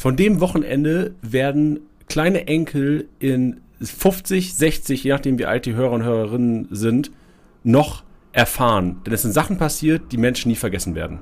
von dem Wochenende werden kleine Enkel in 50, 60, je nachdem wie alt die Hörer und Hörerinnen sind, noch erfahren. Denn es sind Sachen passiert, die Menschen nie vergessen werden.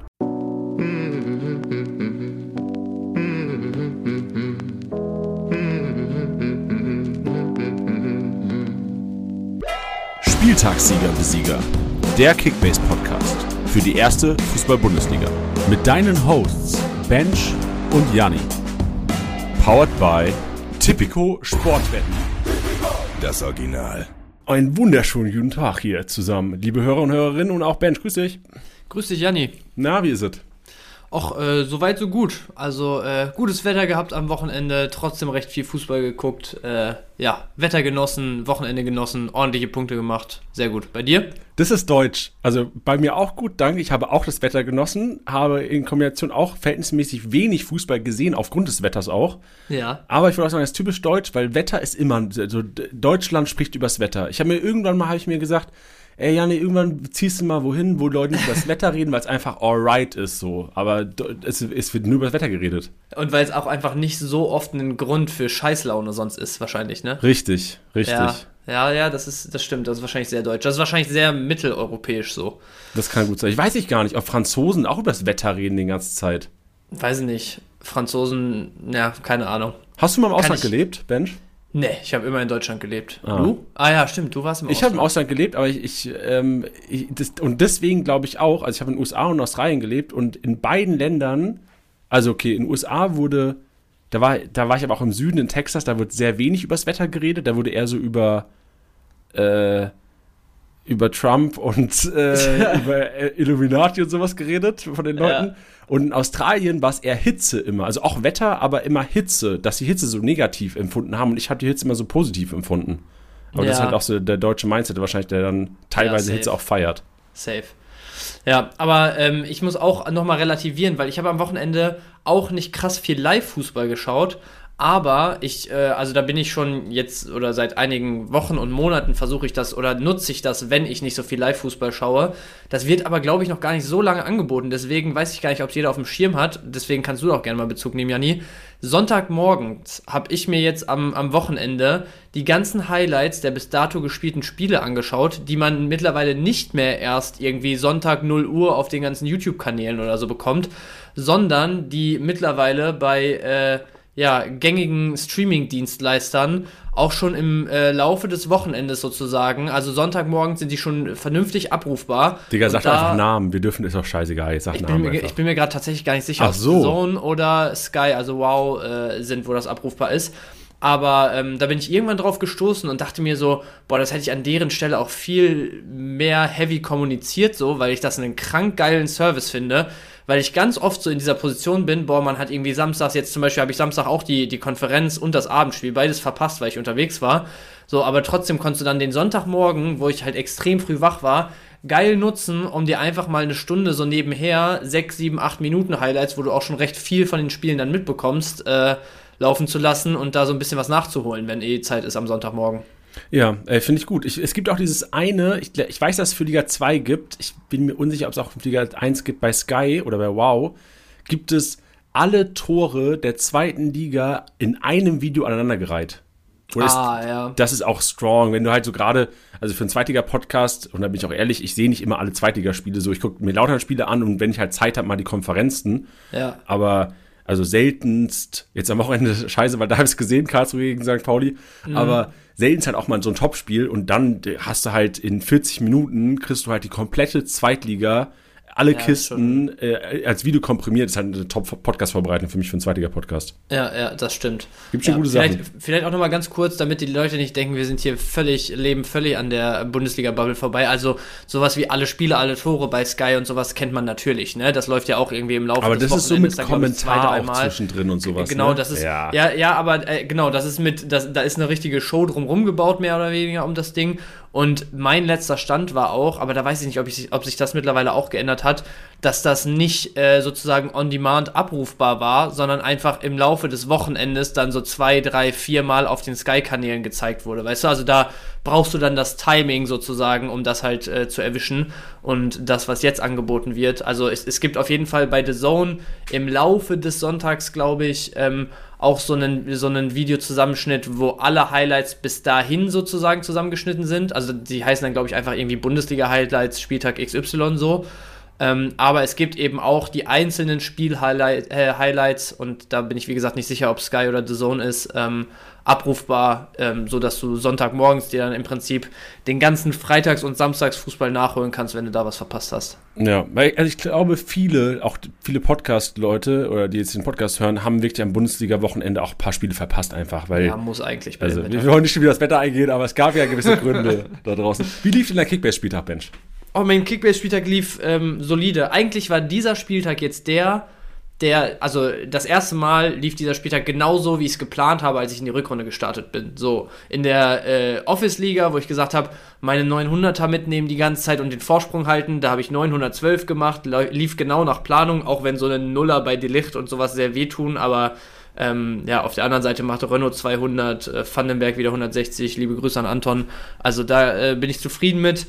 Spieltagssieger-Besieger, der Kickbase-Podcast für die erste Fußball-Bundesliga. Mit deinen Hosts Bench und Janni. Powered by Tipico Sportwetten. Das Original. Einen wunderschönen guten Tag hier zusammen, liebe Hörer und Hörerinnen und auch Bench. Grüß dich. Grüß dich, Janni. Na, wie ist es? Och, soweit so gut. Also, gutes Wetter gehabt am Wochenende, trotzdem recht viel Fußball geguckt. Wetter genossen, Wochenende genossen, ordentliche Punkte gemacht. Sehr gut. Bei dir? Das ist deutsch. Also bei mir auch gut, danke. Ich habe auch das Wetter genossen, habe in Kombination auch verhältnismäßig wenig Fußball gesehen, aufgrund des Wetters auch. Ja. Aber ich würde auch sagen, das ist typisch deutsch, weil Wetter ist immer, also Deutschland spricht übers Wetter. Irgendwann mal gesagt, ey Janni, irgendwann ziehst du mal wohin, wo Leute nicht über das Wetter reden, weil es einfach alright ist so. Aber es wird nur über das Wetter geredet. Und weil es auch einfach nicht so oft ein Grund für Scheißlaune sonst ist, wahrscheinlich, ne? Richtig. Ja, das stimmt. Das ist wahrscheinlich sehr deutsch. Das ist wahrscheinlich sehr mitteleuropäisch so. Das kann gut sein. Ich weiß gar nicht, ob Franzosen auch über das Wetter reden die ganze Zeit. Weiß ich nicht. Franzosen, ja, keine Ahnung. Hast du mal im Ausland gelebt, Bench? Nee, ich habe immer in Deutschland gelebt. Du? Ah ja, stimmt, du warst im Ausland. Ich habe im Ausland gelebt, aber und deswegen glaube ich auch, also ich habe in den USA und Australien gelebt und in beiden Ländern, also okay, in den USA da war ich aber auch im Süden, in Texas, da wird sehr wenig übers Wetter geredet, da wurde eher so über Trump und über Illuminati und sowas geredet von den Leuten. Ja. Und in Australien war es eher Hitze immer. Also auch Wetter, aber immer Hitze. Dass die Hitze so negativ empfunden haben. Und ich habe die Hitze immer so positiv empfunden. Aber das ist halt auch so der deutsche Mindset wahrscheinlich, der dann teilweise Hitze auch feiert. Safe. Ja, aber ich muss auch nochmal relativieren, weil ich habe am Wochenende auch nicht krass viel Live-Fußball geschaut. Aber da bin ich schon jetzt oder seit einigen Wochen und Monaten versuche ich das oder nutze ich das, wenn ich nicht so viel Live-Fußball schaue. Das wird aber, glaube ich, noch gar nicht so lange angeboten. Deswegen weiß ich gar nicht, ob es jeder auf dem Schirm hat. Deswegen kannst du auch gerne mal Bezug nehmen, Janni. Sonntagmorgens habe ich mir jetzt am Wochenende die ganzen Highlights der bis dato gespielten Spiele angeschaut, die man mittlerweile nicht mehr erst irgendwie Sonntag 0 Uhr auf den ganzen YouTube-Kanälen oder so bekommt, sondern die mittlerweile bei gängigen Streaming-Dienstleistern auch schon im Laufe des Wochenendes sozusagen, also Sonntagmorgen sind die schon vernünftig abrufbar. Digga, sag einfach Namen, wir dürfen, ist auch scheißegal, jetzt sag Namen einfach. Ich bin mir gerade tatsächlich gar nicht sicher, ob Zone oder Sky, also Wow, sind, wo das abrufbar ist. Aber da bin ich irgendwann drauf gestoßen und dachte mir so, das hätte ich an deren Stelle auch viel mehr heavy kommuniziert, so, weil ich das einen krank geilen Service finde, weil ich ganz oft so in dieser Position bin, man hat irgendwie samstags, jetzt zum Beispiel habe ich Samstag auch die Konferenz und das Abendspiel, beides verpasst, weil ich unterwegs war, so, aber trotzdem konntest du dann den Sonntagmorgen, wo ich halt extrem früh wach war, geil nutzen, um dir einfach mal eine Stunde so nebenher 6, 7, 8 Minuten Highlights, wo du auch schon recht viel von den Spielen dann mitbekommst, laufen zu lassen und da so ein bisschen was nachzuholen, wenn Zeit ist am Sonntagmorgen. Ja, finde ich gut. Es gibt auch dieses eine, ich weiß, dass es für Liga 2 gibt, ich bin mir unsicher, ob es auch für Liga 1 gibt, bei Sky oder bei Wow, gibt es alle Tore der zweiten Liga in einem Video aneinandergereiht. Ja. Das ist auch strong, wenn du halt so gerade, also für einen Zweitliga-Podcast, und da bin ich auch ehrlich, ich sehe nicht immer alle Zweitligaspiele so, ich gucke mir lauter Spiele an und wenn ich halt Zeit habe, mal die Konferenzen. Ja. Aber also seltenst, jetzt am Wochenende scheiße, weil da habe ich es gesehen, Karlsruhe gegen St. Pauli, aber seltenst halt auch mal so ein Topspiel und dann hast du halt in 40 Minuten, kriegst du halt die komplette Zweitliga, alle Kisten als Video komprimiert, ist halt eine Top-Podcast-Vorbereitung für mich für einen Zweitliga-Podcast. Ja, das stimmt. Gibt schon gute Sachen. Vielleicht auch nochmal ganz kurz, damit die Leute nicht denken, wir sind hier leben völlig an der Bundesliga-Bubble vorbei. Also sowas wie alle Spiele, alle Tore bei Sky und sowas kennt man natürlich, ne? Das läuft ja auch irgendwie im Laufe des Wochenendes. Aber das ist so mit Kommentar auch zwischendrin und sowas, genau, ne? Das ist, aber das ist da ist eine richtige Show drumherum gebaut, mehr oder weniger um das Ding. Und mein letzter Stand war auch, aber da weiß ich nicht, ob sich das mittlerweile auch geändert hat, dass das nicht sozusagen on demand abrufbar war, sondern einfach im Laufe des Wochenendes dann so 2, 3, 4 Mal auf den Sky-Kanälen gezeigt wurde. Weißt du, also da brauchst du dann das Timing sozusagen, um das halt zu erwischen. Und das, was jetzt angeboten wird, also es gibt auf jeden Fall bei The Zone im Laufe des Sonntags, glaube ich, auch so einen Videozusammenschnitt, wo alle Highlights bis dahin sozusagen zusammengeschnitten sind. Also die heißen dann, glaube ich, einfach irgendwie Bundesliga-Highlights, Spieltag XY so. Aber es gibt eben auch die einzelnen Spiel-Highlights und da bin ich, wie gesagt, nicht sicher, ob Sky oder The Zone ist, abrufbar, sodass du Sonntagmorgens dir dann im Prinzip den ganzen Freitags- und Samstagsfußball nachholen kannst, wenn du da was verpasst hast. Ja, also ich glaube, viele Podcast-Leute oder die jetzt den Podcast hören, haben wirklich am Bundesliga-Wochenende auch ein paar Spiele verpasst einfach, weil... Ja, muss eigentlich bei also, wir wollen nicht schon wieder das Wetter eingehen, aber es gab ja gewisse Gründe da draußen. Wie lief denn der Kickbase-Spieltag, Bench? Oh, mein Kickbase-Spieltag lief solide. Eigentlich war dieser Spieltag jetzt also das erste Mal lief dieser Spieltag genauso, wie ich es geplant habe, als ich in die Rückrunde gestartet bin. So, in der Office-Liga, wo ich gesagt habe, meine 900er mitnehmen die ganze Zeit und den Vorsprung halten, da habe ich 912 gemacht, lief genau nach Planung, auch wenn so eine Nuller bei Delicht und sowas sehr wehtun, aber auf der anderen Seite machte Renault 200, Vandenberg wieder 160, liebe Grüße an Anton, also da bin ich zufrieden mit.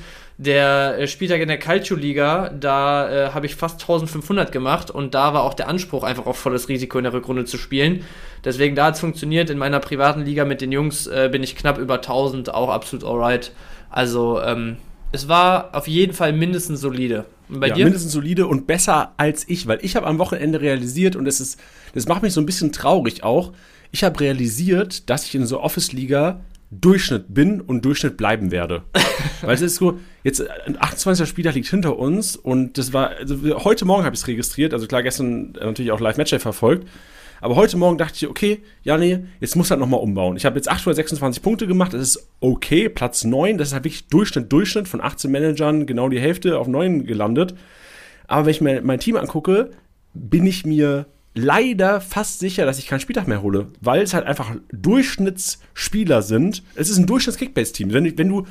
Der Spieltag in der Calcio-Liga, da habe ich fast 1500 gemacht und da war auch der Anspruch, einfach auf volles Risiko in der Rückrunde zu spielen. Deswegen, da hat es funktioniert. In meiner privaten Liga mit den Jungs bin ich knapp über 1000, auch absolut alright. Also, es war auf jeden Fall mindestens solide. Und bei dir? Mindestens solide und besser als ich, weil ich habe am Wochenende realisiert und das macht mich so ein bisschen traurig auch. Ich habe realisiert, dass ich in so Office-Liga Durchschnitt bin und Durchschnitt bleiben werde. Weil es ist so, jetzt ein 28. Spieltag liegt hinter uns und das war, also heute Morgen habe ich es registriert, also klar, gestern natürlich auch Live-Matchday verfolgt, aber heute Morgen dachte ich, okay, ja nee, jetzt muss halt nochmal umbauen. Ich habe jetzt 826 Punkte gemacht, das ist okay, Platz 9, das ist halt wirklich Durchschnitt von 18 Managern, genau die Hälfte auf 9 gelandet. Aber wenn ich mir mein Team angucke, bin ich mir leider fast sicher, dass ich keinen Spieltag mehr hole, weil es halt einfach Durchschnittsspieler sind. Es ist ein Durchschnitts-Kickbase-Team. Wenn du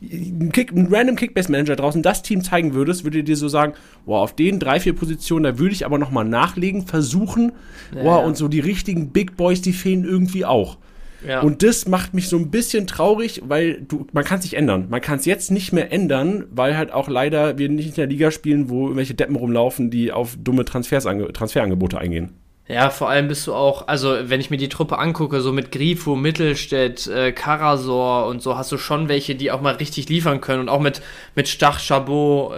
einen random Kickbase-Manager draußen das Team zeigen würdest, würde dir so sagen, wow, auf den 3-4 Positionen, da würde ich aber nochmal nachlegen, versuchen, und so die richtigen Big Boys, die fehlen irgendwie auch. Ja. Und das macht mich so ein bisschen traurig, weil man kann es nicht ändern. Man kann es jetzt nicht mehr ändern, weil halt auch leider wir nicht in der Liga spielen, wo irgendwelche Deppen rumlaufen, die auf dumme Transferangebote eingehen. Ja, vor allem bist du auch, also wenn ich mir die Truppe angucke, so mit Grifo, Mittelstädt, Karasor und so, hast du schon welche, die auch mal richtig liefern können und auch mit Stach, Chabot,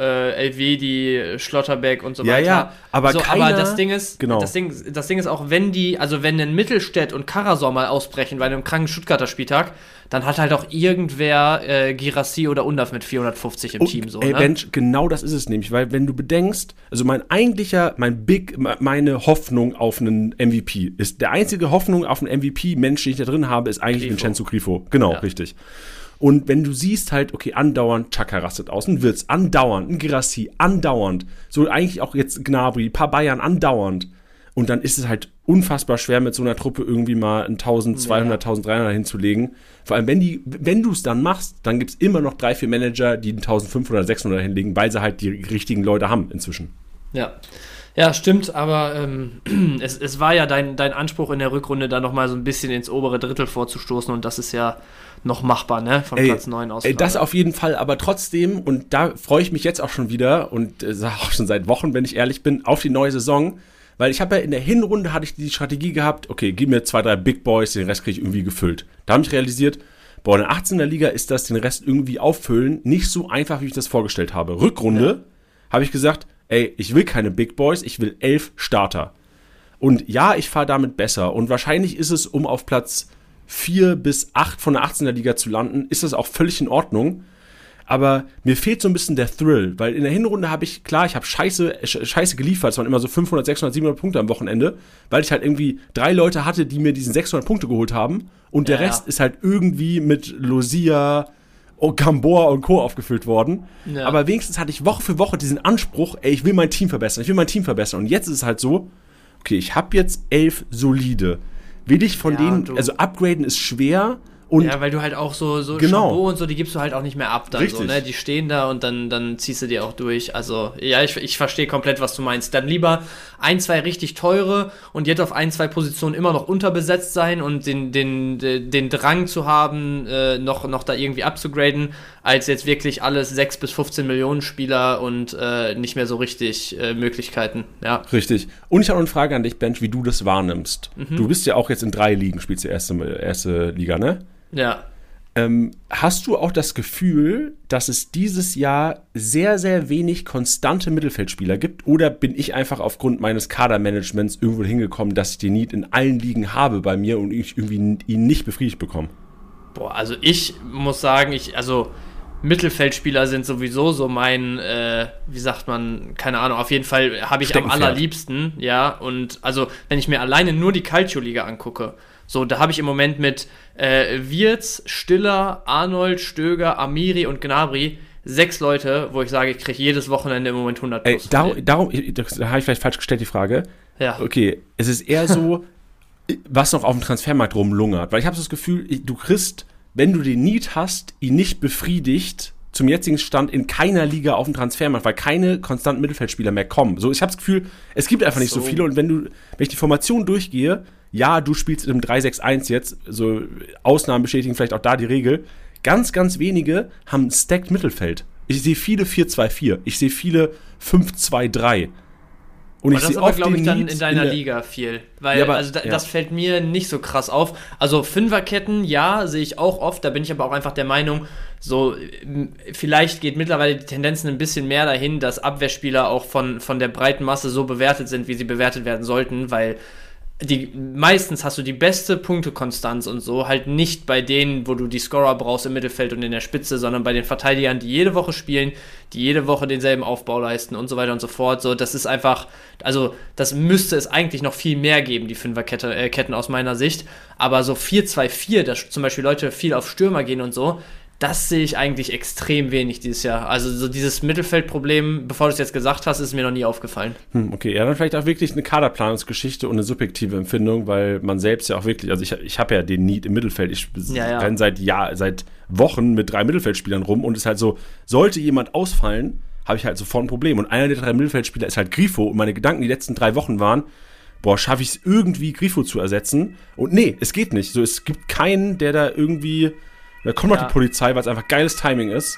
Elvedi, Schlotterbeck und so weiter. Ja, aber so, aber das Ding ist, genau. das Ding ist auch, wenn ein Mittelstädt und Karasor mal ausbrechen bei einem kranken Stuttgarter Spieltag, dann hat halt auch irgendwer Girassi oder Undav mit 450 im Team. So, ne? Bench, genau das ist es nämlich, weil wenn du bedenkst, also meine Hoffnung auf einen MVP ist, der einzige Hoffnung auf einen MVP-Mensch, den ich da drin habe, ist eigentlich Vincenzo Grifo. Genau, ja. Richtig. Und wenn du siehst halt, okay, andauernd Chaka rastet aus, ein Wirtz, andauernd, ein Girassi, andauernd, so eigentlich auch jetzt Gnabry, ein paar Bayern, andauernd. Und dann ist es halt unfassbar schwer, mit so einer Truppe irgendwie mal 1200, 1300 hinzulegen. Vor allem, wenn du es dann machst, dann gibt es immer noch 3-4 Manager, die 1500, 600 hinlegen, weil sie halt die richtigen Leute haben inzwischen. Ja, stimmt, aber es war ja dein Anspruch in der Rückrunde, da nochmal so ein bisschen ins obere Drittel vorzustoßen und das ist ja noch machbar, ne? Von Platz 9 aus. Das auf jeden Fall, aber trotzdem, und da freue ich mich jetzt auch schon wieder und auch schon seit Wochen, wenn ich ehrlich bin, auf die neue Saison. Weil ich habe ja in der Hinrunde hatte ich die Strategie gehabt, okay, gib mir 2, 3 Big Boys, den Rest kriege ich irgendwie gefüllt. Da habe ich realisiert, in der 18er Liga ist das, den Rest irgendwie auffüllen, nicht so einfach, wie ich das vorgestellt habe. Rückrunde habe ich gesagt, ich will keine Big Boys, ich will 11 Starter. Und ja, ich fahre damit besser. Und wahrscheinlich ist es, um auf Platz 4 bis 8 von der 18er Liga zu landen, ist das auch völlig in Ordnung. Aber mir fehlt so ein bisschen der Thrill, weil in der Hinrunde habe ich scheiße geliefert, es waren immer so 500, 600, 700 Punkte am Wochenende, weil ich halt irgendwie 3 Leute hatte, die mir diesen 600 Punkte geholt haben und der Rest ist halt irgendwie mit Lucia, Gamboa und Co. aufgefüllt worden. Ja. Aber wenigstens hatte ich Woche für Woche diesen Anspruch, ich will mein Team verbessern. Und jetzt ist es halt so, okay, ich habe jetzt 11 solide. Will ich von denen, also upgraden ist schwer Und ja, weil du halt auch so genau. Chabot und so, die gibst du halt auch nicht mehr ab dann. Richtig. So, ne? Die stehen da und dann ziehst du die auch durch. Also, ja, ich verstehe komplett, was du meinst. Dann lieber 1, 2 richtig teure und jetzt auf 1, 2 Positionen immer noch unterbesetzt sein und den Drang zu haben, noch da irgendwie abzugraden, als jetzt wirklich alles 6 bis 15 Millionen Spieler und nicht mehr so richtig Möglichkeiten. Ja. Richtig. Und ich habe noch eine Frage an dich, Bench, wie du das wahrnimmst. Du bist ja auch jetzt in 3 Ligen, spielst du erste Liga, ne? Ja. Hast du auch das Gefühl, dass es dieses Jahr sehr, sehr wenig konstante Mittelfeldspieler gibt? Oder bin ich einfach aufgrund meines Kadermanagements irgendwo hingekommen, dass ich den Need in allen Ligen habe bei mir und ich irgendwie ihn nicht befriedigt bekomme? Boah, also ich muss sagen, Mittelfeldspieler sind sowieso so mein, wie sagt man, keine Ahnung, auf jeden Fall habe ich am allerliebsten, ja, und also wenn ich mir alleine nur die Calcio-Liga angucke, so, da habe ich im Moment mit Wirtz, Stiller, Arnold, Stöger, Amiri und Gnabry 6 Leute, wo ich sage, ich kriege jedes Wochenende im Moment 100 plus. Da habe ich vielleicht falsch gestellt, die Frage. Ja. Okay, es ist eher so, was noch auf dem Transfermarkt rumlungert, weil ich habe so das Gefühl, du kriegst, wenn du den Need hast, ihn nicht befriedigt, zum jetzigen Stand in keiner Liga auf dem Transfermarkt, weil keine konstanten Mittelfeldspieler mehr kommen. So, ich habe das Gefühl, es gibt einfach nicht so viele und wenn ich die Formation durchgehe, ja, du spielst im 3-6-1 jetzt, so Ausnahmen bestätigen vielleicht auch da die Regel, ganz, ganz wenige haben stacked Mittelfeld. Ich sehe viele 4-2-4, ich sehe viele 5-2-3. Und das ist aber, glaube ich, dann in deiner Liga viel. Weil, ja, das fällt mir nicht so krass auf. Also Fünferketten, ja, sehe ich auch oft. Da bin ich aber auch einfach der Meinung, so, vielleicht geht mittlerweile die Tendenz ein bisschen mehr dahin, dass Abwehrspieler auch von der breiten Masse so bewertet sind, wie sie bewertet werden sollten, weil meistens hast du die beste Punktekonstanz und so, halt nicht bei denen, wo du die Scorer brauchst im Mittelfeld und in der Spitze, sondern bei den Verteidigern, die jede Woche spielen, die jede Woche denselben Aufbau leisten und so weiter und so fort. So, das ist einfach, also das müsste es eigentlich noch viel mehr geben, die Fünferketten aus meiner Sicht. Aber so 4-2-4, dass zum Beispiel Leute viel auf Stürmer gehen und so, das sehe ich eigentlich extrem wenig dieses Jahr. Also so dieses Mittelfeldproblem, bevor du es jetzt gesagt hast, ist mir noch nie aufgefallen. Okay, ja, dann vielleicht auch wirklich eine Kaderplanungsgeschichte und eine subjektive Empfindung, weil man selbst ja auch wirklich, also ich habe ja den Need im Mittelfeld, ich renne seit Wochen mit 3 Mittelfeldspielern rum und es ist halt so, sollte jemand ausfallen, habe ich halt sofort ein Problem. Und einer der 3 Mittelfeldspieler ist halt Grifo und meine Gedanken die letzten 3 Wochen waren, schaffe ich es irgendwie Grifo zu ersetzen? Und nee, es geht nicht. So, es gibt keinen, der da irgendwie. Da kommt noch die Polizei, weil es einfach geiles Timing ist.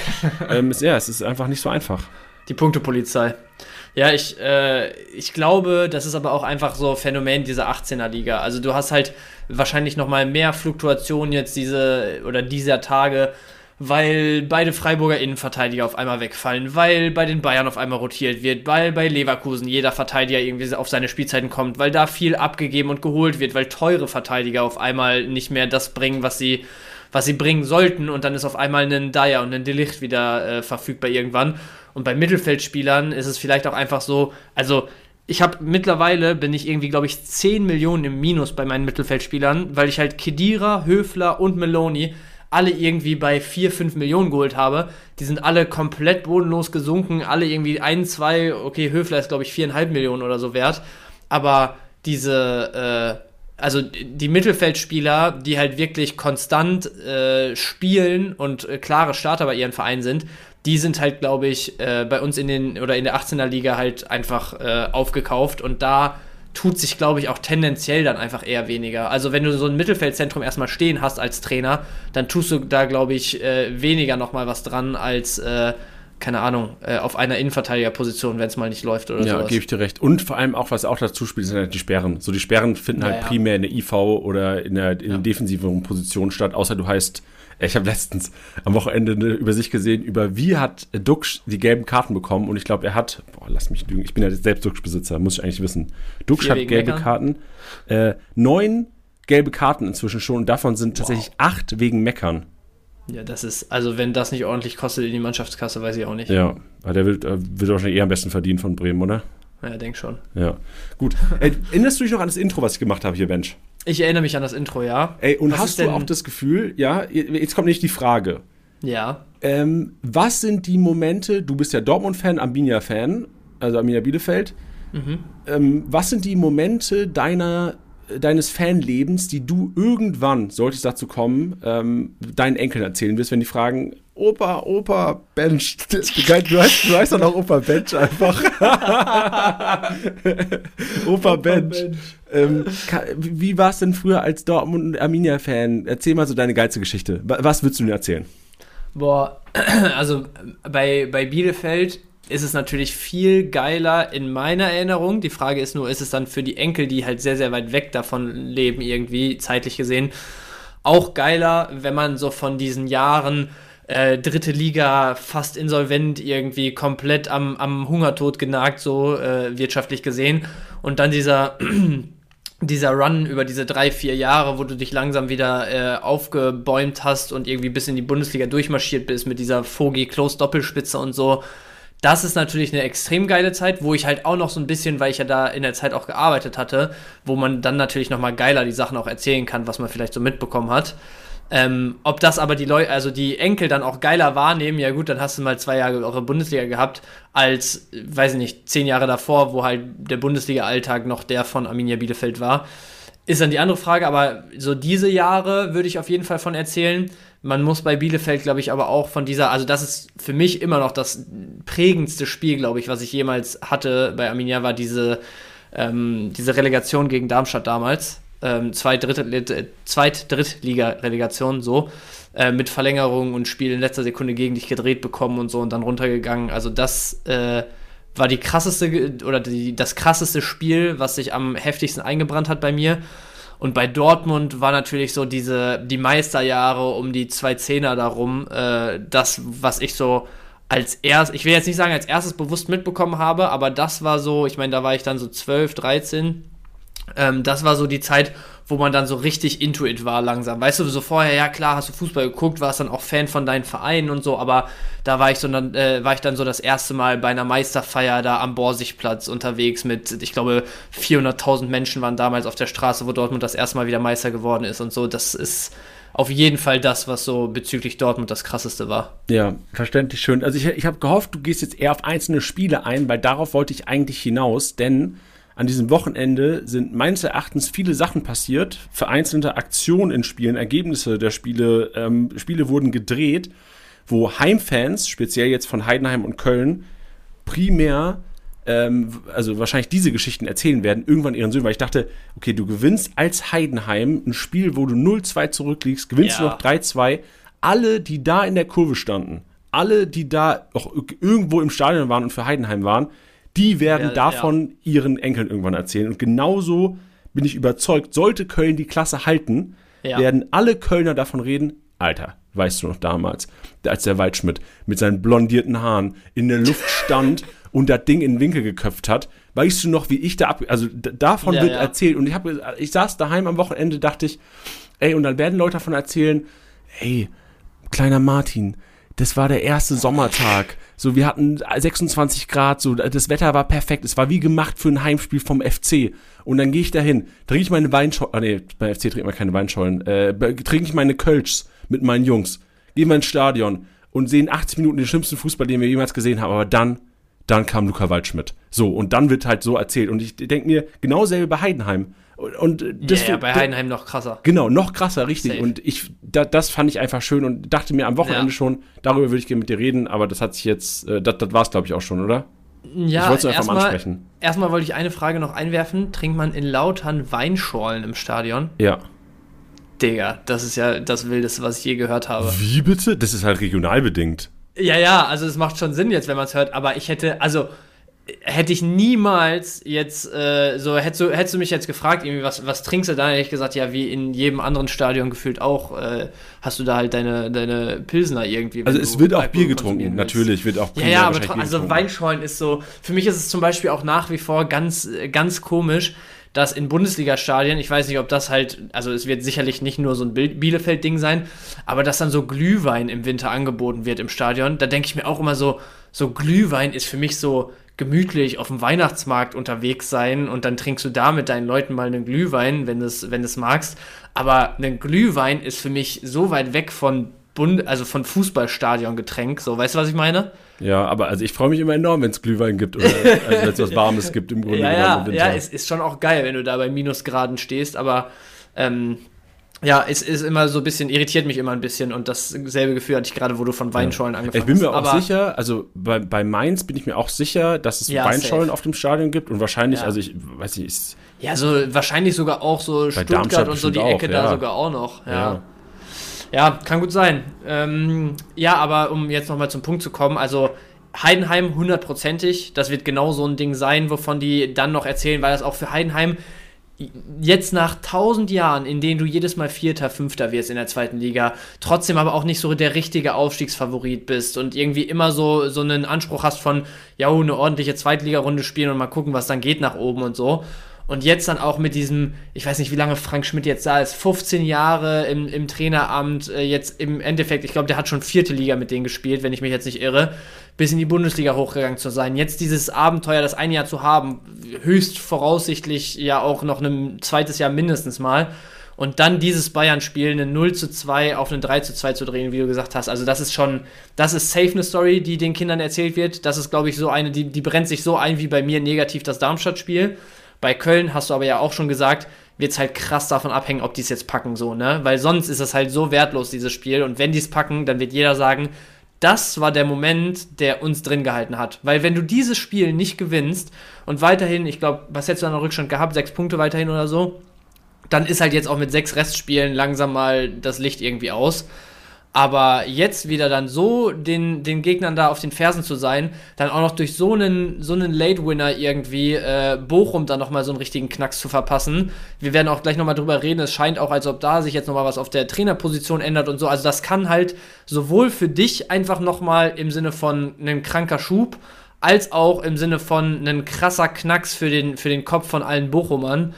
Es ist einfach nicht so einfach. Die Punktepolizei. Ja, ich glaube, das ist aber auch einfach so ein Phänomen dieser 18er-Liga. Also du hast halt wahrscheinlich noch mal mehr Fluktuation jetzt dieser Tage, weil beide Freiburger Innenverteidiger auf einmal wegfallen, weil bei den Bayern auf einmal rotiert wird, weil bei Leverkusen jeder Verteidiger irgendwie auf seine Spielzeiten kommt, weil da viel abgegeben und geholt wird, weil teure Verteidiger auf einmal nicht mehr das bringen, was sie bringen sollten und dann ist auf einmal ein Dyer und ein De Ligt wieder verfügbar irgendwann. Und bei Mittelfeldspielern ist es vielleicht auch einfach so, also mittlerweile bin ich irgendwie, glaube ich, 10 Millionen im Minus bei meinen Mittelfeldspielern, weil ich halt Khedira, Höfler und Meloni alle irgendwie bei 4-5 Millionen geholt habe. Die sind alle komplett bodenlos gesunken, alle irgendwie 1, 2, okay, Höfler ist, glaube ich, 4,5 Millionen oder so wert. Aber also die Mittelfeldspieler, die halt wirklich konstant spielen und klare Starter bei ihren Vereinen sind, die sind halt, glaube ich, bei uns in der 18er Liga halt einfach aufgekauft und da tut sich, glaube ich, auch tendenziell dann einfach eher weniger. Also wenn du so ein Mittelfeldzentrum erstmal stehen hast als Trainer, dann tust du da, glaube ich, weniger nochmal was dran als keine Ahnung, auf einer Innenverteidigerposition, wenn es mal nicht läuft oder so. Ja, gebe ich dir recht. Und vor allem auch, was auch dazu spielt, sind halt die Sperren. So, die Sperren finden halt primär in der IV oder in der defensiveren Position statt, außer du heißt, ich habe letztens am Wochenende eine Übersicht gesehen, wie hat Dux die gelben Karten bekommen und ich glaube, er hat, lass mich lügen, ich bin ja selbst Dux-Besitzer, muss ich eigentlich wissen. Dux hat gelbe Karten, 9 gelbe Karten inzwischen schon und davon sind tatsächlich 8 wegen Meckern. Ja, das ist, also wenn das nicht ordentlich kostet in die Mannschaftskasse, weiß ich auch nicht. Ja, weil der wird wahrscheinlich eher am besten verdienen von Bremen, oder? Ja, denk schon. Ja, gut. Erinnerst du dich noch an das Intro, was ich gemacht habe hier, Bench? Ich erinnere mich an das Intro, ja. Und hast du auch das Gefühl, ja, jetzt kommt nicht die Frage. Ja. Was sind die Momente, du bist ja Dortmund-Fan, Arminia-Fan, also Arminia Bielefeld. Was sind die Momente deiner deines Fanlebens, die du irgendwann, sollte es dazu kommen, deinen Enkeln erzählen wirst, wenn die fragen, Opa, Bench. Du heißt doch noch Opa Bench einfach. Opa Bench. Wie war es denn früher als Dortmund- und Arminia-Fan? Erzähl mal so deine geilste Geschichte. Was würdest du mir erzählen? Boah, also bei Bielefeld ist es natürlich viel geiler in meiner Erinnerung. Die Frage ist nur, ist es dann für die Enkel, die halt sehr, sehr weit weg davon leben, irgendwie zeitlich gesehen, auch geiler, wenn man so von diesen Jahren dritte Liga, fast insolvent, irgendwie komplett am Hungertod genagt, so wirtschaftlich gesehen. Und dann dieser Run über diese 3-4 Jahre, wo du dich langsam wieder aufgebäumt hast und irgendwie bis in die Bundesliga durchmarschiert bist mit dieser Vogi-Klos-Doppelspitze und so. Das ist natürlich eine extrem geile Zeit, wo ich halt auch noch so ein bisschen, weil ich ja da in der Zeit auch gearbeitet hatte, wo man dann natürlich nochmal geiler die Sachen auch erzählen kann, was man vielleicht so mitbekommen hat. Ob das aber die Leute, also die Enkel dann auch geiler wahrnehmen, ja gut, dann hast du mal 2 Jahre eure Bundesliga gehabt, als, weiß ich nicht, 10 Jahre davor, wo halt der Bundesliga-Alltag noch der von Arminia Bielefeld war. Ist dann die andere Frage, aber so diese Jahre würde ich auf jeden Fall von erzählen. Man muss bei Bielefeld, glaube ich, aber auch von dieser, also das ist für mich immer noch das prägendste Spiel, glaube ich, was ich jemals hatte bei Arminia, war diese Relegation gegen Darmstadt damals. Zweit-Drittliga-Relegation, so, mit Verlängerung und Spiel in letzter Sekunde gegen dich gedreht bekommen und so und dann runtergegangen. Also das war die krasseste oder das krasseste Spiel, was sich am heftigsten eingebrannt hat bei mir. Und bei Dortmund war natürlich so die Meisterjahre um die 2010er darum, das, was ich so ich will jetzt nicht sagen als erstes bewusst mitbekommen habe, aber das war so, ich meine, da war ich dann so 12, 13. Das war so die Zeit, wo man dann so richtig into it war langsam. Weißt du, so vorher, ja klar, hast du Fußball geguckt, warst dann auch Fan von deinen Vereinen und so, aber da war ich dann so das erste Mal bei einer Meisterfeier da am Borsigplatz unterwegs mit, ich glaube, 400.000 Menschen waren damals auf der Straße, wo Dortmund das erste Mal wieder Meister geworden ist und so. Das ist auf jeden Fall das, was so bezüglich Dortmund das Krasseste war. Ja, verständlich schön. Also ich habe gehofft, du gehst jetzt eher auf einzelne Spiele ein, weil darauf wollte ich eigentlich hinaus, denn an diesem Wochenende sind meines Erachtens viele Sachen passiert, vereinzelte Aktionen in Spielen, Ergebnisse der Spiele, Spiele wurden gedreht, wo Heimfans, speziell jetzt von Heidenheim und Köln, primär, also wahrscheinlich diese Geschichten erzählen werden, irgendwann ihren Söhnen, weil ich dachte, okay, du gewinnst als Heidenheim ein Spiel, wo du 0-2 zurückliegst, gewinnst du noch 3-2, alle, die da in der Kurve standen, alle, die da auch irgendwo im Stadion waren und für Heidenheim waren, die werden davon ihren Enkeln irgendwann erzählen. Und genauso bin ich überzeugt, sollte Köln die Klasse halten, werden alle Kölner davon reden, Alter, weißt du noch damals, als der Waldschmidt mit seinen blondierten Haaren in der Luft stand und das Ding in den Winkel geköpft hat, weißt du noch, wie ich davon wird erzählt. Und ich saß daheim am Wochenende, dachte ich, ey, und dann werden Leute davon erzählen, ey, kleiner Martin, das war der erste Sommertag. So, wir hatten 26 Grad, so, das Wetter war perfekt. Es war wie gemacht für ein Heimspiel vom FC. Und dann gehe ich dahin, trinke ich meine Weinschollen, beim FC trinkt man keine Weinschollen, trinke ich meine Kölschs mit meinen Jungs, gehe mal ins Stadion und sehen 80 Minuten den schlimmsten Fußball, den wir jemals gesehen haben. Aber dann kam Luca Waldschmidt. So, und dann wird halt so erzählt. Und ich denke mir, genau selbe bei Heidenheim. Und bei Heidenheim noch krasser. Genau, noch krasser, richtig. Safe. Und das fand ich einfach schön und dachte mir am Wochenende schon, darüber würde ich gerne mit dir reden, aber das hat sich jetzt, das war es, glaube ich, auch schon, oder? Ja, ich wollte es einfach mal ansprechen. Erstmal wollte ich eine Frage noch einwerfen. Trinkt man in Lautern Weinschorlen im Stadion? Ja. Digga, das ist ja das Wildeste, was ich je gehört habe. Wie bitte? Das ist halt regional bedingt. Ja, also es macht schon Sinn jetzt, wenn man es hört, aber hätte ich niemals jetzt, hättest du mich jetzt gefragt, irgendwie, was trinkst du da? Hätte ich gesagt, ja, wie in jedem anderen Stadion gefühlt auch, hast du da halt deine Pilsner irgendwie. Also es wird auch Bier getrunken, natürlich wird auch Bier Ja, aber Weinschorlen ist so, für mich ist es zum Beispiel auch nach wie vor ganz, ganz komisch, dass in Bundesliga-Stadien, ich weiß nicht, ob das halt, also es wird sicherlich nicht nur so ein Bielefeld-Ding sein, aber dass dann so Glühwein im Winter angeboten wird im Stadion, da denke ich mir auch immer so Glühwein ist für mich so gemütlich auf dem Weihnachtsmarkt unterwegs sein und dann trinkst du da mit deinen Leuten mal einen Glühwein, wenn du es magst. Aber ein Glühwein ist für mich so weit weg von also von Fußballstadiongetränk, so, weißt du, was ich meine? Ja, aber also ich freue mich immer enorm, wenn es Glühwein gibt oder also wenn es was Warmes gibt im Grunde genommen im Winter. Ja, es ist schon auch geil, wenn du da bei Minusgraden stehst, aber es ist immer so ein bisschen, irritiert mich immer ein bisschen und dasselbe Gefühl hatte ich gerade, wo du von Weinschollen angefangen hast. Ich bin mir auch sicher, also bei Mainz bin ich mir auch sicher, dass es Weinschollen safe auf dem Stadion gibt und wahrscheinlich, also ich weiß nicht, so wahrscheinlich sogar auch so Stuttgart Darmstadt und so die Ecke auch, da sogar auch noch, Ja, kann gut sein. Aber um jetzt nochmal zum Punkt zu kommen, also Heidenheim 100%ig, das wird genau so ein Ding sein, wovon die dann noch erzählen, weil das auch für Heidenheim jetzt nach 1000 Jahren, in denen du jedes Mal Vierter, Fünfter wirst in der zweiten Liga, trotzdem aber auch nicht so der richtige Aufstiegsfavorit bist und irgendwie immer so einen Anspruch hast von, eine ordentliche Zweitligarunde spielen und mal gucken, was dann geht nach oben und so. Und jetzt dann auch mit diesem, ich weiß nicht, wie lange Frank Schmidt jetzt da ist, 15 Jahre im Traineramt, jetzt im Endeffekt, ich glaube, der hat schon 4. Liga mit denen gespielt, wenn ich mich jetzt nicht irre, bis in die Bundesliga hochgegangen zu sein. Jetzt dieses Abenteuer, das ein Jahr zu haben, höchst voraussichtlich ja auch noch ein zweites Jahr mindestens mal. Und dann dieses Bayern-Spiel, eine 0:2 auf eine 3:2 zu drehen, wie du gesagt hast. Also das ist safe eine Story, die den Kindern erzählt wird. Das ist, glaube ich, so eine, die brennt sich so ein wie bei mir negativ das Darmstadt-Spiel. Bei Köln, hast du aber ja auch schon gesagt, wird es halt krass davon abhängen, ob die es jetzt packen, so, ne? Weil sonst ist es halt so wertlos, dieses Spiel. Und wenn die es packen, dann wird jeder sagen, das war der Moment, der uns drin gehalten hat. Weil wenn du dieses Spiel nicht gewinnst und weiterhin, ich glaube, was hättest du an der Rückstand gehabt, 6 Punkte weiterhin oder so, dann ist halt jetzt auch mit 6 Restspielen langsam mal das Licht irgendwie aus. Aber jetzt wieder dann so den Gegnern da auf den Fersen zu sein, dann auch noch durch so einen Late-Winner irgendwie Bochum dann nochmal so einen richtigen Knacks zu verpassen. Wir werden auch gleich nochmal drüber reden. Es scheint auch, als ob da sich jetzt nochmal was auf der Trainerposition ändert und so. Also das kann halt sowohl für dich einfach nochmal im Sinne von einem kranker Schub, als auch im Sinne von einem krasser Knacks für den Kopf von allen Bochumern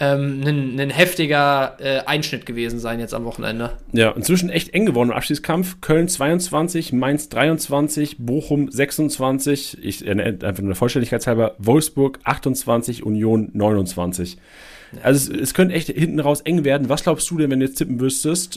ein heftiger Einschnitt gewesen sein jetzt am Wochenende. Ja, inzwischen echt eng geworden im Abstiegskampf. Köln 22, Mainz 23, Bochum 26, ich nenne einfach nur der Vollständigkeit halber, Wolfsburg 28, Union 29. Ja. Also es könnte echt hinten raus eng werden. Was glaubst du denn, wenn du jetzt tippen müsstest?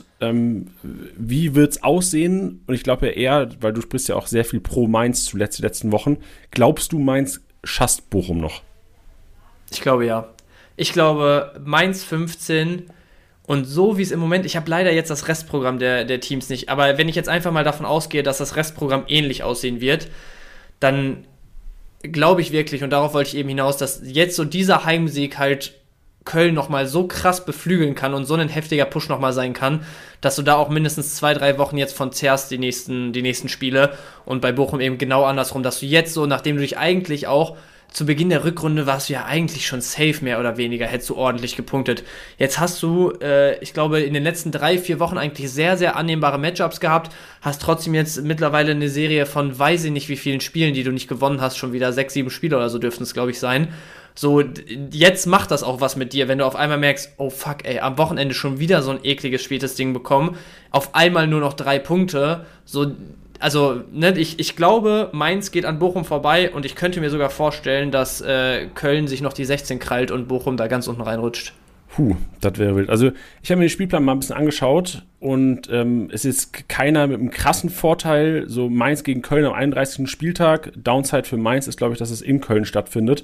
Wie wird's aussehen? Und ich glaube ja eher, weil du sprichst ja auch sehr viel pro Mainz zuletzt die letzten Wochen, glaubst du, Mainz schafft Bochum noch? Ich glaube ja. Ich glaube, Mainz 15 und so wie es im Moment, ich habe leider jetzt das Restprogramm der Teams nicht, aber wenn ich jetzt einfach mal davon ausgehe, dass das Restprogramm ähnlich aussehen wird, dann glaube ich wirklich, und darauf wollte ich eben hinaus, dass jetzt so dieser Heimsieg halt Köln nochmal so krass beflügeln kann und so ein heftiger Push nochmal sein kann, dass du da auch mindestens 2-3 Wochen jetzt von zehrst, die nächsten Spiele, und bei Bochum eben genau andersrum, dass du jetzt so, nachdem du dich eigentlich auch zu Beginn der Rückrunde warst du ja eigentlich schon safe, mehr oder weniger, hättest du ordentlich gepunktet. Jetzt hast du, ich glaube, in den letzten 3-4 Wochen eigentlich sehr, sehr annehmbare Matchups gehabt, hast trotzdem jetzt mittlerweile eine Serie von weiß ich nicht wie vielen Spielen, die du nicht gewonnen hast, schon wieder 6-7 Spiele oder so dürften es, glaube ich, sein. So, jetzt macht das auch was mit dir, wenn du auf einmal merkst, oh fuck, ey, am Wochenende schon wieder so ein ekliges, spätes Ding bekommen, auf einmal nur noch 3 Punkte, so. Also, ne, ich glaube, Mainz geht an Bochum vorbei und ich könnte mir sogar vorstellen, dass Köln sich noch die 16 krallt und Bochum da ganz unten reinrutscht. Das wäre wild. Also, ich habe mir den Spielplan mal ein bisschen angeschaut und es ist keiner mit einem krassen Vorteil. So Mainz gegen Köln am 31. Spieltag. Downside für Mainz ist, glaube ich, dass es in Köln stattfindet.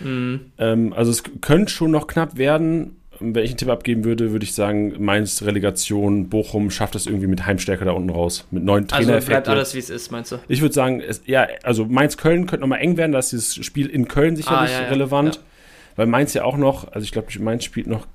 Also, es könnte schon noch knapp werden. Wenn ich einen Tipp abgeben würde, würde ich sagen, Mainz Relegation, Bochum schafft es irgendwie mit Heimstärke da unten raus. Mit neuen Trainereffekten. Also bleibt alles, wie es ist, meinst du? Ich würde sagen, also Mainz-Köln könnte nochmal eng werden, da ist dieses Spiel in Köln sicherlich relevant. Ja. Weil Mainz ja auch noch, also ich glaube, Mainz spielt noch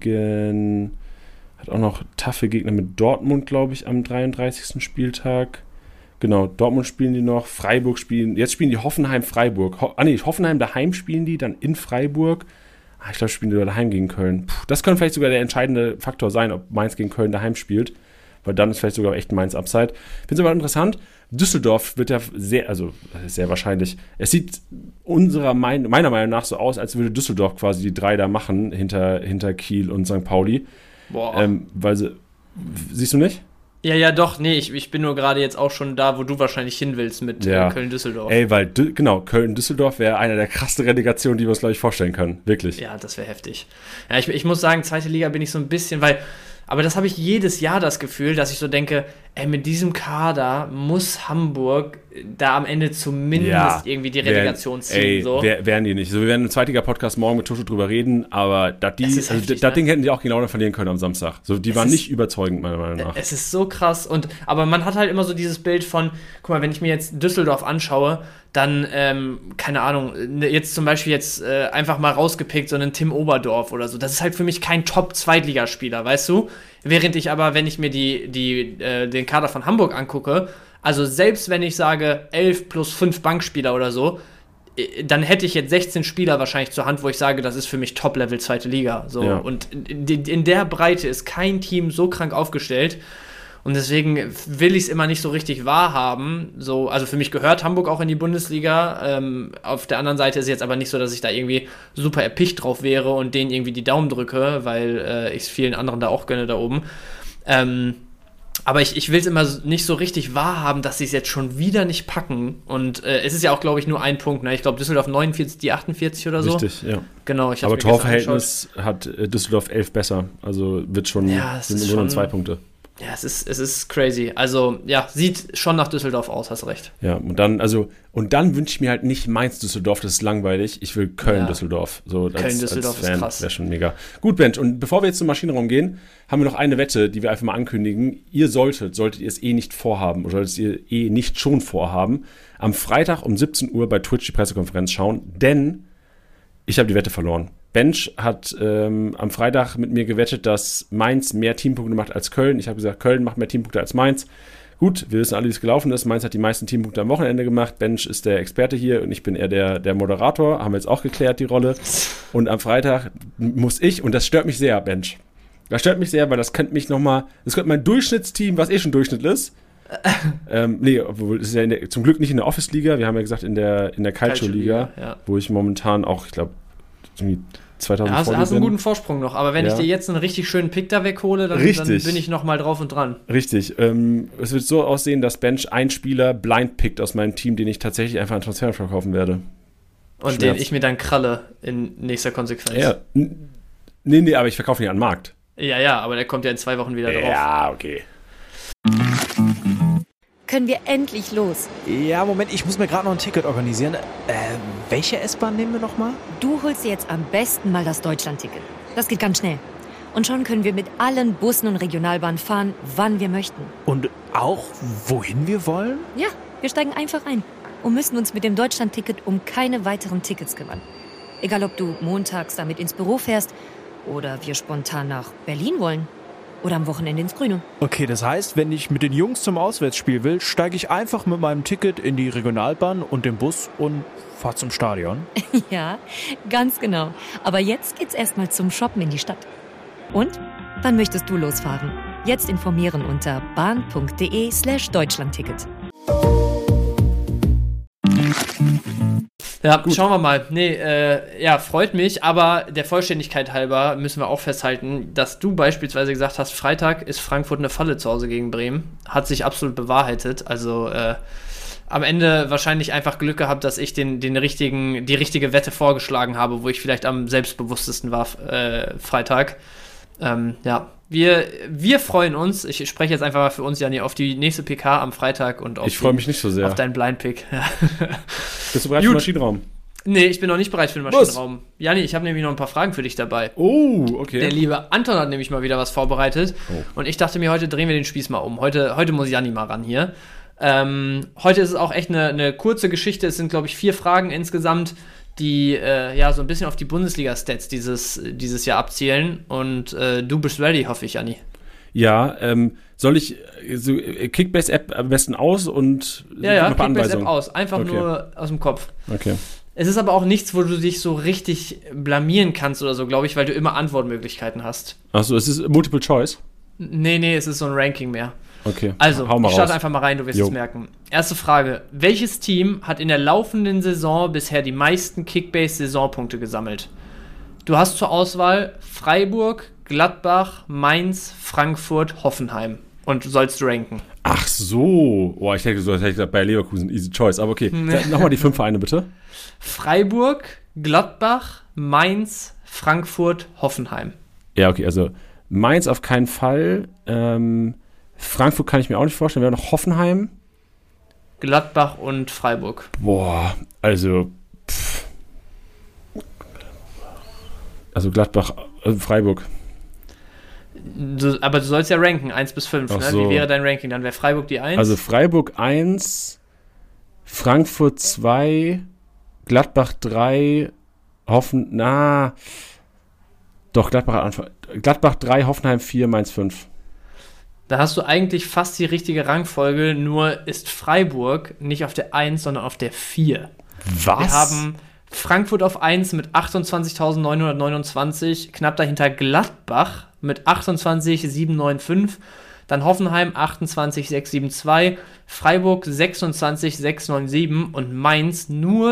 hat auch noch taffe Gegner mit Dortmund, glaube ich, am 33. Spieltag. Genau, Dortmund spielen die noch, Freiburg jetzt spielen die Hoffenheim-Freiburg. Hoffenheim daheim spielen die, dann in Freiburg. Ich glaube, spielen die daheim gegen Köln. Das könnte vielleicht sogar der entscheidende Faktor sein, ob Mainz gegen Köln daheim spielt. Weil dann ist vielleicht sogar echt Mainz Upside. Ich finde es aber interessant. Düsseldorf wird ja sehr wahrscheinlich. Es sieht meiner Meinung nach so aus, als würde Düsseldorf quasi die 3 da machen, hinter Kiel und St. Pauli. Boah. Siehst du nicht? Ja, doch, nee, ich bin nur gerade jetzt auch schon da, wo du wahrscheinlich hin willst mit Köln-Düsseldorf. Ey, weil, Köln-Düsseldorf wäre eine der krassesten Relegationen, die wir uns, glaube ich, vorstellen können. Wirklich. Ja, das wäre heftig. Ja, ich muss sagen, zweite Liga bin ich so ein bisschen, weil Aber das habe ich jedes Jahr das Gefühl, dass ich so denke, mit diesem Kader muss Hamburg da am Ende zumindest irgendwie die Relegation ziehen. So. Wären die nicht. So, wir werden im Zweitliga-Podcast morgen mit Tusche drüber reden, aber das Ding hätten die auch genau verlieren können am Samstag. So, die waren nicht überzeugend, meiner Meinung nach. Es ist so krass. Aber man hat halt immer so dieses Bild von, guck mal, wenn ich mir jetzt Düsseldorf anschaue, dann, keine Ahnung, jetzt zum Beispiel einfach mal rausgepickt, so einen Tim Oberdorf oder so. Das ist halt für mich kein Top-Zweitligaspieler, weißt du? Während ich aber, wenn ich mir den Kader von Hamburg angucke, also selbst wenn ich sage 11 plus 5 Bankspieler oder so, dann hätte ich jetzt 16 Spieler wahrscheinlich zur Hand, wo ich sage, das ist für mich Top-Level zweite Liga. So. Ja. Und in der Breite ist kein Team so krank aufgestellt. Und deswegen will ich es immer nicht so richtig wahrhaben. So, also für mich gehört Hamburg auch in die Bundesliga. Auf der anderen Seite ist es jetzt aber nicht so, dass ich da irgendwie super erpicht drauf wäre und denen irgendwie die Daumen drücke, weil ich es vielen anderen da auch gönne da oben. Aber ich will es immer nicht so richtig wahrhaben, dass sie es jetzt schon wieder nicht packen. Und es ist ja auch, glaube ich, nur ein Punkt. Ne? Ich glaube, Düsseldorf 49, die 48 oder so. Richtig, ja. Genau, aber Torverhältnis hat Düsseldorf 11 besser. Also wird schon, sind nur 2 Punkte. Ja, es ist crazy. Also, ja, sieht schon nach Düsseldorf aus, hast recht. Ja, und dann wünsche ich mir halt nicht Mainz-Düsseldorf, das ist langweilig. Ich will Köln-Düsseldorf. So, Köln-Düsseldorf ist krass. Wäre schon mega. Gut, Bench, und bevor wir jetzt zum Maschinenraum gehen, haben wir noch eine Wette, die wir einfach mal ankündigen. Ihr solltet ihr es nicht vorhaben, oder solltet ihr nicht schon vorhaben, am Freitag um 17 Uhr bei Twitch die Pressekonferenz schauen, denn ich habe die Wette verloren. Bench hat am Freitag mit mir gewettet, dass Mainz mehr Teampunkte macht als Köln. Ich habe gesagt, Köln macht mehr Teampunkte als Mainz. Gut, wir wissen alle, wie es gelaufen ist. Mainz hat die meisten Teampunkte am Wochenende gemacht. Bench ist der Experte hier und ich bin eher der Moderator. Haben wir jetzt auch geklärt, die Rolle. Und am Freitag muss ich, und das stört mich sehr, Bench. Das stört mich sehr, weil das könnte mein Durchschnittsteam, was schon Durchschnitt ist. Obwohl, es ist ja zum Glück nicht in der Office-Liga. Wir haben ja gesagt, in der Calcio-Liga, ja. Wo ich momentan auch, ich glaube, irgendwie 2000 hast einen guten Vorsprung noch, aber wenn ich dir jetzt einen richtig schönen Pick da weghole, dann bin ich noch mal drauf und dran. Richtig. Es wird so aussehen, dass Bench einen Spieler blind pickt aus meinem Team, den ich tatsächlich einfach an Transfer verkaufen werde. Und den ich mir dann kralle in nächster Konsequenz. Ja. Nee, aber ich verkaufe ihn an den Markt. Ja, aber der kommt ja in 2 Wochen wieder drauf. Ja, okay. Können wir endlich los? Ja, Moment, ich muss mir gerade noch ein Ticket organisieren. Welche S-Bahn nehmen wir nochmal? Du holst dir jetzt am besten mal das Deutschland-Ticket. Das geht ganz schnell. Und schon können wir mit allen Bussen und Regionalbahnen fahren, wann wir möchten. Und auch, wohin wir wollen? Ja, wir steigen einfach ein und müssen uns mit dem Deutschland-Ticket um keine weiteren Tickets kümmern. Egal, ob du montags damit ins Büro fährst oder wir spontan nach Berlin wollen. Oder am Wochenende ins Grüne. Okay, das heißt, wenn ich mit den Jungs zum Auswärtsspiel will, steige ich einfach mit meinem Ticket in die Regionalbahn und den Bus und fahre zum Stadion. Ja, ganz genau. Aber jetzt geht's erstmal zum Shoppen in die Stadt. Und? Wann möchtest du losfahren? Jetzt informieren unter bahn.de/Deutschlandticket. Ja, gut. Schauen wir mal. Freut mich, aber der Vollständigkeit halber müssen wir auch festhalten, dass du beispielsweise gesagt hast, Freitag ist Frankfurt eine Falle zu Hause gegen Bremen. Hat sich absolut bewahrheitet. Also am Ende wahrscheinlich einfach Glück gehabt, dass ich die richtige Wette vorgeschlagen habe, wo ich vielleicht am selbstbewusstesten war Freitag. Wir freuen uns. Ich spreche jetzt einfach mal für uns, Janni, auf die nächste PK am Freitag und ich freue mich nicht so sehr. Auf deinen Blind-Pick. Bist du bereit für den Maschinenraum? Nee, ich bin noch nicht bereit für den Maschinenraum. Janni, ich habe nämlich noch ein paar Fragen für dich dabei. Oh, okay. Der liebe Anton hat nämlich mal wieder was vorbereitet. Und ich dachte mir, heute drehen wir den Spieß mal um. Heute muss Janni mal ran hier. Heute ist es auch echt eine kurze Geschichte. Es sind, glaube ich, 4 Fragen insgesamt, die so ein bisschen auf die Bundesliga-Stats dieses Jahr abzielen. Und du bist ready, hoffe ich, Janni. Ja, soll ich so Kickbase-App am besten aus und Kickbase-App aus. Einfach nur aus dem Kopf. Okay. Es ist aber auch nichts, wo du dich so richtig blamieren kannst oder so, glaube ich, weil du immer Antwortmöglichkeiten hast. Achso, es ist Multiple Choice? Nee, es ist so ein Ranking mehr. Okay, also, ich starte einfach mal rein, du wirst es merken. Erste Frage. Welches Team hat in der laufenden Saison bisher die meisten Kickbase-Saisonpunkte gesammelt? Du hast zur Auswahl Freiburg, Gladbach, Mainz, Frankfurt, Hoffenheim. Und du sollst ranken. Ach so. Ich hätte gesagt, bei Leverkusen easy choice. Aber okay, nochmal die 5 Vereine bitte. Freiburg, Gladbach, Mainz, Frankfurt, Hoffenheim. Ja, okay, also Mainz auf keinen Fall. Frankfurt kann ich mir auch nicht vorstellen. Wir haben noch Hoffenheim. Gladbach und Freiburg. Boah, also Gladbach, Freiburg. Aber du sollst ja ranken, 1 bis 5. Ach Ne? so. Wie wäre dein Ranking? Dann wäre Freiburg die 1. Also Freiburg 1, Frankfurt 2, Gladbach 3, Gladbach 3, Hoffenheim 4, Mainz 5. Da hast du eigentlich fast die richtige Rangfolge, nur ist Freiburg nicht auf der 1, sondern auf der 4. Was? Wir haben Frankfurt auf 1 mit 28.929, knapp dahinter Gladbach mit 28.795, dann Hoffenheim 28.672, Freiburg 26.697 und Mainz nur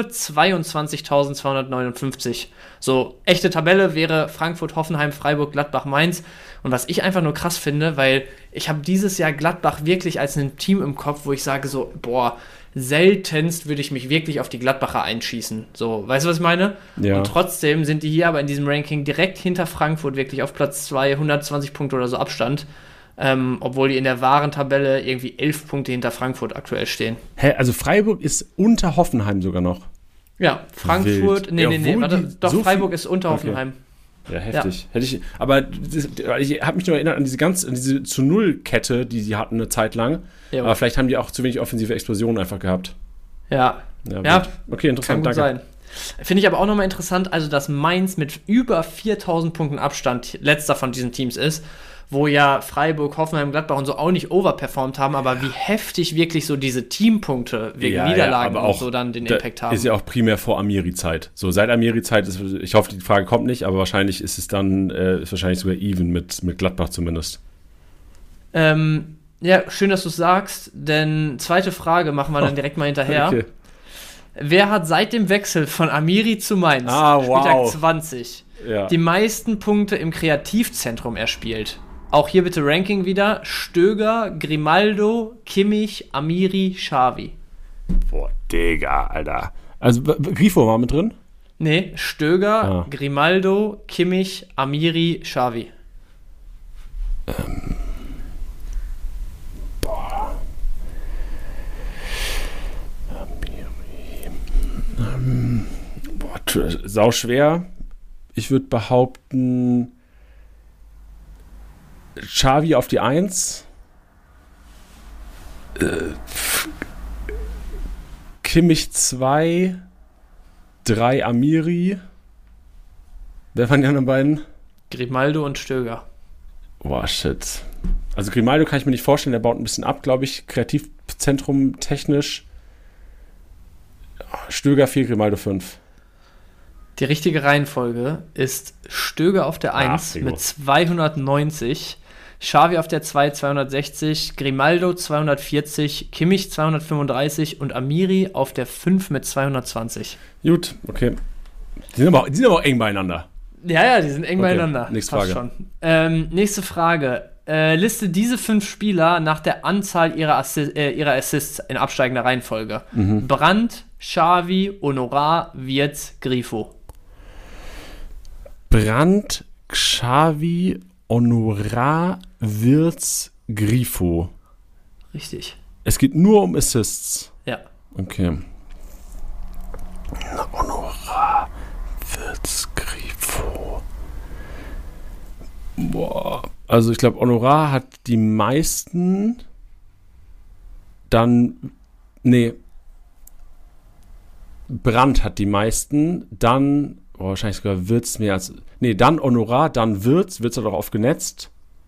22.259. So, echte Tabelle wäre Frankfurt, Hoffenheim, Freiburg, Gladbach, Mainz. Und was ich einfach nur krass finde, weil ich habe dieses Jahr Gladbach wirklich als ein Team im Kopf, wo ich sage so, boah, seltenst würde ich mich wirklich auf die Gladbacher einschießen. So, weißt du, was ich meine? Ja. Und trotzdem sind die hier aber in diesem Ranking direkt hinter Frankfurt wirklich auf Platz 2, 120 Punkte oder so Abstand. Obwohl die in der wahren Tabelle irgendwie 11 Punkte hinter Frankfurt aktuell stehen. Hä, also Freiburg ist unter Hoffenheim sogar noch. Ja, Frankfurt, Wild. warte, doch, so Freiburg ist unter Okay. Hoffenheim. Ja, heftig. Ja. Ich habe mich nur erinnert an diese zu Null-Kette, die sie hatten eine Zeit lang. Jo. Aber vielleicht haben die auch zu wenig offensive Explosionen einfach gehabt. Ja, Ja. Okay, interessant, kann gut danke. sein. Finde ich aber auch nochmal interessant, also dass Mainz mit über 4.000 Punkten Abstand letzter von diesen Teams ist, wo ja Freiburg, Hoffenheim, Gladbach und so auch nicht overperformt haben, aber wie heftig wirklich so diese Teampunkte wegen Niederlagen aber und so dann den Impact haben. Ist ja auch primär vor Amiri-Zeit. So, seit Amiri-Zeit ist, ich hoffe, die Frage kommt nicht, aber wahrscheinlich ist es dann, ist wahrscheinlich sogar even mit Gladbach zumindest. Ja, schön, dass du es sagst, denn zweite Frage machen wir dann direkt mal hinterher. Okay. Wer hat seit dem Wechsel von Amiri zu Mainz, Spieltag 20, Ja. die meisten Punkte im Kreativzentrum erspielt? Auch hier bitte Ranking wieder. Stöger, Grimaldo, Kimmich, Amiri, Xavi. Boah, Digga, Alter. Also, Grifo war mit drin? Nee, Stöger, Ah. Grimaldo, Kimmich, Amiri, Xavi. Sau schwer. Ich würde behaupten, Xavi auf die 1. Kimmich 2. 3 Amiri. Wer waren die anderen beiden? Grimaldo und Stöger. Boah, shit. Also Grimaldo kann ich mir nicht vorstellen, der baut ein bisschen ab, glaube ich. Kreativzentrum technisch. Stöger 4, Grimaldo 5. Die richtige Reihenfolge ist Stöger auf der 1 Figo. mit 290, Xavi auf der 2 260, Grimaldo 240, Kimmich 235 und Amiri auf der 5 mit 220. Gut, okay. Die sind aber auch eng beieinander. Ja, die sind eng Okay, beieinander. nächste Passt Frage. schon. Nächste Frage. Liste diese 5 Spieler nach der Anzahl ihrer Assists in absteigender Reihenfolge. Brandt, Xavi, Honorar, Wirtz, Grifo. Brandt, Xavi, Honorar, Wirtz, Grifo. Richtig. Es geht nur um Assists. Ja. Okay. Honorar, Wirtz, Grifo. Boah. Also ich glaube, Honorar hat die meisten. Dann. Nee. Brandt hat die meisten. Dann. Wahrscheinlich sogar Wirtz mehr als. Nee, dann Honorar, dann Wirtz. Wirtz hat auch aufgenetzt.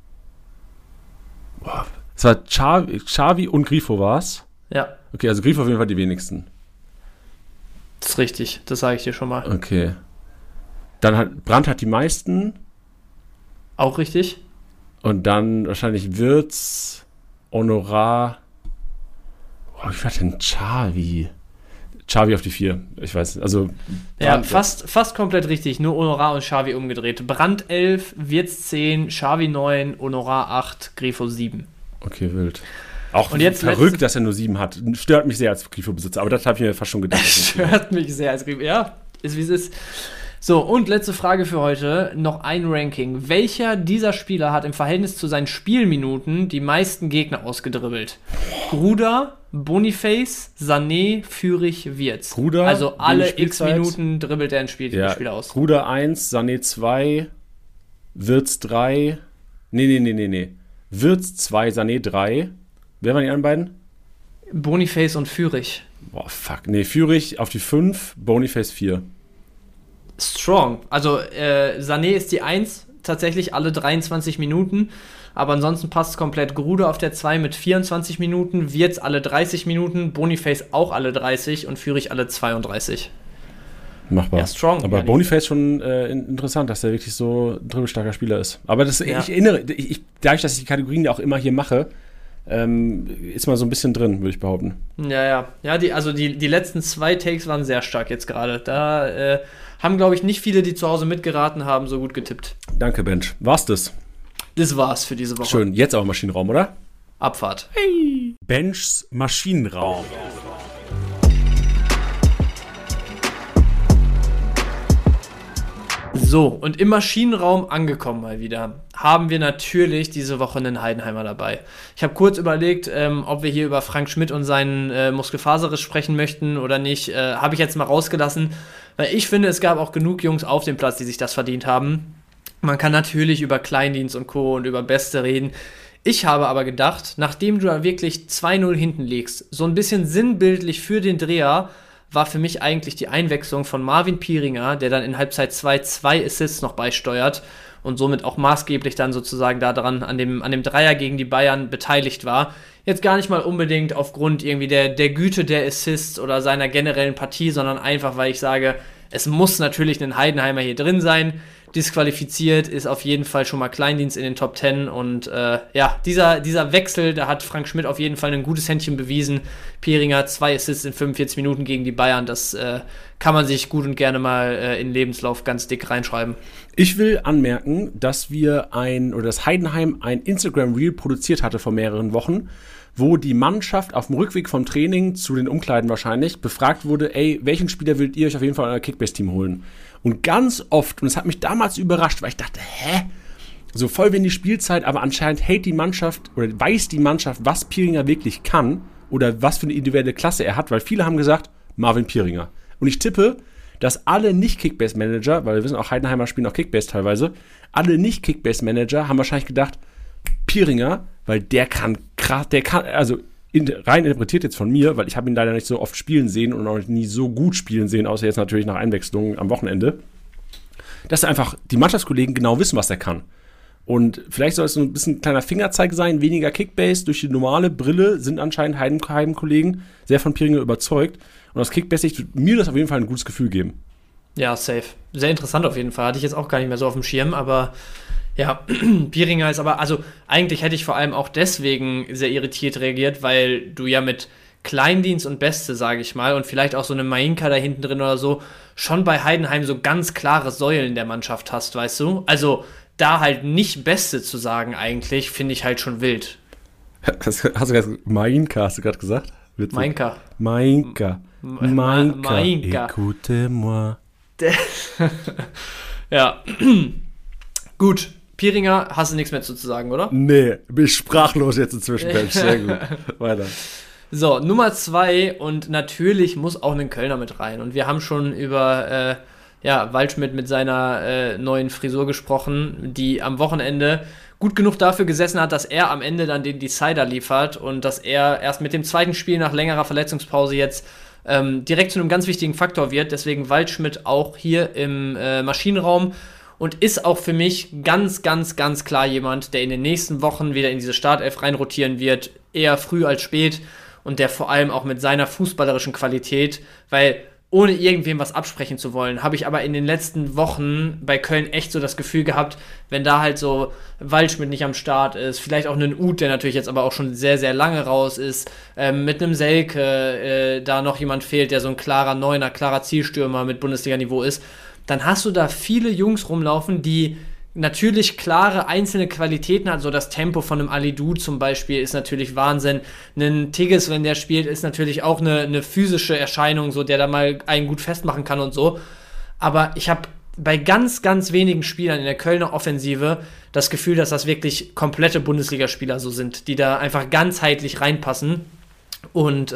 Boah. Es war Xavi und Grifo war es. Ja, Okay, also Grifo auf jeden Fall die wenigsten. das ist richtig. Das sage ich dir schon mal. Okay. Dann hat Brandt hat die meisten. Auch richtig? Und dann wahrscheinlich Wirtz, Honorar. Boah, wie war denn Xavi? Xavi auf die 4. Ich weiß nicht. Also. Ja, Brandt- fast komplett richtig. Nur Honorar und Xavi umgedreht. Brandt 11, Wirtz 10, Xavi 9, Honorar 8, Grifo 7. Okay, wild. Auch Und jetzt verrückt, dass er nur 7 hat. Stört mich sehr als Grifo-Besitzer, aber das habe ich mir fast schon gedacht. Stört mich sehr als Grifo. Ja, ist wie es ist. So, und letzte Frage für heute, noch ein Ranking. Welcher dieser Spieler hat im Verhältnis zu seinen Spielminuten die meisten Gegner ausgedribbelt? Gruda, Boniface, Sané, Führig, Wirtz. Gruda, also alle x Spielzeit. Minuten dribbelt er ein Spiel aus. Gruda 1, Sané 2, Wirtz 3. Nee. Wirtz 2, Sané 3. Wer waren die anderen beiden? Boniface und Fürig. Boah, fuck. Nee, Fürig auf die 5, Boniface 4. Strong. Also Sané ist die 1, tatsächlich alle 23 Minuten. Aber ansonsten passt es komplett. Gruda auf der 2 mit 24 Minuten, Wirtz alle 30 Minuten, Boniface auch alle 30 und Fürig alle 32. Machbar. Ja, strong. Aber ja, Boniface schon interessant, dass er wirklich so ein dribbelstarker Spieler ist. Aber das, Ja. dadurch, dass ich die Kategorien ja auch immer hier mache, ist man so ein bisschen drin, würde ich behaupten. Ja, die letzten 2 Takes waren sehr stark jetzt gerade. Da haben, glaube ich, nicht viele, die zu Hause mitgeraten haben, so gut getippt. Danke, Bench. War's das? Das war's für diese Woche. Schön. Jetzt aber Maschinenraum, oder? Abfahrt. Benchs Maschinenraum. So, und im Maschinenraum angekommen mal wieder, haben wir natürlich diese Woche einen Heidenheimer dabei. Ich habe kurz überlegt, ob wir hier über Frank Schmidt und seinen Muskelfaserriss sprechen möchten oder nicht. Habe ich jetzt mal rausgelassen, weil ich finde, es gab auch genug Jungs auf dem Platz, die sich das verdient haben. Man kann natürlich über Kleindienst und Co. und über Beste reden. Ich habe aber gedacht, nachdem du da wirklich 2-0 hinten liegst, so ein bisschen sinnbildlich für den Dreher, war für mich eigentlich die Einwechslung von Marvin Pieringer, der dann in Halbzeit 2 Assists noch beisteuert und somit auch maßgeblich dann sozusagen daran an dem Dreier gegen die Bayern beteiligt war. Jetzt gar nicht mal unbedingt aufgrund irgendwie der Güte der Assists oder seiner generellen Partie, sondern einfach, weil ich sage, es muss natürlich ein Heidenheimer hier drin sein. Disqualifiziert ist auf jeden Fall schon mal Kleindienst in den Top 10 und dieser Wechsel, da hat Frank Schmidt auf jeden Fall ein gutes Händchen bewiesen. Pieringer 2 Assists in 45 Minuten gegen die Bayern, das kann man sich gut und gerne mal in den Lebenslauf ganz dick reinschreiben. Ich will anmerken, dass dass Heidenheim ein Instagram-Reel produziert hatte vor mehreren Wochen, wo die Mannschaft auf dem Rückweg vom Training zu den Umkleiden wahrscheinlich befragt wurde, welchen Spieler würdet ihr euch auf jeden Fall in euer Kickbase-Team holen? Und ganz oft, und es hat mich damals überrascht, weil ich dachte, so voll wenig Spielzeit, aber anscheinend hält die Mannschaft oder weiß die Mannschaft, was Pieringer wirklich kann oder was für eine individuelle Klasse er hat, weil viele haben gesagt, Marvin Pieringer. Und ich tippe, dass alle Nicht-Kickbase-Manager, weil wir wissen auch, Heidenheimer spielen auch Kickbase teilweise, alle Nicht-Kickbase-Manager haben wahrscheinlich gedacht, Pieringer, weil der kann, also rein interpretiert jetzt von mir, weil ich habe ihn leider nicht so oft spielen sehen und auch nie so gut spielen sehen, außer jetzt natürlich nach Einwechslung am Wochenende, dass einfach die Mannschaftskollegen genau wissen, was er kann. Und vielleicht soll es so ein bisschen ein kleiner Fingerzeig sein, weniger Kickbase durch die normale Brille sind anscheinend Heidenheim-Kollegen sehr von Pieringer überzeugt. Und aus Kickbase-Sicht wird mir das auf jeden Fall ein gutes Gefühl geben. Ja, safe. Sehr interessant auf jeden Fall. Hatte ich jetzt auch gar nicht mehr so auf dem Schirm, aber ja, Pieringer ist aber, also eigentlich hätte ich vor allem auch deswegen sehr irritiert reagiert, weil du ja mit Kleindienst und Beste, sage ich mal, und vielleicht auch so eine Mainka da hinten drin oder so, schon bei Heidenheim so ganz klare Säulen der Mannschaft hast, weißt du? Also da halt nicht Beste zu sagen eigentlich, finde ich halt schon wild. Hast du gerade Mainka, hast du gerade gesagt? Witzig. Mainka. Mainka. Écoutez-moi. Ja. Gut. Pieringer, hast du nichts mehr zu sagen, oder? Nee, bin ich sprachlos jetzt inzwischen, Mensch. Sehr gut. Weiter. So, Nummer 2 und natürlich muss auch ein Kölner mit rein. Und wir haben schon über Waldschmidt mit seiner neuen Frisur gesprochen, die am Wochenende gut genug dafür gesessen hat, dass er am Ende dann den Decider liefert und dass er erst mit dem zweiten Spiel nach längerer Verletzungspause jetzt direkt zu einem ganz wichtigen Faktor wird. Deswegen Waldschmidt auch hier im Maschinenraum. Und ist auch für mich ganz, ganz, ganz klar jemand, der in den nächsten Wochen wieder in diese Startelf reinrotieren wird, eher früh als spät und der vor allem auch mit seiner fußballerischen Qualität, weil ohne irgendwem was absprechen zu wollen, habe ich aber in den letzten Wochen bei Köln echt so das Gefühl gehabt, wenn da halt so Waldschmidt nicht am Start ist, vielleicht auch einen Uth, der natürlich jetzt aber auch schon sehr, sehr lange raus ist, mit einem Selke da noch jemand fehlt, der so ein klarer Neuner, klarer Zielstürmer mit Bundesliga-Niveau ist, dann hast du da viele Jungs rumlaufen, die natürlich klare einzelne Qualitäten hat, so das Tempo von einem Alidou zum Beispiel ist natürlich Wahnsinn. Ein Tigges, wenn der spielt, ist natürlich auch eine physische Erscheinung, so der da mal einen gut festmachen kann und so. Aber ich habe bei ganz, ganz wenigen Spielern in der Kölner Offensive das Gefühl, dass das wirklich komplette Bundesligaspieler so sind, die da einfach ganzheitlich reinpassen. Und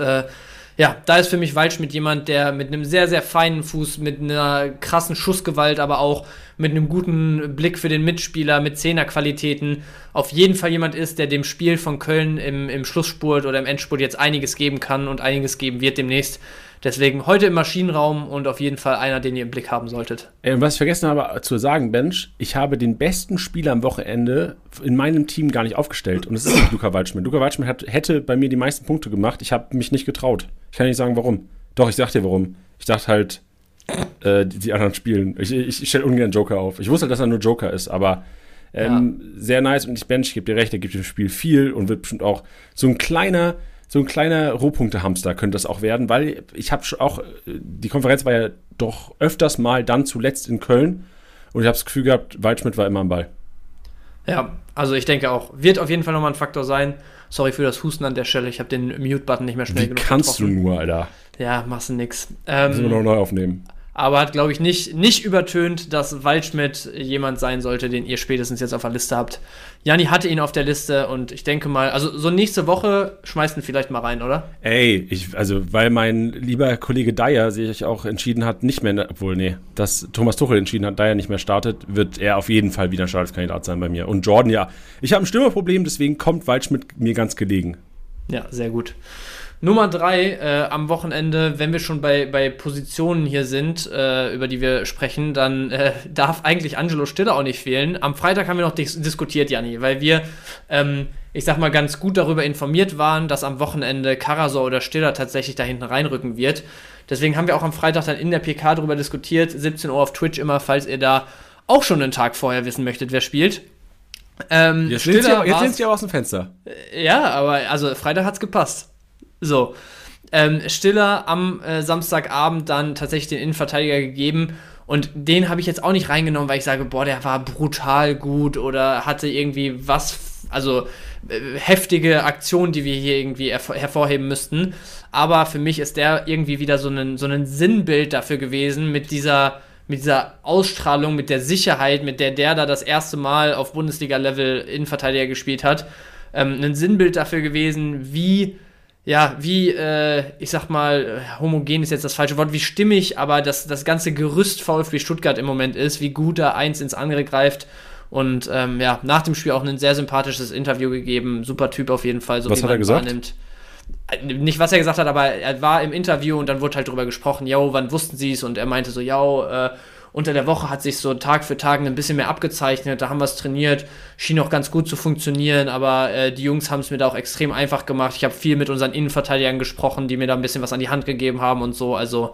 da ist für mich Waldschmidt jemand, der mit einem sehr, sehr feinen Fuß, mit einer krassen Schussgewalt, aber auch mit einem guten Blick für den Mitspieler, mit Zehnerqualitäten auf jeden Fall jemand ist, der dem Spiel von Köln im Schlussspurt oder im Endspurt jetzt einiges geben kann und einiges geben wird demnächst. Deswegen heute im Maschinenraum und auf jeden Fall einer, den ihr im Blick haben solltet. Was ich vergessen habe zu sagen, Bench, ich habe den besten Spieler am Wochenende in meinem Team gar nicht aufgestellt. Und das ist nicht Luca Waldschmidt. Luca Waldschmidt hätte bei mir die meisten Punkte gemacht. Ich habe mich nicht getraut. Ich kann nicht sagen, warum. Doch, ich sag dir, warum. Ich dachte halt, die anderen spielen. Ich stelle ungern Joker auf. Ich wusste halt, dass er nur Joker ist, aber sehr nice. Und ich gebe dir recht, er gibt dem Spiel viel und wird bestimmt auch so ein kleiner Rohpunkte-Hamster könnte das auch werden, weil ich habe auch, die Konferenz war ja doch öfters mal dann zuletzt in Köln und ich habe das Gefühl gehabt, Waldschmidt war immer am Ball. Ja, also ich denke auch, wird auf jeden Fall nochmal ein Faktor sein. Sorry für das Husten an der Stelle, ich habe den Mute-Button nicht mehr schnell genug getroffen. Wie kannst du nur, Alter? Ja, machst du nix. Müssen wir noch neu aufnehmen. Aber hat, glaube ich, nicht übertönt, dass Waldschmidt jemand sein sollte, den ihr spätestens jetzt auf der Liste habt. Janni hatte ihn auf der Liste und ich denke mal, also so nächste Woche schmeißt ihn vielleicht mal rein, oder? Weil mein lieber Kollege Dyer sich auch entschieden hat, nicht mehr, dass Thomas Tuchel entschieden hat, Dyer nicht mehr startet, wird er auf jeden Fall wieder ein Startkandidat sein bei mir. Und Jordan, ja. Ich habe ein Stimmerproblem, deswegen kommt Waldschmidt mir ganz gelegen. Ja, sehr gut. Nummer 3 am Wochenende, wenn wir schon bei Positionen hier sind, über die wir sprechen, dann darf eigentlich Angelo Stiller auch nicht fehlen. Am Freitag haben wir noch diskutiert, Janni, weil wir, ich sag mal, ganz gut darüber informiert waren, dass am Wochenende Karasor oder Stiller tatsächlich da hinten reinrücken wird. Deswegen haben wir auch am Freitag dann in der PK darüber diskutiert, 17 Uhr auf Twitch immer, falls ihr da auch schon einen Tag vorher wissen möchtet, wer spielt. Jetzt sind sie aber aus dem Fenster. Ja, aber also Freitag hat's gepasst. So, Stiller am Samstagabend dann tatsächlich den Innenverteidiger gegeben und den habe ich jetzt auch nicht reingenommen, weil ich sage, boah, der war brutal gut oder hatte irgendwie heftige Aktionen, die wir hier irgendwie hervorheben müssten, aber für mich ist der irgendwie wieder so ein Sinnbild dafür gewesen, mit dieser Ausstrahlung, mit der Sicherheit, mit der da das erste Mal auf Bundesliga-Level Innenverteidiger gespielt hat, ein Sinnbild dafür gewesen, wie ich sag mal, homogen ist jetzt das falsche Wort, wie stimmig, aber das ganze Gerüst VfB Stuttgart im Moment ist, wie gut da eins ins andere greift und nach dem Spiel auch ein sehr sympathisches Interview gegeben, super Typ auf jeden Fall, so was wie hat man er gesagt? Wahrnimmt. Nicht, was er gesagt hat, aber er war im Interview und dann wurde halt drüber gesprochen, wann wussten sie es? Und er meinte so, unter der Woche hat sich so Tag für Tag ein bisschen mehr abgezeichnet, da haben wir es trainiert, schien auch ganz gut zu funktionieren, aber die Jungs haben es mir da auch extrem einfach gemacht. Ich habe viel mit unseren Innenverteidigern gesprochen, die mir da ein bisschen was an die Hand gegeben haben und so, also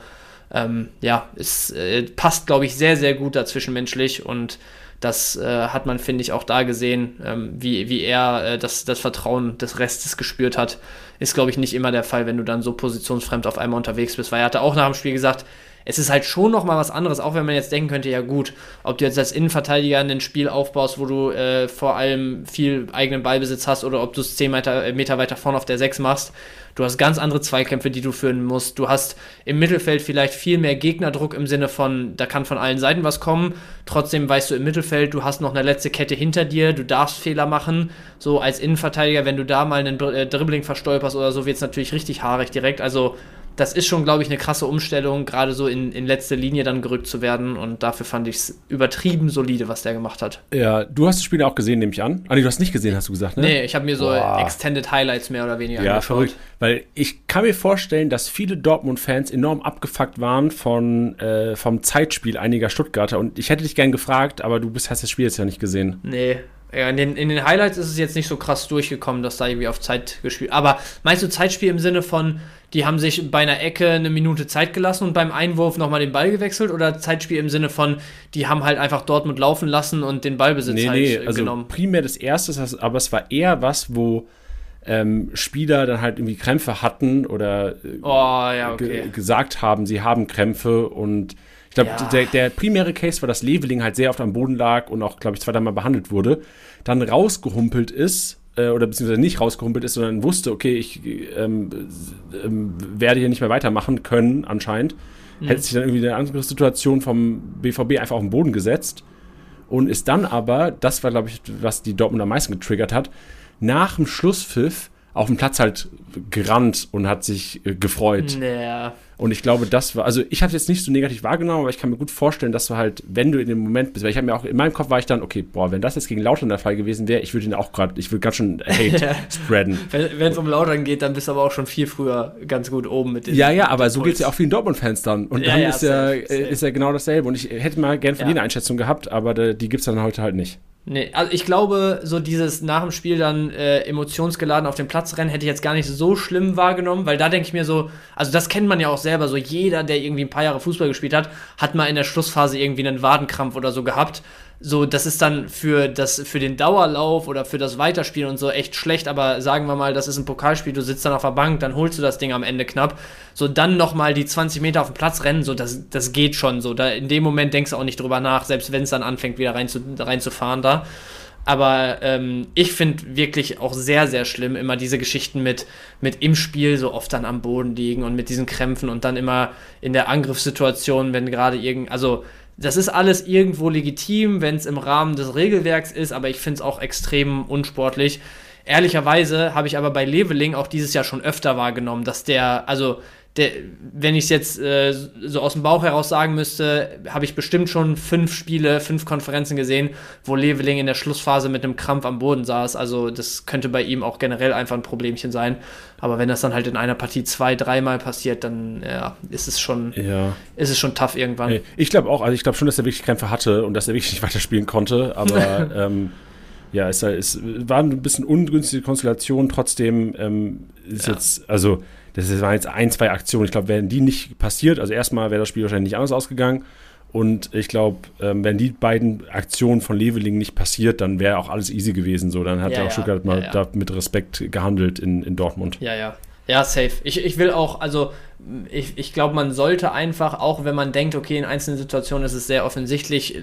es passt, glaube ich, sehr, sehr gut dazwischenmenschlich und das hat man, finde ich, auch da gesehen, wie er das Vertrauen des Restes gespürt hat. Ist, glaube ich, nicht immer der Fall, wenn du dann so positionsfremd auf einmal unterwegs bist, weil er hatte auch nach dem Spiel gesagt, es ist halt schon nochmal was anderes, auch wenn man jetzt denken könnte, ja gut, ob du jetzt als Innenverteidiger ein Spiel aufbaust, wo du vor allem viel eigenen Ballbesitz hast oder ob du es 10 Meter weiter vorne auf der 6 machst. Du hast ganz andere Zweikämpfe, die du führen musst. Du hast im Mittelfeld vielleicht viel mehr Gegnerdruck im Sinne von, da kann von allen Seiten was kommen. Trotzdem weißt du im Mittelfeld, du hast noch eine letzte Kette hinter dir, du darfst Fehler machen. So als Innenverteidiger, wenn du da mal einen Dribbling verstolperst oder so, wird es natürlich richtig haarig direkt. Also das ist schon, glaube ich, eine krasse Umstellung, gerade so in letzte Linie dann gerückt zu werden. Und dafür fand ich es übertrieben solide, was der gemacht hat. Ja, du hast das Spiel auch gesehen, nehme ich an. Du hast nicht gesehen, hast du gesagt, ne? Nee, ich habe mir so Extended Highlights mehr oder weniger angeschaut. Ja, verrückt. Weil ich kann mir vorstellen, dass viele Dortmund-Fans enorm abgefuckt waren vom Zeitspiel einiger Stuttgarter. Und ich hätte dich gern gefragt, aber hast das Spiel jetzt ja nicht gesehen. Nee. Ja, in den Highlights ist es jetzt nicht so krass durchgekommen, dass da irgendwie auf Zeit gespielt. Aber meinst du Zeitspiel im Sinne von, die haben sich bei einer Ecke eine Minute Zeit gelassen und beim Einwurf nochmal den Ball gewechselt? Oder Zeitspiel im Sinne von, die haben halt einfach Dortmund laufen lassen und den Ballbesitz genommen? Primär das Erste, aber es war eher was, wo Spieler dann halt irgendwie Krämpfe hatten oder gesagt haben, sie haben Krämpfe und ich glaube, der primäre Case war, dass Leveling halt sehr oft am Boden lag und auch, glaube ich, 2, 3 Mal behandelt wurde, dann rausgehumpelt ist, oder beziehungsweise nicht rausgehumpelt ist, sondern wusste, okay, ich werde hier nicht mehr weitermachen können, anscheinend. hätte sich dann irgendwie in eine andere Situation vom BVB einfach auf den Boden gesetzt und ist dann aber, das war, glaube ich, was die Dortmund am meisten getriggert hat, nach dem Schlusspfiff auf dem Platz halt gerannt und hat sich gefreut. Ja. Und ich glaube, das war, also ich habe es jetzt nicht so negativ wahrgenommen, aber ich kann mir gut vorstellen, dass du halt, wenn du in dem Moment bist, weil ich habe mir auch, in meinem Kopf war ich dann, okay, wenn das jetzt gegen Lautern der Fall gewesen wäre, ich würde ganz schön Hate spreaden. Wenn es um Lautern geht, dann bist du aber auch schon viel früher ganz gut oben mit den. Ja, aber so geht es ja auch vielen Dortmund-Fans dann. Und dann ist ja genau dasselbe. Und ich hätte mal gern von dir eine Einschätzung gehabt, aber die gibt es dann heute halt nicht. Nee, also ich glaube, so dieses nach dem Spiel dann emotionsgeladen auf den Platz rennen, hätte ich jetzt gar nicht so schlimm wahrgenommen, weil da denke ich mir so, also das kennt man ja auch selber, so jeder, der irgendwie ein paar Jahre Fußball gespielt hat, hat mal in der Schlussphase irgendwie einen Wadenkrampf oder so gehabt. So, das ist dann für den Dauerlauf oder für das Weiterspielen und so echt schlecht, aber sagen wir mal, das ist ein Pokalspiel, du sitzt dann auf der Bank, dann holst du das Ding am Ende knapp. So, dann nochmal die 20 Meter auf den Platz rennen, so, das geht schon so. Da, in dem Moment denkst du auch nicht drüber nach, selbst wenn es dann anfängt, wieder reinzufahren da. Aber ich finde wirklich auch sehr, sehr schlimm immer diese Geschichten mit im Spiel so oft dann am Boden liegen und mit diesen Krämpfen und dann immer in der Angriffssituation, wenn gerade das ist alles irgendwo legitim, wenn es im Rahmen des Regelwerks ist, aber ich finde es auch extrem unsportlich. Ehrlicherweise habe ich aber bei Leveling auch dieses Jahr schon öfter wahrgenommen, dass wenn ich es jetzt so aus dem Bauch heraus sagen müsste, habe ich bestimmt schon 5 Konferenzen gesehen, wo Leveling in der Schlussphase mit einem Krampf am Boden saß. Also das könnte bei ihm auch generell einfach ein Problemchen sein. Aber wenn das dann halt in einer Partie 2-3 Mal passiert, dann ist es schon tough irgendwann. Ich glaube auch, also ich glaube schon, dass er wirklich Krämpfe hatte und dass er wirklich nicht weiterspielen konnte, aber es war ein bisschen ungünstige Konstellation, trotzdem jetzt, also das waren jetzt 1-2 Aktionen. Ich glaube, wären die nicht passiert, also erstmal wäre das Spiel wahrscheinlich nicht anders ausgegangen. Und ich glaube, wenn die beiden Aktionen von Leveling nicht passiert, dann wäre auch alles easy gewesen. So, dann hat auch Stuttgart da mit Respekt gehandelt in Dortmund. Ja, safe. Ich will auch, also ich glaube, man sollte einfach, auch wenn man denkt, okay, in einzelnen Situationen ist es sehr offensichtlich,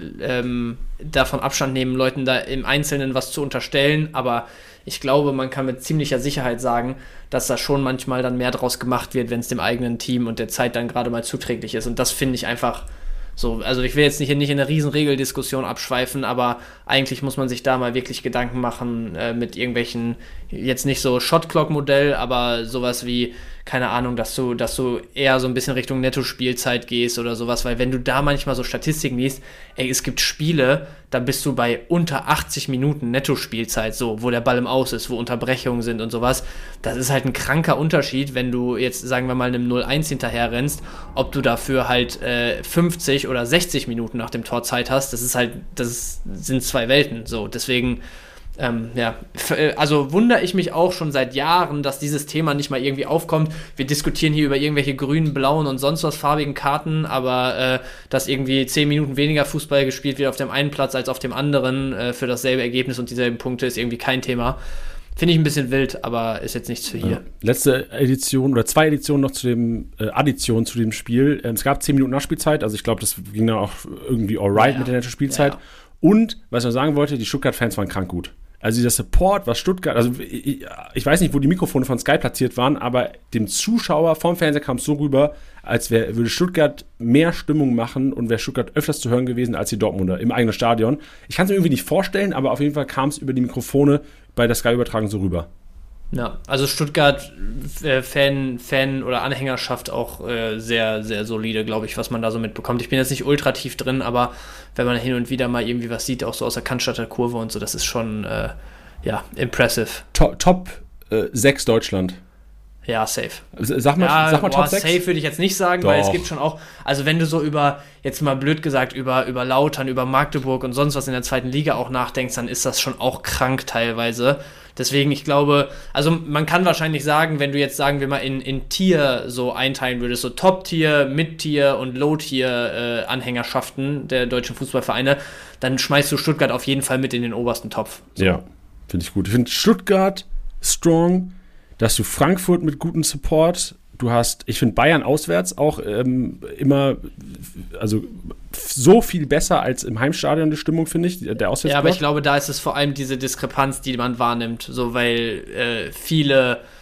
davon Abstand nehmen, Leuten da im Einzelnen was zu unterstellen, aber ich glaube, man kann mit ziemlicher Sicherheit sagen, dass da schon manchmal dann mehr draus gemacht wird, wenn es dem eigenen Team und der Zeit dann gerade mal zuträglich ist. Und das finde ich einfach so, also ich will jetzt nicht in eine riesen Regeldiskussion abschweifen, aber eigentlich muss man sich da mal wirklich Gedanken machen mit irgendwelchen, jetzt nicht so Shot-Clock-Modell, aber sowas wie, keine Ahnung, dass du eher so ein bisschen Richtung Netto-Spielzeit gehst oder sowas, weil wenn du da manchmal so Statistiken liest, es gibt Spiele, da bist du bei unter 80 Minuten Netto-Spielzeit, so, wo der Ball im Aus ist, wo Unterbrechungen sind und sowas. Das ist halt ein kranker Unterschied, wenn du jetzt, sagen wir mal, einem 0-1 hinterher rennst, ob du dafür halt 50 oder 60 Minuten nach dem Tor Zeit hast. Das sind 2 Welten, so, deswegen also wundere ich mich auch schon seit Jahren, dass dieses Thema nicht mal irgendwie aufkommt. Wir diskutieren hier über irgendwelche grünen, blauen und sonst was farbigen Karten, aber dass irgendwie 10 Minuten weniger Fußball gespielt wird auf dem einen Platz als auf dem anderen für dasselbe Ergebnis und dieselben Punkte ist irgendwie kein Thema. Finde ich ein bisschen wild, aber ist jetzt nichts für hier. Ja. Letzte Edition oder 2 Editionen noch zu dem Addition zu dem Spiel. Es gab 10 Minuten Nachspielzeit, also ich glaube, das ging dann auch irgendwie alright mit der netten Spielzeit. Ja. Und, was ich noch sagen wollte, die Stuttgart-Fans waren krank gut. Also dieser Support, was Stuttgart, also ich weiß nicht, wo die Mikrofone von Sky platziert waren, aber dem Zuschauer vom Fernseher kam es so rüber, als würde Stuttgart mehr Stimmung machen und wäre Stuttgart öfters zu hören gewesen als die Dortmunder im eigenen Stadion. Ich kann es mir irgendwie nicht vorstellen, aber auf jeden Fall kam es über die Mikrofone bei der Sky-Übertragung so rüber. Ja, also Stuttgart Fan oder Anhängerschaft auch sehr, sehr solide, glaube ich, was man da so mitbekommt. Ich bin jetzt nicht ultra tief drin, aber wenn man hin und wieder mal irgendwie was sieht, auch so aus der Cannstatter Kurve und so, das ist schon, impressive. Top 6 Deutschland. Ja, safe. Sag mal Top 6. Safe würde ich jetzt nicht sagen, weil es gibt schon auch, also wenn du so jetzt mal blöd gesagt, über Lautern, über Magdeburg und sonst was in der 2. Liga auch nachdenkst, dann ist das schon auch krank teilweise. Deswegen, ich glaube, also man kann wahrscheinlich sagen, wenn du jetzt, sagen wir mal, in Tier so einteilen würdest, so Top-Tier, Mid-Tier und Low-Tier Anhängerschaften der deutschen Fußballvereine, dann schmeißt du Stuttgart auf jeden Fall mit in den obersten Topf. So. Ja, finde ich gut. Ich finde Stuttgart strong, da hast du Frankfurt mit gutem Support, ich finde Bayern auswärts auch immer, also so viel besser als im Heimstadion die Stimmung, finde ich, der Auswärtsblock. Ja, aber ich glaube, da ist es vor allem diese Diskrepanz, die man wahrnimmt, so, weil viele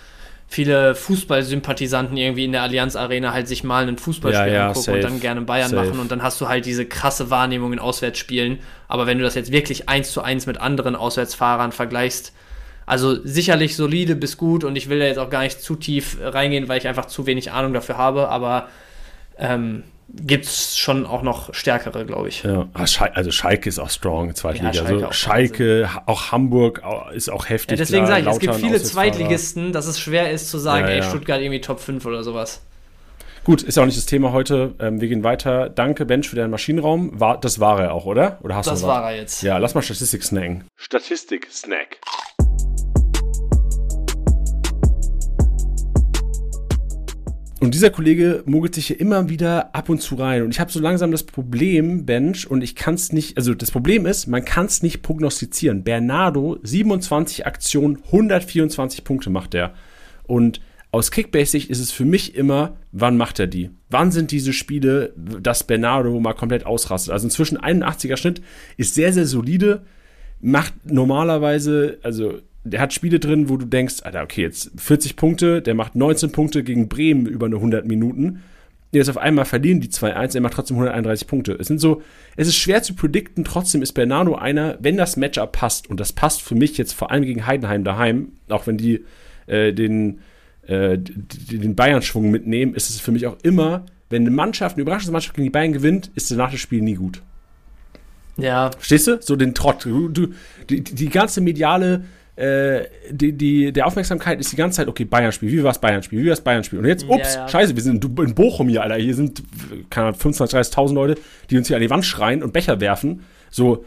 viele Fußballsympathisanten irgendwie in der Allianz Arena halt sich mal ein Fußballspiel angucken safe, und dann gerne Bayern safe. machen und dann hast du halt diese krasse Wahrnehmung in Auswärtsspielen. Aber wenn du das jetzt wirklich 1:1 mit anderen Auswärtsfahrern vergleichst, also sicherlich solide bis gut und ich will da jetzt auch gar nicht zu tief reingehen, weil ich einfach zu wenig Ahnung dafür habe, aber gibt es schon auch noch stärkere, glaube ich. Ja, also Schalke ist auch strong, Zweitliga. Ja, also Schalke, auch Hamburg ist auch heftig. Ja, deswegen sage ich, es gibt Lautern, viele Auswärtsfahrer. Zweitligisten, dass es schwer ist zu sagen, Ja, ja. Stuttgart irgendwie Top 5 oder sowas. Gut, ist ja auch nicht das Thema heute. Wir gehen weiter. Danke, Bench, für deinen Maschinenraum. Das war er auch, oder? Oder hast du Das noch was? war er jetzt. Ja, lass mal Statistik snacken. Statistik-Snack. Und dieser Kollege mogelt sich hier immer wieder ab und zu rein. Und ich habe so langsam das Problem, Bench, und ich kann es nicht, also das Problem ist, man kann es nicht prognostizieren. Bernardo, 27 Aktionen, 124 Punkte macht er. Und aus Kickbase-Sicht ist es für mich immer, wann macht er die? Wann sind diese Spiele, dass Bernardo mal komplett ausrastet? Also inzwischen 81er Schnitt ist sehr, sehr solide, macht normalerweise, also der hat Spiele drin, wo du denkst, Alter, okay, jetzt 40 Punkte, der macht 19 Punkte gegen Bremen über eine 100 Minuten. Jetzt auf einmal verlieren die 2-1, er macht trotzdem 131 Punkte. Es ist schwer zu predikten, trotzdem ist Bernardo einer, wenn das Matchup passt, und das passt für mich jetzt vor allem gegen Heidenheim daheim, auch wenn die den Bayern-Schwung mitnehmen, ist es für mich auch immer, wenn eine Überraschungsmannschaft gegen die Bayern gewinnt, ist danach das Spiel nie gut. Ja. Verstehst du? So den Trott. Die ganze mediale der Aufmerksamkeit ist die ganze Zeit, okay, Bayern-Spiel, wie war das Bayern-Spiel, Und jetzt, ups, Ja. scheiße, wir sind in Bochum hier, Alter, hier sind 25.000, 30.000 Leute, die uns hier an die Wand schreien und Becher werfen, so,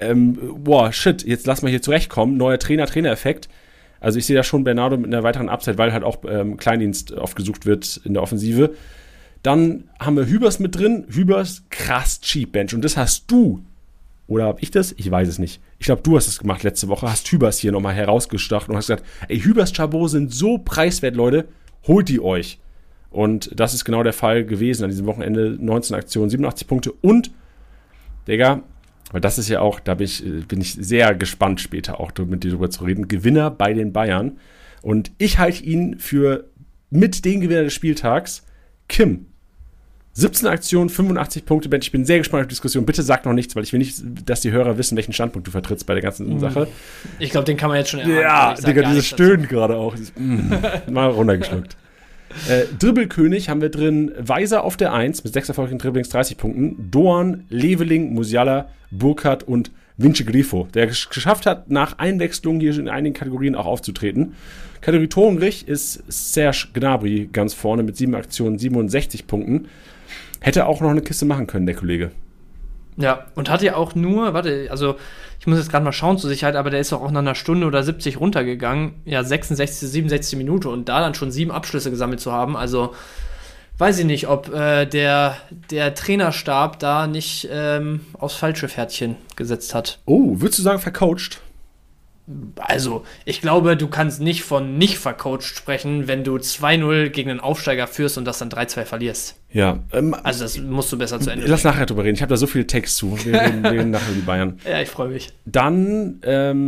shit, jetzt lass mal hier zurechtkommen, neuer Trainer-Effekt. Also ich sehe da schon Bernardo mit einer weiteren Upside, weil halt auch Kleindienst oft gesucht wird in der Offensive. Dann haben wir Hübers mit drin, Hübers krass cheap Bench, und das hast du. Oder habe ich das? Ich weiß es nicht. Ich glaube, du hast es gemacht letzte Woche, hast Hübers hier nochmal herausgestochen und hast gesagt, ey, Hübers Chabot sind so preiswert, Leute, holt die euch. Und das ist genau der Fall gewesen an diesem Wochenende. 19 Aktionen, 87 Punkte und, Digga, weil das ist ja auch, da bin ich sehr gespannt später auch mit dir drüber zu reden, Gewinner bei den Bayern. Und ich halte ihn für mit den Gewinner des Spieltags, Kim. 17 Aktionen, 85 Punkte, Ben. Ich bin sehr gespannt auf die Diskussion. Bitte sag noch nichts, weil ich will nicht, dass die Hörer wissen, welchen Standpunkt du vertrittst bei der ganzen Sache. Ich glaube, den kann man jetzt schon erahnen. Ja, Digga, dieses Stöhnen gerade auch. Mal runtergeschluckt. Dribbelkönig haben wir drin Weiser auf der 1 mit 6 erfolgreichen Dribblings, 30 Punkten. Doan, Leveling, Musiala, Burkhardt und Vince Grifo, der geschafft hat, nach Einwechslung hier in einigen Kategorien auch aufzutreten. Kategorie Torungrich ist Serge Gnabry ganz vorne mit 7 Aktionen, 67 Punkten. Hätte auch noch eine Kiste machen können, der Kollege. Ja, und hat ja auch nur, also ich muss jetzt gerade mal schauen zur Sicherheit, aber der ist doch auch nach einer Stunde oder 70 runtergegangen. Ja, 66, 67 Minuten und da dann schon 7 Abschlüsse gesammelt zu haben. Also weiß ich nicht, ob der Trainerstab da nicht aufs falsche Pferdchen gesetzt hat. Oh, würdest du sagen, vercoacht? Also, ich glaube, du kannst nicht von nicht vercoacht sprechen, wenn du 2-0 gegen einen Aufsteiger führst und das dann 3-2 verlierst. Ja. Also, das musst du besser zu Ende Lass nachher drüber reden. Ich habe da so viele Text zu. Wir reden nachher über die Bayern. Ja, ich freue mich. Dann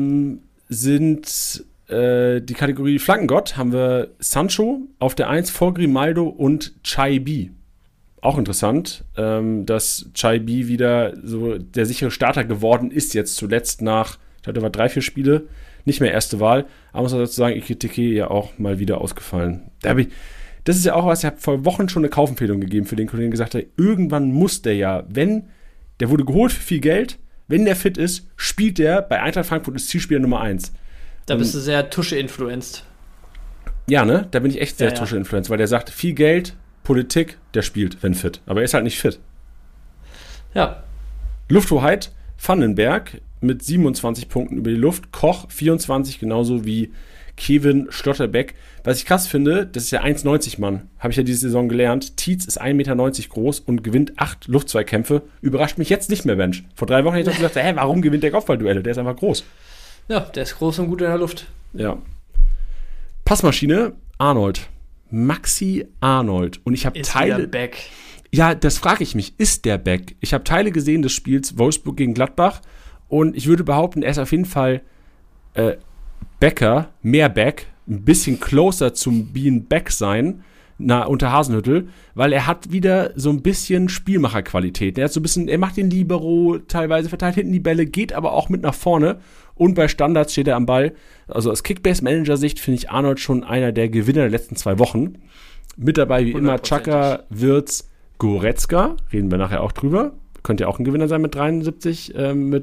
sind die Kategorie Flankengott, haben wir Sancho auf der 1 vor Grimaldo und Chaibi. Auch interessant, dass Chaibi wieder so der sichere Starter geworden ist jetzt zuletzt nach, ich glaube, da war 3-4 Spiele, nicht mehr erste Wahl, aber muss man dazu sagen, Ekitike ja auch mal wieder ausgefallen. Das ist ja auch was, ich habe vor Wochen schon eine Kaufempfehlung gegeben für den Kollegen, gesagt hat, irgendwann muss der ja, der wurde geholt für viel Geld, wenn der fit ist, spielt der bei Eintracht Frankfurt ist Zielspieler Nummer 1. Da bist du sehr Tusche-influenced. Ja, ne? Da bin ich echt sehr Tusche-influenced, weil der sagt, viel Geld, Politik, der spielt, wenn fit. Aber er ist halt nicht fit. Ja. Lufthoheit, Vandenberg mit 27 Punkten über die Luft, Koch 24, genauso wie Kevin Schlotterbeck. Was ich krass finde, das ist ja 1,90 Mann, habe ich ja diese Saison gelernt. Tietz ist 1,90 Meter groß und gewinnt 8 Luftzweikämpfe. Überrascht mich jetzt nicht mehr, Mensch. Vor 3 Wochen hätte ich doch gesagt, warum gewinnt der Kopfballduelle? Der ist einfach groß. Ja, der ist groß und gut in der Luft. Ja. Passmaschine, Arnold. Maxi Arnold. Und ich habe Teile. Back. Ja, das frage ich mich. Ist der Back? Ich habe Teile gesehen des Spiels Wolfsburg gegen Gladbach und ich würde behaupten, er ist auf jeden Fall mehr Back, ein bisschen closer zum Being Back sein, unter Hasenhüttl, weil er hat wieder so ein bisschen Spielmacherqualität. Er macht den Libero, teilweise verteilt hinten die Bälle, geht aber auch mit nach vorne und bei Standards steht er am Ball. Also aus Kickbase-Manager-Sicht finde ich Arnold schon einer der Gewinner der letzten 2 Wochen. Mit dabei wie immer Chaka, Wirtz, Goretzka, reden wir nachher auch drüber. Könnte ja auch ein Gewinner sein mit 73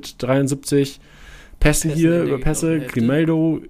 Pässe hier über Pässe. Grimaldo,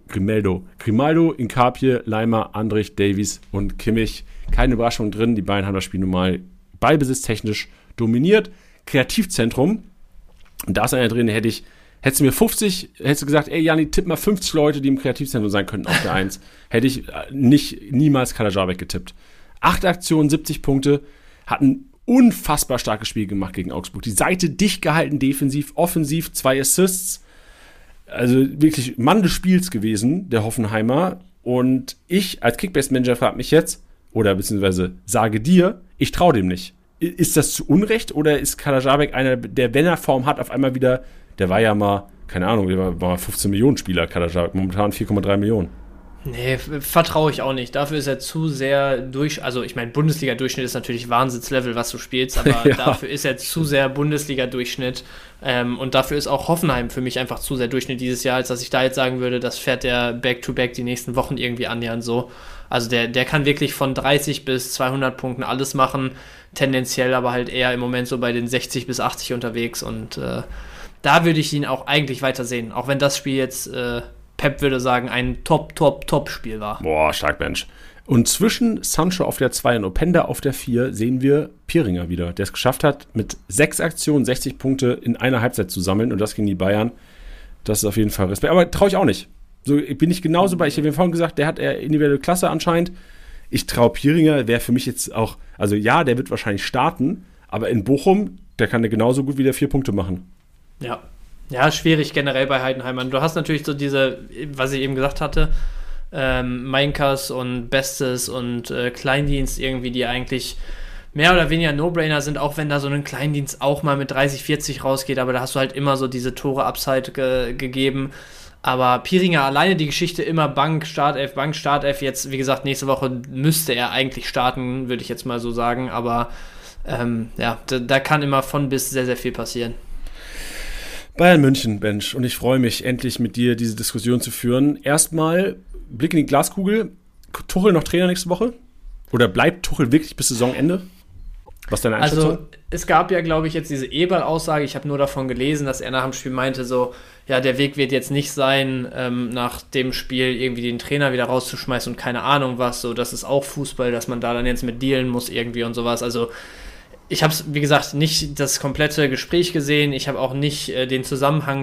Inkapie, Leimer, Andrich, Davies und Kimmich. Keine Überraschung drin. Die beiden haben das Spiel nun mal ballbesitztechnisch dominiert. Kreativzentrum. Und da ist einer drin, hättest du mir 50, hättest du gesagt, ey Jani, tipp mal 50 Leute, die im Kreativzentrum sein könnten auf der 1. Hätte ich niemals Kalajabek getippt. 8 Aktionen, 70 Punkte. Hat ein unfassbar starkes Spiel gemacht gegen Augsburg. Die Seite dicht gehalten, defensiv, offensiv, 2 Assists. Also wirklich Mann des Spiels gewesen, der Hoffenheimer. Und ich als Kickbase-Manager frage mich jetzt, oder beziehungsweise sage dir, ich traue dem nicht. Ist das zu Unrecht oder ist Kalajabek einer, der, wenn er Form hat, auf einmal wieder, der war ja mal, keine Ahnung, der war mal 15 Millionen Spieler, Kalajabek, momentan 4,3 Millionen. Nee, vertraue ich auch nicht. Dafür ist er zu sehr also ich meine, Bundesliga-Durchschnitt ist natürlich Wahnsinnslevel, was du spielst, aber dafür ist er zu sehr Bundesliga-Durchschnitt und dafür ist auch Hoffenheim für mich einfach zu sehr Durchschnitt dieses Jahr, als dass ich da jetzt sagen würde, das fährt der Back-to-Back die nächsten Wochen irgendwie annähernd so. Also der kann wirklich von 30 bis 200 Punkten alles machen, tendenziell aber halt eher im Moment so bei den 60 bis 80 unterwegs und da würde ich ihn auch eigentlich weiter sehen, auch wenn das Spiel jetzt Pep würde sagen, ein Top-Spiel war. Boah, stark, Mensch. Und zwischen Sancho auf der 2 und Openda auf der 4 sehen wir Pieringer wieder, der es geschafft hat, mit 6 Aktionen 60 Punkte in einer Halbzeit zu sammeln und das gegen die Bayern. Das ist auf jeden Fall Respekt. Aber traue ich auch nicht. So bin ich genauso bei, ich habe vorhin gesagt, der hat eher individuelle Klasse anscheinend. Ich traue Pieringer, wäre für mich jetzt auch, also ja, der wird wahrscheinlich starten, aber in Bochum, der kann genauso gut wieder 4 Punkte machen. Ja, schwierig generell bei Heidenheimern. Du hast natürlich so diese, was ich eben gesagt hatte, Meinkers und Bestes und Kleindienst irgendwie, die eigentlich mehr oder weniger No-Brainer sind, auch wenn da so ein Kleindienst auch mal mit 30, 40 rausgeht, aber da hast du halt immer so diese Tore-Upside gegeben. Aber Pieringer alleine die Geschichte immer Bank, Startelf. Jetzt, wie gesagt, nächste Woche müsste er eigentlich starten, würde ich jetzt mal so sagen. Aber da kann immer von bis sehr, sehr viel passieren. Bayern München, Bench. Und ich freue mich, endlich mit dir diese Diskussion zu führen. Erstmal Blick in die Glaskugel. Tuchel noch Trainer nächste Woche? Oder bleibt Tuchel wirklich bis Saisonende? Was ist deine Einschätzung? Also, es gab ja, glaube ich, jetzt diese Eberl-Aussage. Ich habe nur davon gelesen, dass er nach dem Spiel meinte, so, ja, der Weg wird jetzt nicht sein, nach dem Spiel irgendwie den Trainer wieder rauszuschmeißen und keine Ahnung was. So, das ist auch Fußball, dass man da dann jetzt mit dealen muss irgendwie und sowas. Also, ich habe, wie gesagt, nicht das komplette Gespräch gesehen. Ich habe auch nicht den Zusammenhang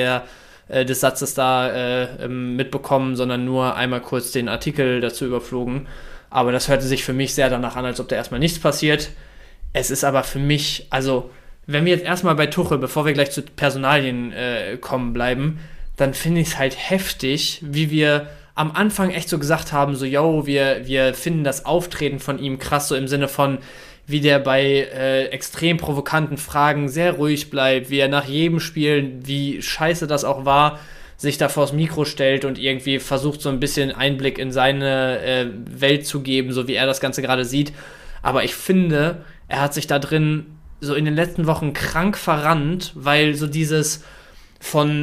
des Satzes da mitbekommen, sondern nur einmal kurz den Artikel dazu überflogen. Aber das hörte sich für mich sehr danach an, als ob da erstmal nichts passiert. Es ist aber für mich, also wenn wir jetzt erstmal bei Tuchel, bevor wir gleich zu Personalien bleiben, dann finde ich es halt heftig, wie wir am Anfang echt so gesagt haben, so, wir finden das Auftreten von ihm krass, so im Sinne von, wie der bei extrem provokanten Fragen sehr ruhig bleibt, wie er nach jedem Spiel, wie scheiße das auch war, sich da vors Mikro stellt und irgendwie versucht, so ein bisschen Einblick in seine Welt zu geben, so wie er das Ganze gerade sieht. Aber ich finde, er hat sich da drin so in den letzten Wochen krank verrannt, weil so dieses von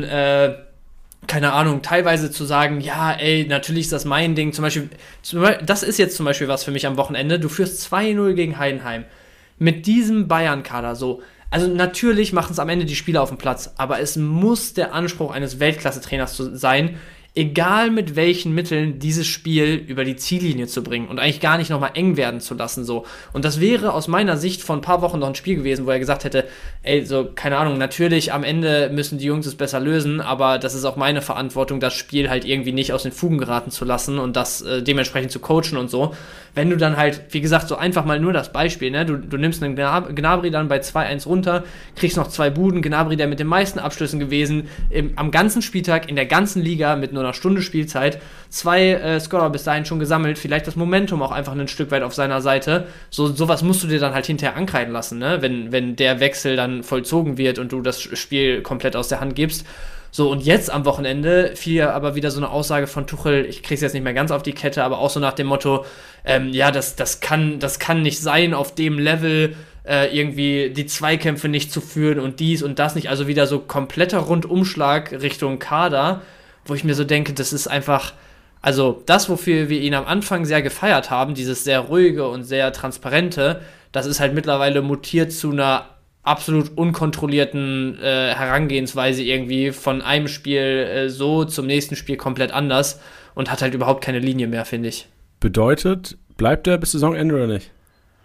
keine Ahnung, teilweise zu sagen, ja, ey, natürlich ist das mein Ding, zum Beispiel, das ist jetzt zum Beispiel was für mich am Wochenende, du führst 2-0 gegen Heidenheim, mit diesem Bayern-Kader so, also natürlich machen es am Ende die Spieler auf dem Platz, aber es muss der Anspruch eines Weltklasse-Trainers sein, egal mit welchen Mitteln dieses Spiel über die Ziellinie zu bringen und eigentlich gar nicht nochmal eng werden zu lassen, so. Und das wäre aus meiner Sicht vor ein paar Wochen noch ein Spiel gewesen, wo er gesagt hätte, ey, so, keine Ahnung, natürlich am Ende müssen die Jungs es besser lösen, aber das ist auch meine Verantwortung, das Spiel halt irgendwie nicht aus den Fugen geraten zu lassen und das dementsprechend zu coachen und so. Wenn du dann halt, wie gesagt, so einfach mal nur das Beispiel, ne, du nimmst einen Gnabry dann bei 2-1 runter, kriegst noch 2 Buden, Gnabry der mit den meisten Abschlüssen gewesen, am ganzen Spieltag, in der ganzen Liga mit nur einer Stunde Spielzeit, 2 Scorer bis dahin schon gesammelt, vielleicht das Momentum auch einfach ein Stück weit auf seiner Seite, sowas musst du dir dann halt hinterher ankreiden lassen, ne, wenn der Wechsel dann vollzogen wird und du das Spiel komplett aus der Hand gibst. So, und jetzt am Wochenende fiel ja aber wieder so eine Aussage von Tuchel, ich krieg's jetzt nicht mehr ganz auf die Kette, aber auch so nach dem Motto, das kann nicht sein, auf dem Level irgendwie die Zweikämpfe nicht zu führen und dies und das nicht. Also wieder so kompletter Rundumschlag Richtung Kader, wo ich mir so denke, das ist einfach, also das, wofür wir ihn am Anfang sehr gefeiert haben, dieses sehr ruhige und sehr transparente, das ist halt mittlerweile mutiert zu einer absolut unkontrollierten Herangehensweise irgendwie von einem Spiel so zum nächsten Spiel komplett anders und hat halt überhaupt keine Linie mehr, finde ich. Bedeutet, bleibt er bis Saisonende oder nicht?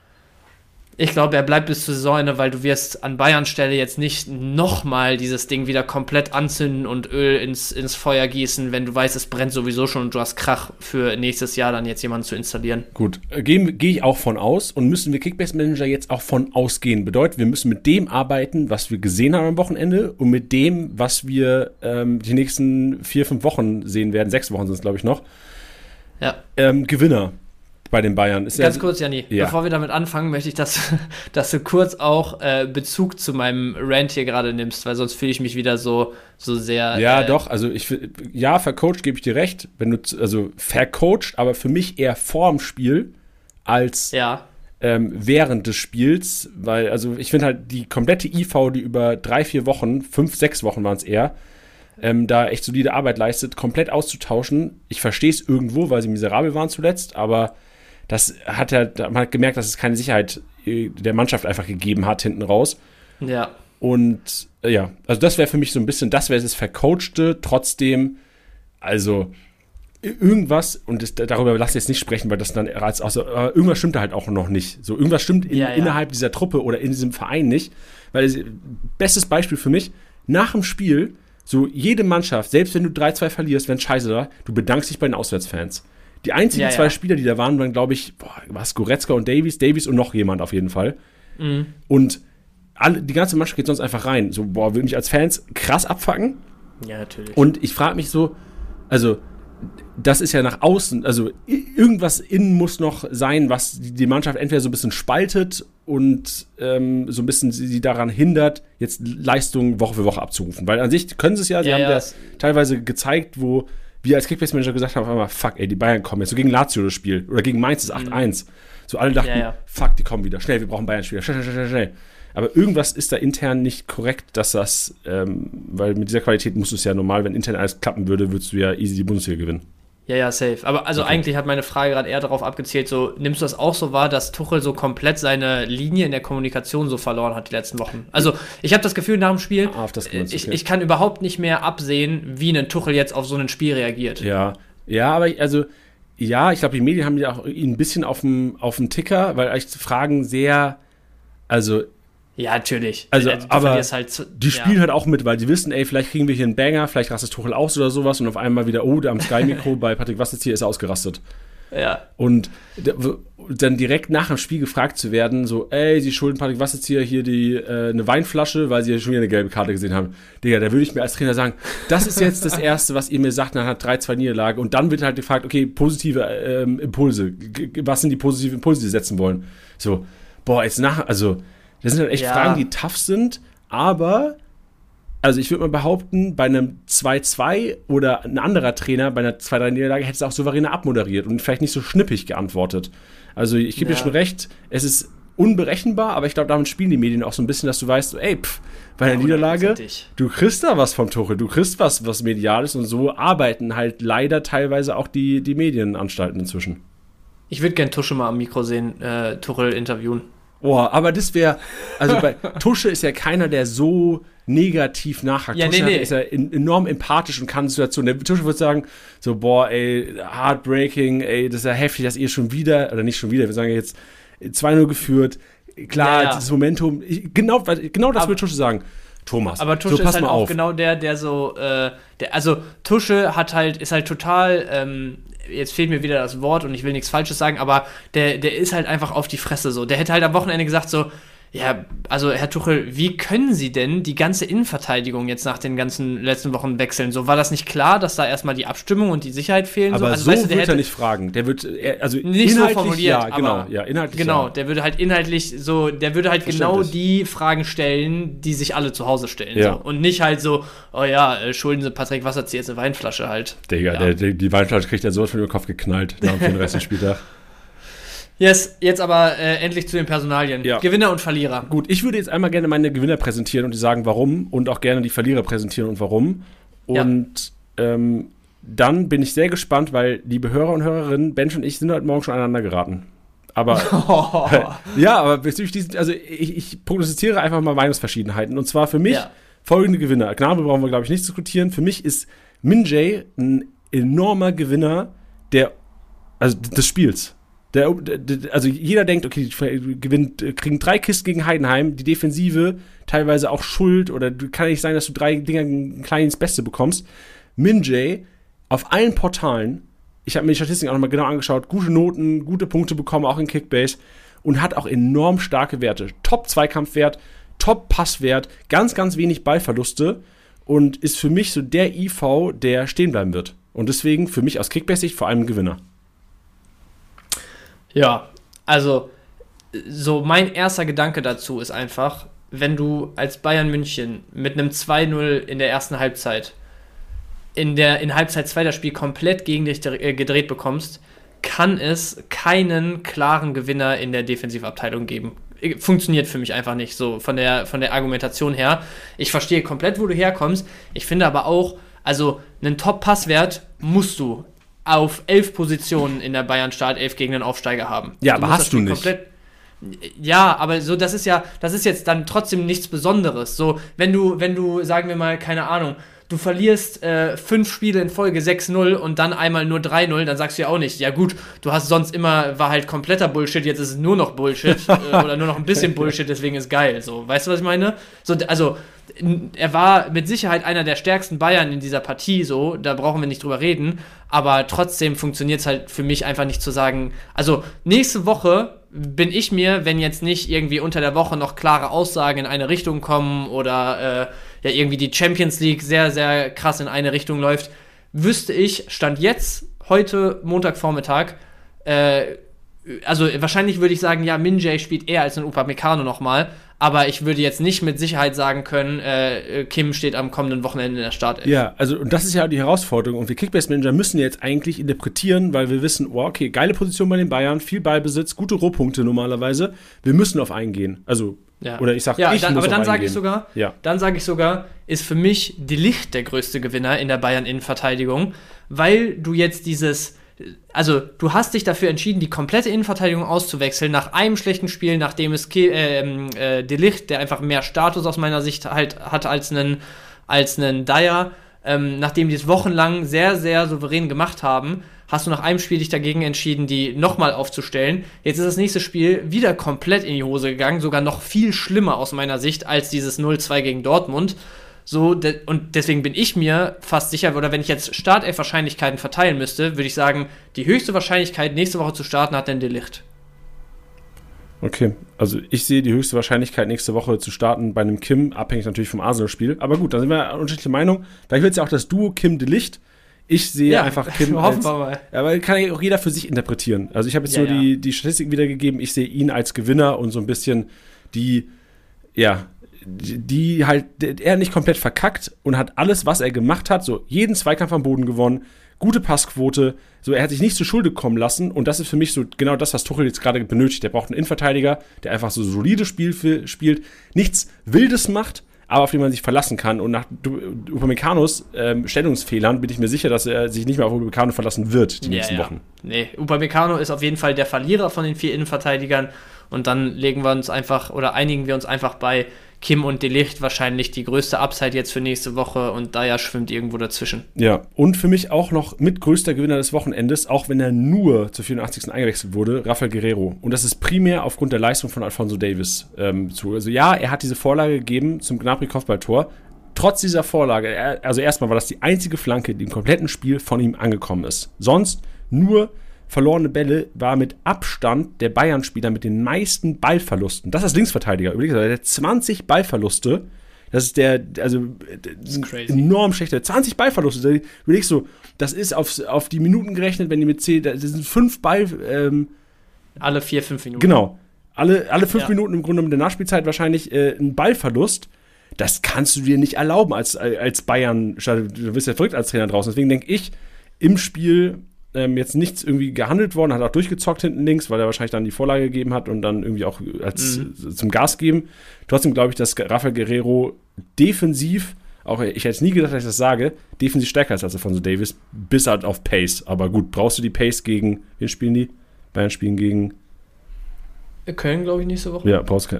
Ich glaube, er bleibt bis zur Saisonende, weil du wirst an Bayerns Stelle jetzt nicht nochmal dieses Ding wieder komplett anzünden und Öl ins Feuer gießen, wenn du weißt, es brennt sowieso schon und du hast Krach für nächstes Jahr dann jetzt jemanden zu installieren. Gut, gehe ich auch von aus und müssen wir Kickbase-Manager jetzt auch von ausgehen. Bedeutet, wir müssen mit dem arbeiten, was wir gesehen haben am Wochenende und mit dem, was wir die nächsten 4-5 Wochen sehen werden, 6 Wochen sind es, glaube ich, noch, Gewinner bei den Bayern. Ganz kurz, Janni, bevor wir damit anfangen, möchte ich, dass du kurz auch Bezug zu meinem Rant hier gerade nimmst, weil sonst fühle ich mich wieder so sehr... Ja, doch, also vercoacht gebe ich dir recht, vercoacht, aber für mich eher vorm Spiel als während des Spiels, weil, also ich finde halt die komplette IV, die über 3-4 Wochen, 5-6 Wochen waren es eher, da echt solide Arbeit leistet, komplett auszutauschen. Ich verstehe es irgendwo, weil sie miserabel waren zuletzt, aber das man hat gemerkt, dass es keine Sicherheit der Mannschaft einfach gegeben hat hinten raus. Ja. Und also das wäre für mich so ein bisschen, das wäre das Vercoachte, trotzdem, also irgendwas, und darüber lasse ich jetzt nicht sprechen, weil das dann irgendwas stimmt da halt auch noch nicht. So, irgendwas stimmt innerhalb dieser Truppe oder in diesem Verein nicht. Weil, bestes Beispiel für mich, nach dem Spiel, so jede Mannschaft, selbst wenn du 3-2 verlierst, wenn Scheiße da, du bedankst dich bei den Auswärtsfans. Die einzigen zwei Spieler, die da waren, glaube ich, Goretzka und Davies und noch jemand auf jeden Fall. Mhm. Und die ganze Mannschaft geht sonst einfach rein. So, würde mich als Fans krass abfucken. Ja, natürlich. Und ich frage mich so, also, das ist ja nach außen, also irgendwas innen muss noch sein, was die Mannschaft entweder so ein bisschen spaltet und so ein bisschen sie daran hindert, jetzt Leistungen Woche für Woche abzurufen. Weil an sich können sie es ja, sie haben das teilweise gezeigt, wo wir als Kickbase-Manager gesagt haben, auf einmal, fuck, ey, die Bayern kommen jetzt. So gegen Lazio das Spiel. Oder gegen Mainz ist 8-1. So alle dachten, fuck, die kommen wieder. Schnell, wir brauchen Bayern-Spieler. Schnell. Aber irgendwas ist da intern nicht korrekt, dass das, weil mit dieser Qualität musst du es ja normal, wenn intern alles klappen würde, würdest du ja easy die Bundesliga gewinnen. Ja, safe. Aber also eigentlich hat meine Frage gerade eher darauf abgezielt, so, nimmst du das auch so wahr, dass Tuchel so komplett seine Linie in der Kommunikation so verloren hat die letzten Wochen? Also, ich habe das Gefühl nach dem Spiel, ich kann überhaupt nicht mehr absehen, wie ein Tuchel jetzt auf so ein Spiel reagiert. Ja, aber ich glaube, die Medien haben ja auch ihn ein bisschen auf dem Ticker, weil eigentlich Fragen sehr, also ja, natürlich. Also, aber die spielen halt auch mit, weil die wissen, ey, vielleicht kriegen wir hier einen Banger, vielleicht rastet Tuchel aus oder sowas und auf einmal wieder, der am Sky-Mikro bei Patrick Wasserzieher ist ausgerastet. Ja. Und dann direkt nach dem Spiel gefragt zu werden, so, ey, sie schulden Patrick Wasserzieher hier eine Weinflasche, weil sie ja schon wieder eine gelbe Karte gesehen haben. Digga, da würde ich mir als Trainer sagen, das ist jetzt das Erste, was ihr mir sagt nach einer 3-2 Niederlage. Und dann wird halt gefragt, okay, positive Impulse. Was sind die positiven Impulse, die sie setzen wollen? So, das sind halt echt Fragen, die tough sind, aber, also ich würde mal behaupten, bei einem 2-2 oder ein anderer Trainer bei einer 2-3 Niederlage hätte es auch souveräner abmoderiert und vielleicht nicht so schnippig geantwortet. Also ich gebe dir schon recht, es ist unberechenbar, aber ich glaube, damit spielen die Medien auch so ein bisschen, dass du weißt, bei einer Niederlage, du kriegst da was vom Tuchel, du kriegst was Mediales und so arbeiten halt leider teilweise auch die Medienanstalten inzwischen. Ich würde gern Tusche mal am Mikro sehen, Tuchel interviewen. Aber das wäre, also bei Tusche ist ja keiner, der so negativ nachhakt. Ja, Tusche ist ja enorm empathisch und kann Situationen. Der Tusche würde sagen, so, heartbreaking, das ist ja heftig, dass ihr schon wieder, oder nicht schon wieder, wir sagen jetzt 2-0 geführt. Klar, dieses Momentum, genau das würde Tusche sagen. Thomas, aber Tusche ist halt auch genau der so, also Tusche ist halt total, jetzt fehlt mir wieder das Wort und ich will nichts Falsches sagen, aber der ist halt einfach auf die Fresse so. Der hätte halt am Wochenende gesagt so, Ja, also Herr Tuchel, wie können Sie denn die ganze Innenverteidigung jetzt nach den ganzen letzten Wochen wechseln? So, war das nicht klar, dass da erstmal die Abstimmung und die Sicherheit fehlen? Aber also, so weißt du, wird er nicht fragen. Der wird, also nicht so formuliert, ja, genau, ja, inhaltlich genau, ja. der würde halt inhaltlich so, der würde halt genau die Fragen stellen, die sich alle zu Hause stellen. Ja. So. Und nicht halt so, oh ja, schulden Sie Patrick Wasserzieher jetzt eine Weinflasche halt. Digga, ja. die Weinflasche kriegt er so von den Kopf geknallt nach dem 34. Spieltag. Yes, jetzt aber endlich zu den Personalien. Ja. Gewinner und Verlierer. Gut, ich würde jetzt einmal gerne meine Gewinner präsentieren und die sagen, warum und auch gerne die Verlierer präsentieren und warum. Und dann bin ich sehr gespannt, weil liebe Hörer und Hörerinnen, Bench und ich sind heute Morgen schon aneinander geraten. Aber ja, aber bezüglich diesen, also ich prognostiziere einfach mal Meinungsverschiedenheiten. Und zwar für mich folgende Gewinner. Gnabry brauchen wir, glaube ich, nicht diskutieren. Für mich ist Min-Jae ein enormer Gewinner des Spiels. Also jeder denkt, okay, kriegen 3 Kisten gegen Heidenheim, die Defensive teilweise auch schuld oder kann nicht sein, dass du 3 Dinger klein ins Beste bekommst. Min-Jae auf allen Portalen, ich habe mir die Statistiken auch nochmal genau angeschaut, gute Noten, gute Punkte bekommen, auch in Kickbase und hat auch enorm starke Werte. Top-Zweikampfwert, Top-Passwert, ganz, ganz wenig Ballverluste und ist für mich so der IV, der stehen bleiben wird. Und deswegen für mich aus Kickbase-Sicht vor allem ein Gewinner. Ja, also so mein erster Gedanke dazu ist einfach, wenn du als Bayern München mit einem 2-0 in der ersten Halbzeit in Halbzeit 2 das Spiel komplett gegen dich gedreht bekommst, kann es keinen klaren Gewinner in der Defensivabteilung geben. Funktioniert für mich einfach nicht so von der Argumentation her. Ich verstehe komplett, wo du herkommst. Ich finde aber auch, also einen Top-Passwert musst du auf 11 Positionen in der Bayern-Startelf gegen einen Aufsteiger haben. Ja, aber hast du nicht. Ja, aber so, das ist jetzt dann trotzdem nichts Besonderes. So, wenn du, sagen wir mal, keine Ahnung, du verlierst 5 Spiele in Folge 6-0 und dann einmal nur 3-0, dann sagst du ja auch nicht, ja gut, du hast sonst immer, war halt kompletter Bullshit, jetzt ist es nur noch Bullshit oder nur noch ein bisschen Bullshit, deswegen ist geil. So, weißt du, was ich meine? So, also, er war mit Sicherheit einer der stärksten Bayern in dieser Partie, so, da brauchen wir nicht drüber reden, aber trotzdem funktioniert es halt für mich einfach nicht zu sagen, also nächste Woche bin ich mir, wenn jetzt nicht irgendwie unter der Woche noch klare Aussagen in eine Richtung kommen oder ja irgendwie die Champions League sehr, sehr krass in eine Richtung läuft, wüsste ich, Stand jetzt, heute Montagvormittag, also wahrscheinlich würde ich sagen, ja, Min-Jae spielt eher als ein Upamecano nochmal, aber ich würde jetzt nicht mit Sicherheit sagen können, Kim steht am kommenden Wochenende in der Startelf. Ja, also und das ist ja die Herausforderung und wir Kickbase-Manager müssen jetzt eigentlich interpretieren, weil wir wissen, oh, okay, geile Position bei den Bayern, viel Ballbesitz, gute Rohpunkte normalerweise, wir müssen auf eingehen, also oder ich sage, dann sage ich sogar, ist für mich De Ligt der größte Gewinner in der Bayern-Innenverteidigung, weil du jetzt also du hast dich dafür entschieden, die komplette Innenverteidigung auszuwechseln, nach einem schlechten Spiel, nachdem es De Ligt, der einfach mehr Status aus meiner Sicht halt hat als einen Dyer, nachdem die es wochenlang sehr, sehr souverän gemacht haben, hast du nach einem Spiel dich dagegen entschieden, die nochmal aufzustellen. Jetzt ist das nächste Spiel wieder komplett in die Hose gegangen, sogar noch viel schlimmer aus meiner Sicht als dieses 0-2 gegen Dortmund. So, und deswegen bin ich mir fast sicher, oder wenn ich jetzt Startelf-Wahrscheinlichkeiten verteilen müsste, würde ich sagen, die höchste Wahrscheinlichkeit, nächste Woche zu starten, hat denn De Ligt. Okay, also ich sehe die höchste Wahrscheinlichkeit, nächste Woche zu starten bei einem Kim, abhängig natürlich vom Arsenal-Spiel. Aber gut, da sind wir unterschiedliche Meinung. Vielleicht wird es ja auch das Duo Kim-De Ligt. Ich sehe einfach Kim hoffen wir mal. Aber kann ja auch jeder für sich interpretieren. Also ich habe jetzt die Statistiken wiedergegeben. Ich sehe ihn als Gewinner und so ein bisschen die halt, er nicht komplett verkackt und hat alles, was er gemacht hat, so jeden Zweikampf am Boden gewonnen, gute Passquote, so er hat sich nicht zu Schulde kommen lassen und das ist für mich so genau das, was Tuchel jetzt gerade benötigt. Der braucht einen Innenverteidiger, der einfach so solide spielt, nichts Wildes macht, aber auf den man sich verlassen kann und nach Upameccanos Stellungsfehlern bin ich mir sicher, dass er sich nicht mehr auf Upamecano verlassen wird die nächsten Wochen. Nee, Upamecano ist auf jeden Fall der Verlierer von den 4 Innenverteidigern und dann einigen wir uns einfach bei Kim und De Ligt wahrscheinlich die größte Upside jetzt für nächste Woche und Dyer schwimmt irgendwo dazwischen. Ja, und für mich auch noch mit größter Gewinner des Wochenendes, auch wenn er nur zur 84. eingewechselt wurde, Rafael Guerreiro. Und das ist primär aufgrund der Leistung von Alphonso Davies Also ja, er hat diese Vorlage gegeben zum Gnabry-Kopfballtor. Trotz dieser Vorlage, also erstmal war das die einzige Flanke, die im kompletten Spiel von ihm angekommen ist. Sonst nur verlorene Bälle, war mit Abstand der Bayern-Spieler mit den meisten Ballverlusten. Das ist Linksverteidiger. Überleg mal, der hat 20 Ballverluste. Das ist das ist enorm schlechter. 20 Ballverluste. Da überlegst du, das ist auf die Minuten gerechnet, wenn die mit 10, das sind 5 Ball. Alle 4-5 Minuten. Genau. Alle 5 Minuten im Grunde mit der Nachspielzeit wahrscheinlich ein Ballverlust. Das kannst du dir nicht erlauben als Bayern. Du bist ja verrückt als Trainer draußen. Deswegen denke ich, im Spiel jetzt nichts irgendwie gehandelt worden, hat auch durchgezockt hinten links, weil er wahrscheinlich dann die Vorlage gegeben hat und dann irgendwie auch zum Gas geben. Trotzdem glaube ich, dass Rafael Guerreiro defensiv, auch ich hätte es nie gedacht, dass ich das sage, defensiv stärker ist als Alphonso Davies, bis halt auf Pace. Aber gut, brauchst du die Pace gegen, wen spielen die? Bayern spielen gegen Köln, glaube ich, nächste Woche. Ja, brauchst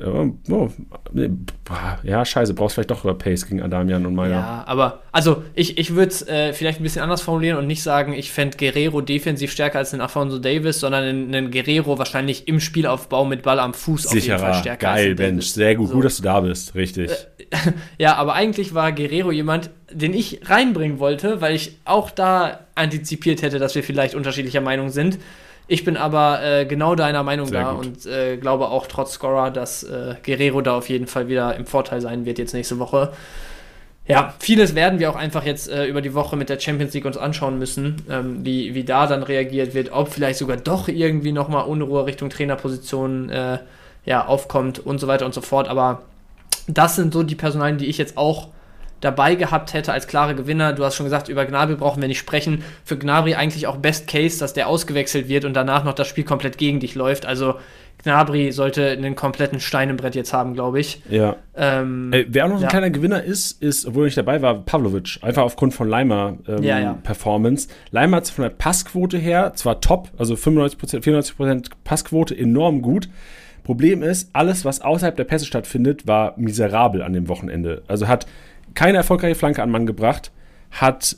scheiße, brauchst vielleicht doch Pace gegen Adamian und Meyer. Ja, aber, also, ich würde es vielleicht ein bisschen anders formulieren und nicht sagen, ich fände Guerreiro defensiv stärker als den Alphonso Davies, sondern einen Guerreiro wahrscheinlich im Spielaufbau mit Ball am Fuß auf jeden Fall stärker geil, als den Mensch, Davies. sehr gut, So. gut, dass du da bist, richtig. Ja, aber eigentlich war Guerreiro jemand, den ich reinbringen wollte, weil ich auch da antizipiert hätte, dass wir vielleicht unterschiedlicher Meinung sind. Ich bin aber genau deiner Meinung Sehr da gut. und glaube auch trotz Scorer, dass Guerreiro da auf jeden Fall wieder im Vorteil sein wird jetzt nächste Woche. Ja, vieles werden wir auch einfach jetzt über die Woche mit der Champions League uns anschauen müssen, wie da dann reagiert wird, ob vielleicht sogar doch irgendwie nochmal Unruhe Richtung Trainerposition aufkommt und so weiter und so fort. Aber das sind so die Personalien, die ich jetzt auch dabei gehabt hätte als klare Gewinner. Du hast schon gesagt, über Gnabry brauchen wir nicht sprechen. Für Gnabry eigentlich auch Best Case, dass der ausgewechselt wird und danach noch das Spiel komplett gegen dich läuft. Also Gnabry sollte einen kompletten Stein im Brett jetzt haben, glaube ich. Ja. Wer auch noch ein kleiner Gewinner ist, obwohl er nicht dabei war, Pavlovic. Einfach aufgrund von Leimer Performance. Leimer hat von der Passquote her zwar top, also 95%, 94% Passquote, enorm gut. Problem ist, alles, was außerhalb der Pässe stattfindet, war miserabel an dem Wochenende. Also hat keine erfolgreiche Flanke an Mann gebracht, hat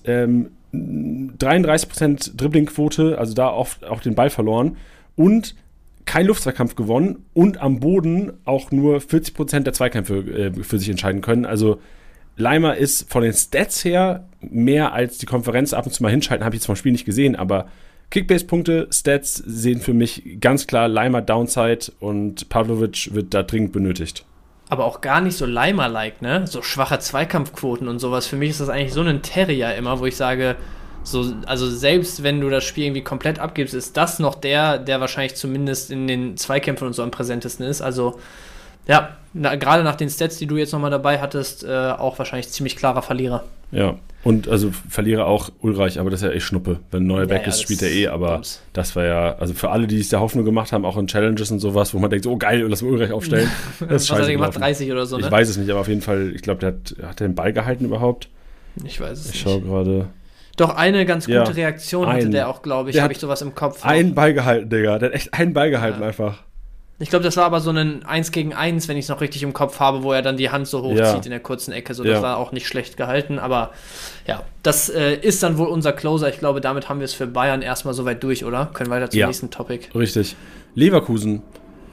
33% Dribblingquote, also da oft auch den Ball verloren und kein Luftzweikampf gewonnen und am Boden auch nur 40% der Zweikämpfe für sich entscheiden können. Also Leimer ist von den Stats her mehr als die Konferenz ab und zu mal hinschalten, habe ich jetzt vom Spiel nicht gesehen, aber Kickbase-Punkte, Stats sehen für mich ganz klar Leimer Downside und Pavlovic wird da dringend benötigt. Aber auch gar nicht so Leimer-like, ne? So schwache Zweikampfquoten und sowas. Für mich ist das eigentlich so ein Terrier immer, wo ich sage, also selbst wenn du das Spiel irgendwie komplett abgibst, ist das noch der wahrscheinlich zumindest in den Zweikämpfen und so am präsentesten ist. Also, ja, gerade nach den Stats, die du jetzt nochmal dabei hattest, auch wahrscheinlich ziemlich klarer Verlierer. Ja, und also Verlierer auch Ulreich, aber das ist ja echt Schnuppe. Wenn ein neuer weg ist, spielt er aber Bums. Das war ja, also für alle, die sich der Hoffnung gemacht haben, auch in Challenges und sowas, wo man denkt, oh geil, lass mal Ulreich aufstellen. Das ist Was hat er gemacht? gelaufen. 30 oder so, ne? Ich weiß es nicht, aber auf jeden Fall, ich glaube, hat er den Ball gehalten überhaupt? Ich weiß es Ich nicht. schaue gerade. Doch, eine ganz gute Reaktion hatte der auch, glaube ich. Der Habe hat ich sowas im Kopf. Einen Ball gehalten, Digga. Der hat echt einen Ball gehalten einfach. Ich glaube, das war aber so ein 1 gegen 1, wenn ich es noch richtig im Kopf habe, wo er dann die Hand so hochzieht in der kurzen Ecke. So, das war auch nicht schlecht gehalten. Aber ja, das ist dann wohl unser Closer. Ich glaube, damit haben wir es für Bayern erstmal soweit durch, oder? Können weiter zum nächsten Topic. Richtig. Leverkusen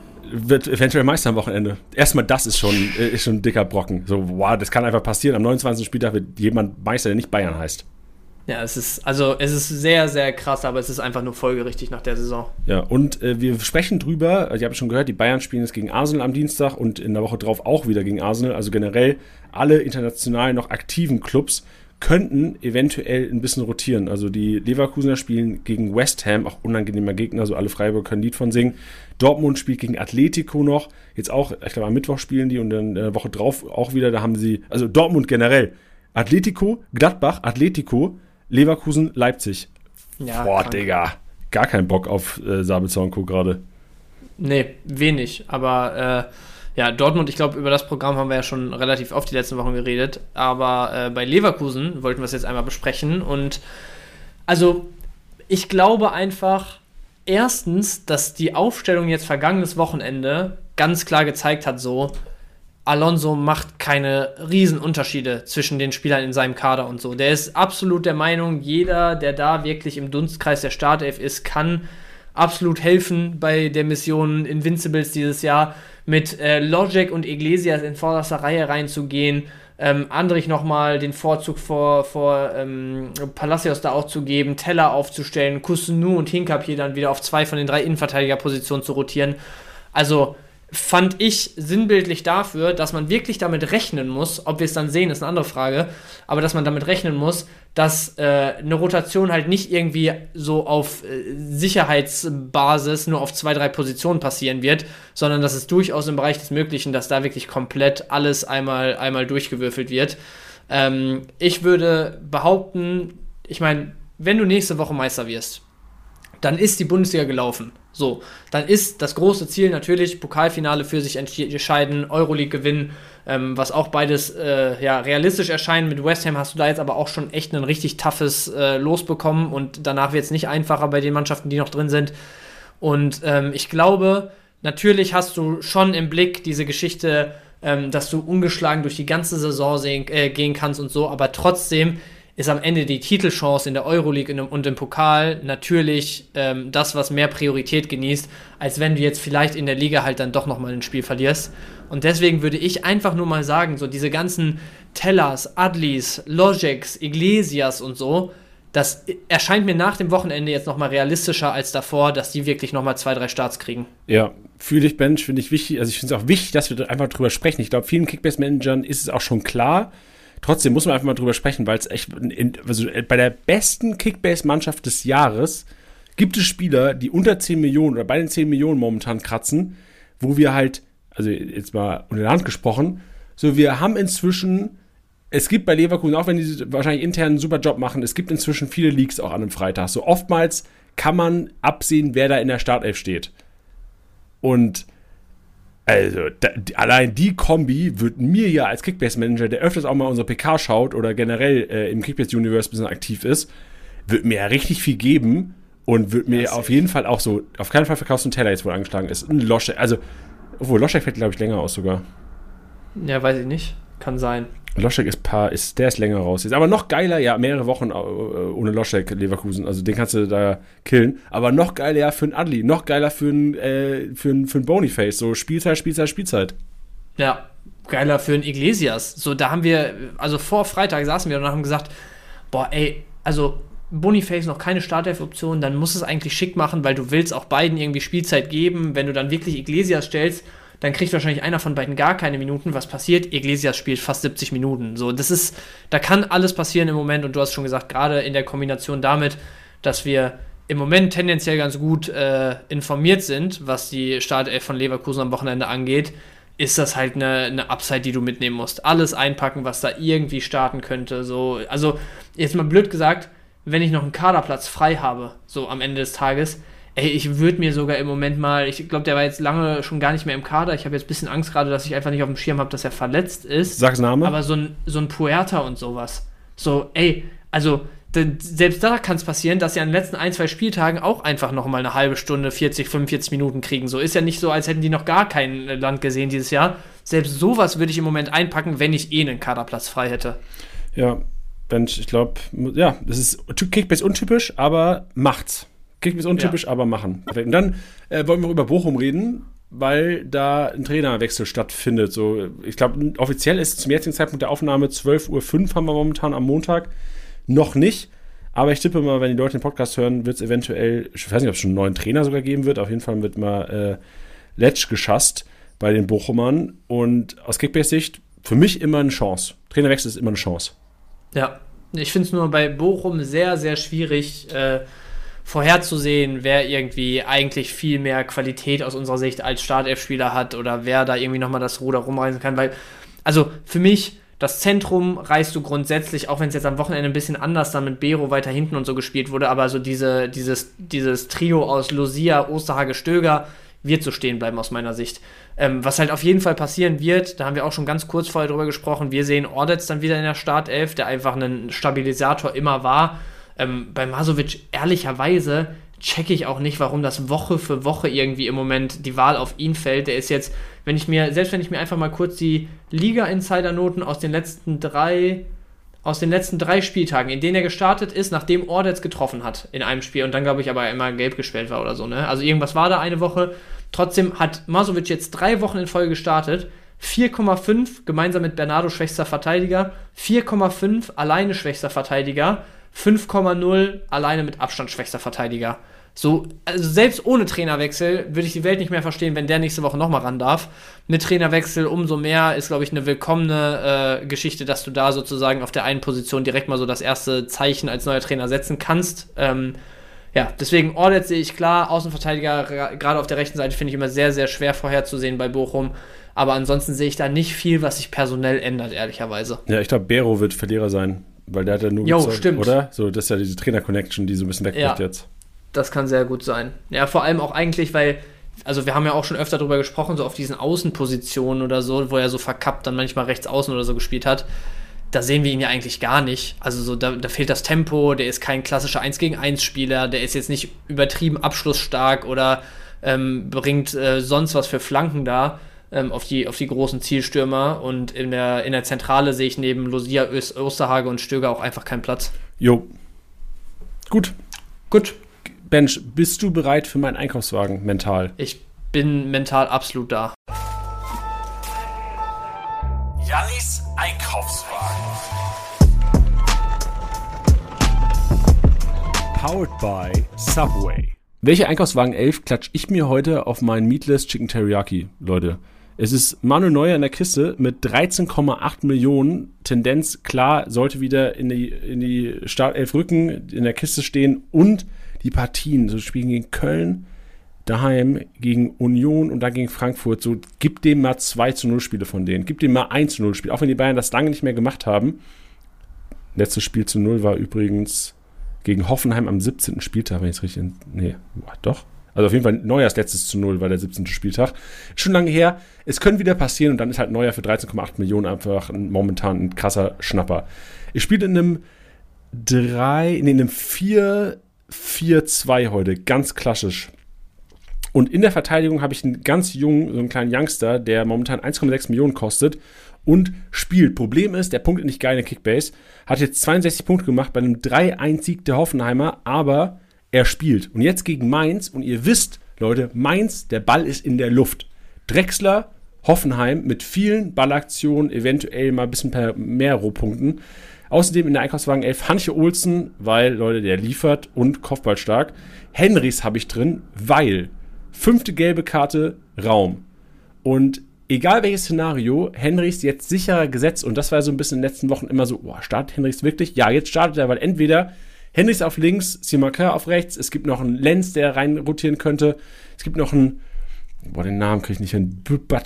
wird eventuell Meister am Wochenende. Erstmal, das ist schon ein dicker Brocken. So, wow, das kann einfach passieren. Am 29. Spieltag wird jemand Meister, der nicht Bayern heißt. Ja, es ist sehr, sehr krass, aber es ist einfach nur folgerichtig nach der Saison. Ja, und wir sprechen drüber, ich habe schon gehört, die Bayern spielen jetzt gegen Arsenal am Dienstag und in der Woche drauf auch wieder gegen Arsenal. Also generell alle international noch aktiven Clubs könnten eventuell ein bisschen rotieren. Also die Leverkusener spielen gegen West Ham, auch unangenehmer Gegner, also alle Freiburger können ein Lied von singen. Dortmund spielt gegen Atletico noch, jetzt auch, ich glaube am Mittwoch spielen die und dann in der Woche drauf auch wieder, da haben sie, also Dortmund generell, Atletico, Gladbach, Atletico, Leverkusen, Leipzig. Ja, boah, krank. Digga. Gar keinen Bock auf Sabitzer und Co. gerade. Nee, wenig. Aber Dortmund, ich glaube, über das Programm haben wir ja schon relativ oft die letzten Wochen geredet. Aber bei Leverkusen wollten wir es jetzt einmal besprechen. Und also, ich glaube einfach, erstens, dass die Aufstellung jetzt vergangenes Wochenende ganz klar gezeigt hat, so, Alonso macht keine Riesenunterschiede zwischen den Spielern in seinem Kader und so. Der ist absolut der Meinung, jeder, der da wirklich im Dunstkreis der Startelf ist, kann absolut helfen bei der Mission Invincibles dieses Jahr, mit Logic und Iglesias in vorderster Reihe reinzugehen, Andrich nochmal den Vorzug vor Palacios da auch zu geben, Teller aufzustellen, Kusunu und Hincapié dann wieder auf 2 von den 3 Innenverteidigerpositionen zu rotieren. Also fand ich sinnbildlich dafür, dass man wirklich damit rechnen muss, ob wir es dann sehen, ist eine andere Frage, aber dass man damit rechnen muss, dass eine Rotation halt nicht irgendwie so auf Sicherheitsbasis nur auf 2, 3 Positionen passieren wird, sondern dass es durchaus im Bereich des Möglichen, dass da wirklich komplett alles einmal durchgewürfelt wird. Ich würde behaupten, ich meine, wenn du nächste Woche Meister wirst, dann ist die Bundesliga gelaufen. So, dann ist das große Ziel natürlich Pokalfinale für sich entscheiden, Euroleague gewinnen, was auch beides realistisch erscheint. Mit West Ham hast du da jetzt aber auch schon echt ein richtig toughes Los bekommen und danach wird es nicht einfacher bei den Mannschaften, die noch drin sind. Und ich glaube, natürlich hast du schon im Blick diese Geschichte, dass du ungeschlagen durch die ganze Saison gehen kannst und so, aber trotzdem ist am Ende die Titelchance in der Euroleague und im Pokal natürlich das, was mehr Priorität genießt, als wenn du jetzt vielleicht in der Liga halt dann doch nochmal ein Spiel verlierst. Und deswegen würde ich einfach nur mal sagen, so diese ganzen Tellers, Adlis, Lojeks, Iglesias und so, das erscheint mir nach dem Wochenende jetzt nochmal realistischer als davor, dass die wirklich nochmal 2, 3 Starts kriegen. Ja, fühle ich, Bench, finde ich wichtig. Also ich finde es auch wichtig, dass wir einfach drüber sprechen. Ich glaube, vielen Kickbase-Managern ist es auch schon klar. Trotzdem muss man einfach mal drüber sprechen, weil es echt, also bei der besten Kickbase-Mannschaft des Jahres gibt es Spieler, die unter 10 Millionen oder bei den 10 Millionen momentan kratzen, wo wir halt, also jetzt mal unter der Hand gesprochen, so wir haben inzwischen, es gibt bei Leverkusen, auch wenn die wahrscheinlich intern einen super Job machen, es gibt inzwischen viele Leaks auch an einem Freitag. So oftmals kann man absehen, wer da in der Startelf steht. Und also, allein die Kombi wird mir ja als Kickbase-Manager, der öfters auch mal unsere PK schaut oder generell im Kickbase-Universe ein bisschen aktiv ist, wird mir ja richtig viel geben und wird mir auf jeden Fall auch so, auf keinen Fall verkaufst du einen Teller jetzt wohl angeschlagen ist. Ein Loschek, also, obwohl Loschek fällt, glaube ich, länger aus sogar. Ja, weiß ich nicht. Kann sein. Loschek ist länger raus. Ist aber noch geiler, ja, mehrere Wochen ohne Loschek Leverkusen. Also den kannst du da killen. Aber noch geiler ja für einen Adli, noch geiler für einen Boniface. So Spielzeit. Ja, geiler für einen Iglesias. So, da haben wir, also vor Freitag saßen wir und haben gesagt, boah, ey, also Boniface noch keine Startelf-Option, dann musst du es eigentlich schick machen, weil du willst auch beiden irgendwie Spielzeit geben. Wenn du dann wirklich Iglesias stellst, dann kriegt wahrscheinlich einer von beiden gar keine Minuten. Was passiert? Iglesias spielt fast 70 Minuten. So, da kann alles passieren im Moment und du hast schon gesagt, gerade in der Kombination damit, dass wir im Moment tendenziell ganz gut informiert sind, was die Startelf von Leverkusen am Wochenende angeht, ist das halt eine Upside, die du mitnehmen musst. Alles einpacken, was da irgendwie starten könnte. So, also, jetzt mal blöd gesagt, wenn ich noch einen Kaderplatz frei habe, so am Ende des Tages, ey, ich würde mir sogar im Moment mal, ich glaube, der war jetzt lange schon gar nicht mehr im Kader. Ich habe jetzt ein bisschen Angst gerade, dass ich einfach nicht auf dem Schirm habe, dass er verletzt ist. Sag's Name. Aber so ein Puerta und sowas. So, ey, also selbst da kann es passieren, dass sie an den letzten 1, 2 Spieltagen auch einfach nochmal eine halbe Stunde, 40, 45 Minuten kriegen. So ist ja nicht so, als hätten die noch gar kein Land gesehen dieses Jahr. Selbst sowas würde ich im Moment einpacken, wenn ich einen Kaderplatz frei hätte. Ja, Bench, ich glaube, ja, das ist Kickbase untypisch, aber macht's. Kickbase untypisch, aber machen. Und dann wollen wir über Bochum reden, weil da ein Trainerwechsel stattfindet. So, ich glaube, offiziell ist zum jetzigen Zeitpunkt der Aufnahme 12:05 Uhr haben wir momentan am Montag. Noch nicht, aber ich tippe mal, wenn die Leute den Podcast hören, wird es eventuell, ich weiß nicht, ob es schon einen neuen Trainer sogar geben wird. Auf jeden Fall wird mal Letsch geschasst bei den Bochumern. Und aus Kickbase-Sicht für mich immer eine Chance. Trainerwechsel ist immer eine Chance. Ja, ich finde es nur bei Bochum sehr, sehr schwierig, vorherzusehen, wer irgendwie eigentlich viel mehr Qualität aus unserer Sicht als Startelf-Spieler hat oder wer da irgendwie nochmal das Ruder rumreißen kann, weil, also für mich, das Zentrum reißt du grundsätzlich, auch wenn es jetzt am Wochenende ein bisschen anders dann mit Bero weiter hinten und so gespielt wurde, aber so dieses Trio aus Lucia, Osterhage, Stöger wird so stehen bleiben aus meiner Sicht. Was halt auf jeden Fall passieren wird, da haben wir auch schon ganz kurz vorher drüber gesprochen, wir sehen Ordetz dann wieder in der Startelf, der einfach ein Stabilisator immer war. Bei Masovic, ehrlicherweise, checke ich auch nicht, warum das Woche für Woche irgendwie im Moment die Wahl auf ihn fällt. Der ist jetzt, selbst wenn ich mir einfach mal kurz die Liga-Insider-Noten aus den letzten drei Spieltagen, in denen er gestartet ist, nachdem Ordetz getroffen hat in einem Spiel und dann, glaube ich, aber immer gelb gesperrt war oder so, ne? Also irgendwas war da eine Woche. Trotzdem hat Masovic jetzt 3 Wochen in Folge gestartet, 4,5 gemeinsam mit Bernardo schwächster Verteidiger, 4,5 alleine schwächster Verteidiger, 5,0 alleine mit Abstand schwächster Verteidiger. So, also selbst ohne Trainerwechsel würde ich die Welt nicht mehr verstehen, wenn der nächste Woche nochmal ran darf. Mit Trainerwechsel umso mehr ist, glaube ich, eine willkommene Geschichte, dass du da sozusagen auf der einen Position direkt mal so das erste Zeichen als neuer Trainer setzen kannst. Ja, deswegen Ordet sehe ich klar, Außenverteidiger, gerade auf der rechten Seite, finde ich immer sehr, sehr schwer vorherzusehen bei Bochum. Aber ansonsten sehe ich da nicht viel, was sich personell ändert, ehrlicherweise. Ja, ich glaube, Bero wird Verlierer sein, weil der hat ja nur stimmt. Oder? So, das ist ja diese Trainer-Connection, die so ein bisschen wegbricht jetzt. Das kann sehr gut sein. Ja, vor allem auch eigentlich, weil, also wir haben ja auch schon öfter drüber gesprochen, so auf diesen Außenpositionen oder so, wo er so verkappt dann manchmal rechts außen oder so gespielt hat. Da sehen wir ihn ja eigentlich gar nicht. Also so, da fehlt das Tempo, der ist kein klassischer 1-gegen-1-Spieler, der ist jetzt nicht übertrieben abschlussstark oder bringt sonst was für Flanken da auf die großen Zielstürmer. Und in der Zentrale sehe ich neben Lucia, Osterhage und Stöger auch einfach keinen Platz. Jo. Gut. Gut. Bench, bist du bereit für meinen Einkaufswagen mental? Ich bin mental absolut da. Jannis Einkaufswagen. Powered by Subway. Welche Einkaufswagen 11 klatsche ich mir heute auf meinen Meatless Chicken Teriyaki, Leute? Es ist Manuel Neuer in der Kiste mit 13,8 Millionen. Tendenz klar, sollte wieder in die Startelf rücken, in der Kiste stehen. Und die Partien, so spielen gegen Köln, daheim gegen Union und dann gegen Frankfurt, so gib dem mal 2-0 Spiele von denen, gib dem mal 1-0 Spiele, auch wenn die Bayern das lange nicht mehr gemacht haben. Letztes Spiel zu 0 war übrigens gegen Hoffenheim am 17. Spieltag, wenn ich es richtig, doch. Also auf jeden Fall Neuers letztes zu 0 war der 17. Spieltag. Schon lange her, es könnte wieder passieren und dann ist halt Neuer für 13,8 Millionen einfach momentan ein krasser Schnapper. Ich spiele in einem 4-4-2 heute, ganz klassisch. Und in der Verteidigung habe ich einen ganz jungen, so einen kleinen Youngster, der momentan 1,6 Millionen kostet und spielt. Problem ist, der punktet nicht geil in der Kickbase, hat jetzt 62 Punkte gemacht bei einem 3-1-Sieg der Hoffenheimer, aber er spielt. Und jetzt gegen Mainz, und ihr wisst, Leute, Mainz, der Ball ist in der Luft. Drexler, Hoffenheim mit vielen Ballaktionen, eventuell mal ein bisschen mehr Rohpunkten. Außerdem in der Einkaufswagen 11 Hanche Olsen, weil, Leute, der liefert und kopfballstark. Henrys habe ich drin, weil 5. gelbe Karte, Raum. Und egal welches Szenario, Henrys jetzt sicherer gesetzt. Und das war so ein bisschen in den letzten Wochen immer so, startet Henrys wirklich? Ja, jetzt startet er, weil entweder Henrys auf links, Simakar auf rechts, es gibt noch einen Lenz, der rein rotieren könnte. Es gibt noch einen, den Namen kriege ich nicht hin,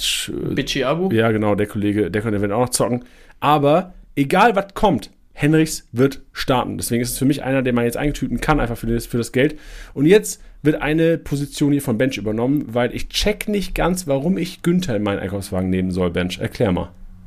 Bichi Abu? Ja, genau, der Kollege, der könnte auch noch zocken. Aber egal was kommt, Henrys wird starten. Deswegen ist es für mich einer, den man jetzt eingetüten kann, einfach für das Geld. Und jetzt wird eine Position hier von Bench übernommen, weil ich check nicht ganz, warum ich Günther in meinen Einkaufswagen nehmen soll, Bench. Erklär mal.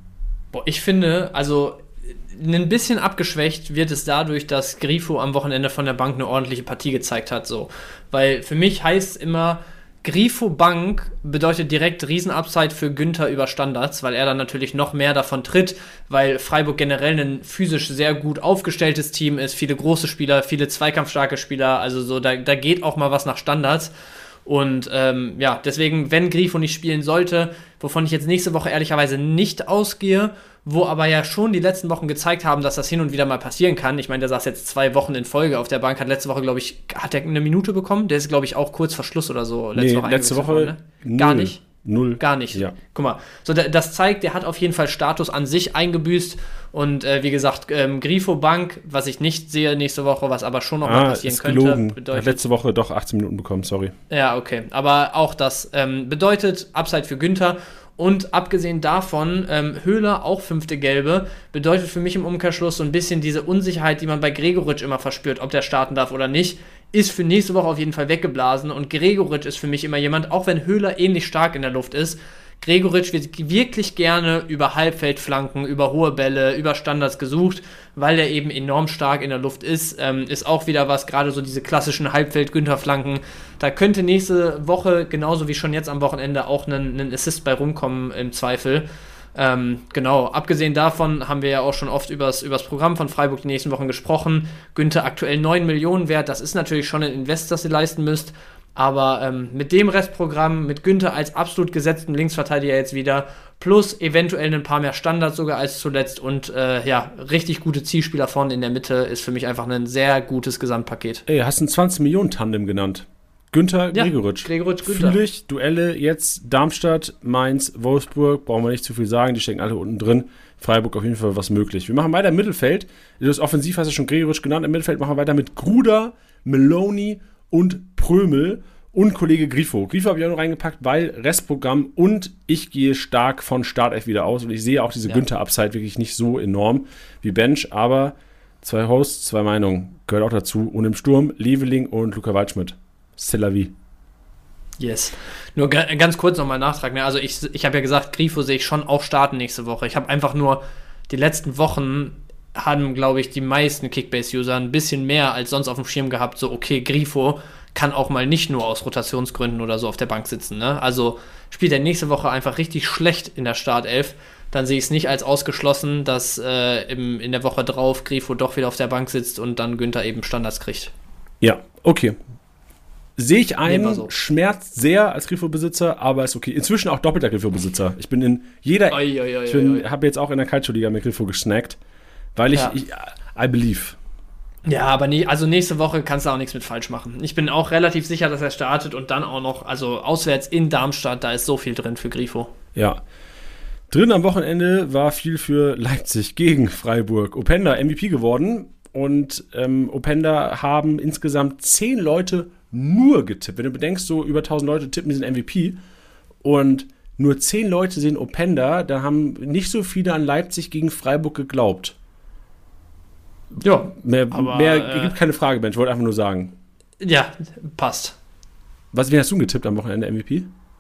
Ich finde, also ein bisschen abgeschwächt wird es dadurch, dass Grifo am Wochenende von der Bank eine ordentliche Partie gezeigt hat. So. Weil für mich heißt immer, Grifo Bank bedeutet direkt Riesen-Upside für Günther über Standards, weil er dann natürlich noch mehr davon tritt, weil Freiburg generell ein physisch sehr gut aufgestelltes Team ist, viele große Spieler, viele zweikampfstarke Spieler, also so, da geht auch mal was nach Standards. Und deswegen, wenn Grifo nicht spielen sollte, wovon ich jetzt nächste Woche ehrlicherweise nicht ausgehe, wo aber ja schon die letzten Wochen gezeigt haben, dass das hin und wieder mal passieren kann. Ich meine, der saß jetzt 2 Wochen in Folge auf der Bank, hat letzte Woche, glaube ich, hat er eine Minute bekommen? Der ist, glaube ich, auch kurz vor Schluss oder so letzte Woche ne? Gar nicht? Null. Gar nicht. Ja. Guck mal, so das zeigt, der hat auf jeden Fall Status an sich eingebüßt und wie gesagt, Grifo Bank, was ich nicht sehe nächste Woche, was aber schon noch mal passieren könnte. Bedeutet, hat letzte Woche doch 18 Minuten bekommen, sorry. Ja, okay, aber auch das bedeutet Upside für Günther. Und abgesehen davon, Höhler, auch 5. Gelbe, bedeutet für mich im Umkehrschluss so ein bisschen diese Unsicherheit, die man bei Gregoritsch immer verspürt, ob der starten darf oder nicht, ist für nächste Woche auf jeden Fall weggeblasen. Und Gregoritsch ist für mich immer jemand, auch wenn Höhler ähnlich stark in der Luft ist, Gregoritsch wird wirklich gerne über Halbfeldflanken, über hohe Bälle, über Standards gesucht, weil er eben enorm stark in der Luft ist. Ist auch wieder was, gerade so diese klassischen Halbfeld-Günther-Flanken. Da könnte nächste Woche, genauso wie schon jetzt am Wochenende, auch ein Assist bei rumkommen im Zweifel. Genau, abgesehen davon haben wir ja auch schon oft übers Programm von Freiburg die nächsten Wochen gesprochen. Günther aktuell 9 Millionen wert, das ist natürlich schon ein Invest, das ihr leisten müsst. Aber mit dem Restprogramm, mit Günther als absolut gesetzten Linksverteidiger jetzt wieder, plus eventuell ein paar mehr Standards sogar als zuletzt und richtig gute Zielspieler vorne in der Mitte ist für mich einfach ein sehr gutes Gesamtpaket. Ey, hast ein 20-Millionen-Tandem genannt. Günther, Gregoritsch. Gregoritsch, Günther. Fühle ich, Duelle jetzt Darmstadt, Mainz, Wolfsburg, brauchen wir nicht zu viel sagen, die stecken alle unten drin. Freiburg auf jeden Fall was möglich. Wir machen weiter im Mittelfeld. Das offensiv hast du schon Gregoritsch genannt. Im Mittelfeld machen wir weiter mit Gruder, Meloni und Prömel und Kollege Grifo. Grifo habe ich auch noch reingepackt, weil Restprogramm und ich gehe stark von Startelf wieder aus und ich sehe auch diese Günther-Upside wirklich nicht so enorm wie Bench, aber 2 Hosts, 2 Meinungen gehört auch dazu. Und im Sturm Leveling und Luca Waldschmidt. C'est la vie. Yes. Nur ganz kurz nochmal Nachtrag. Ne? Also ich habe ja gesagt, Grifo sehe ich schon auch starten nächste Woche. Ich habe einfach nur die letzten Wochen haben, glaube ich, die meisten Kickbase-User ein bisschen mehr als sonst auf dem Schirm gehabt. So, okay, Grifo kann auch mal nicht nur aus Rotationsgründen oder so auf der Bank sitzen. Ne? Also spielt er nächste Woche einfach richtig schlecht in der Startelf, dann sehe ich es nicht als ausgeschlossen, dass in der Woche drauf Grifo doch wieder auf der Bank sitzt und dann Günther eben Standards kriegt. Ja, okay. Sehe ich einen, so. Schmerzt sehr als Grifo-Besitzer, aber ist okay. Inzwischen auch doppelter Grifo-Besitzer. Ich bin in jeder, habe jetzt auch in der Calcio-Liga mit Grifo gesnackt, weil I believe. Ja, aber also nächste Woche kannst du auch nichts mit falsch machen. Ich bin auch relativ sicher, dass er startet und dann auch noch, also auswärts in Darmstadt, da ist so viel drin für Grifo. Ja. Drin am Wochenende war viel für Leipzig gegen Freiburg. Openda MVP geworden und Openda haben insgesamt 10 Leute nur getippt. Wenn du bedenkst, so über 1000 Leute tippen diesen MVP und nur 10 Leute sehen Openda, dann haben nicht so viele an Leipzig gegen Freiburg geglaubt. Ja, mehr gibt keine Frage, Mensch. Ich wollte einfach nur sagen. Ja, passt. Wen hast du getippt am Wochenende MVP?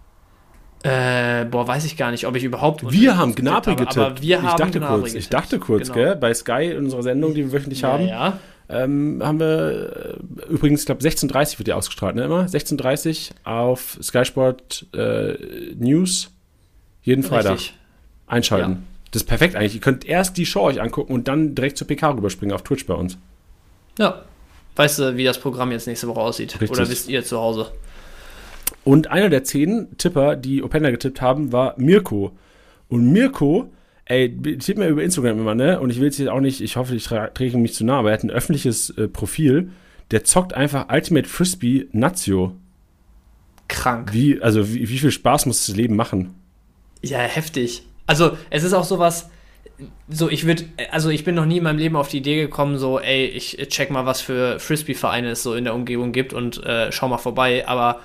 Weiß ich gar nicht, ob ich überhaupt... Wir haben Gnabry getippt. Aber wir haben Gnabry getippt. Ich dachte kurz, genau. Gell? Bei Sky in unserer Sendung, die wir wöchentlich haben, haben wir übrigens, ich glaube 16:30 wird die ausgestrahlt, ne, immer? 16:30 auf Sky Sport News jeden Freitag. Richtig. Einschalten. Ja. Das ist perfekt eigentlich. Ihr könnt erst die Show euch angucken und dann direkt zur PK rüberspringen auf Twitch bei uns. Ja. Weißt du, wie das Programm jetzt nächste Woche aussieht? Richtig. Oder wisst ihr zu Hause? Und einer der 10 Tipper, die Openda getippt haben, war Mirko. Und Mirko, tippt mir über Instagram immer, ne? Und ich will es jetzt auch nicht, ich hoffe, ich träge ihm nicht zu nah, aber er hat ein öffentliches Profil, der zockt einfach Ultimate Frisbee Nazio. Krank. Wie viel Spaß muss das Leben machen? Ja, heftig. Also, es ist auch sowas, so, ich bin noch nie in meinem Leben auf die Idee gekommen, so, ich check mal, was für Frisbee-Vereine es so in der Umgebung gibt und schau mal vorbei, aber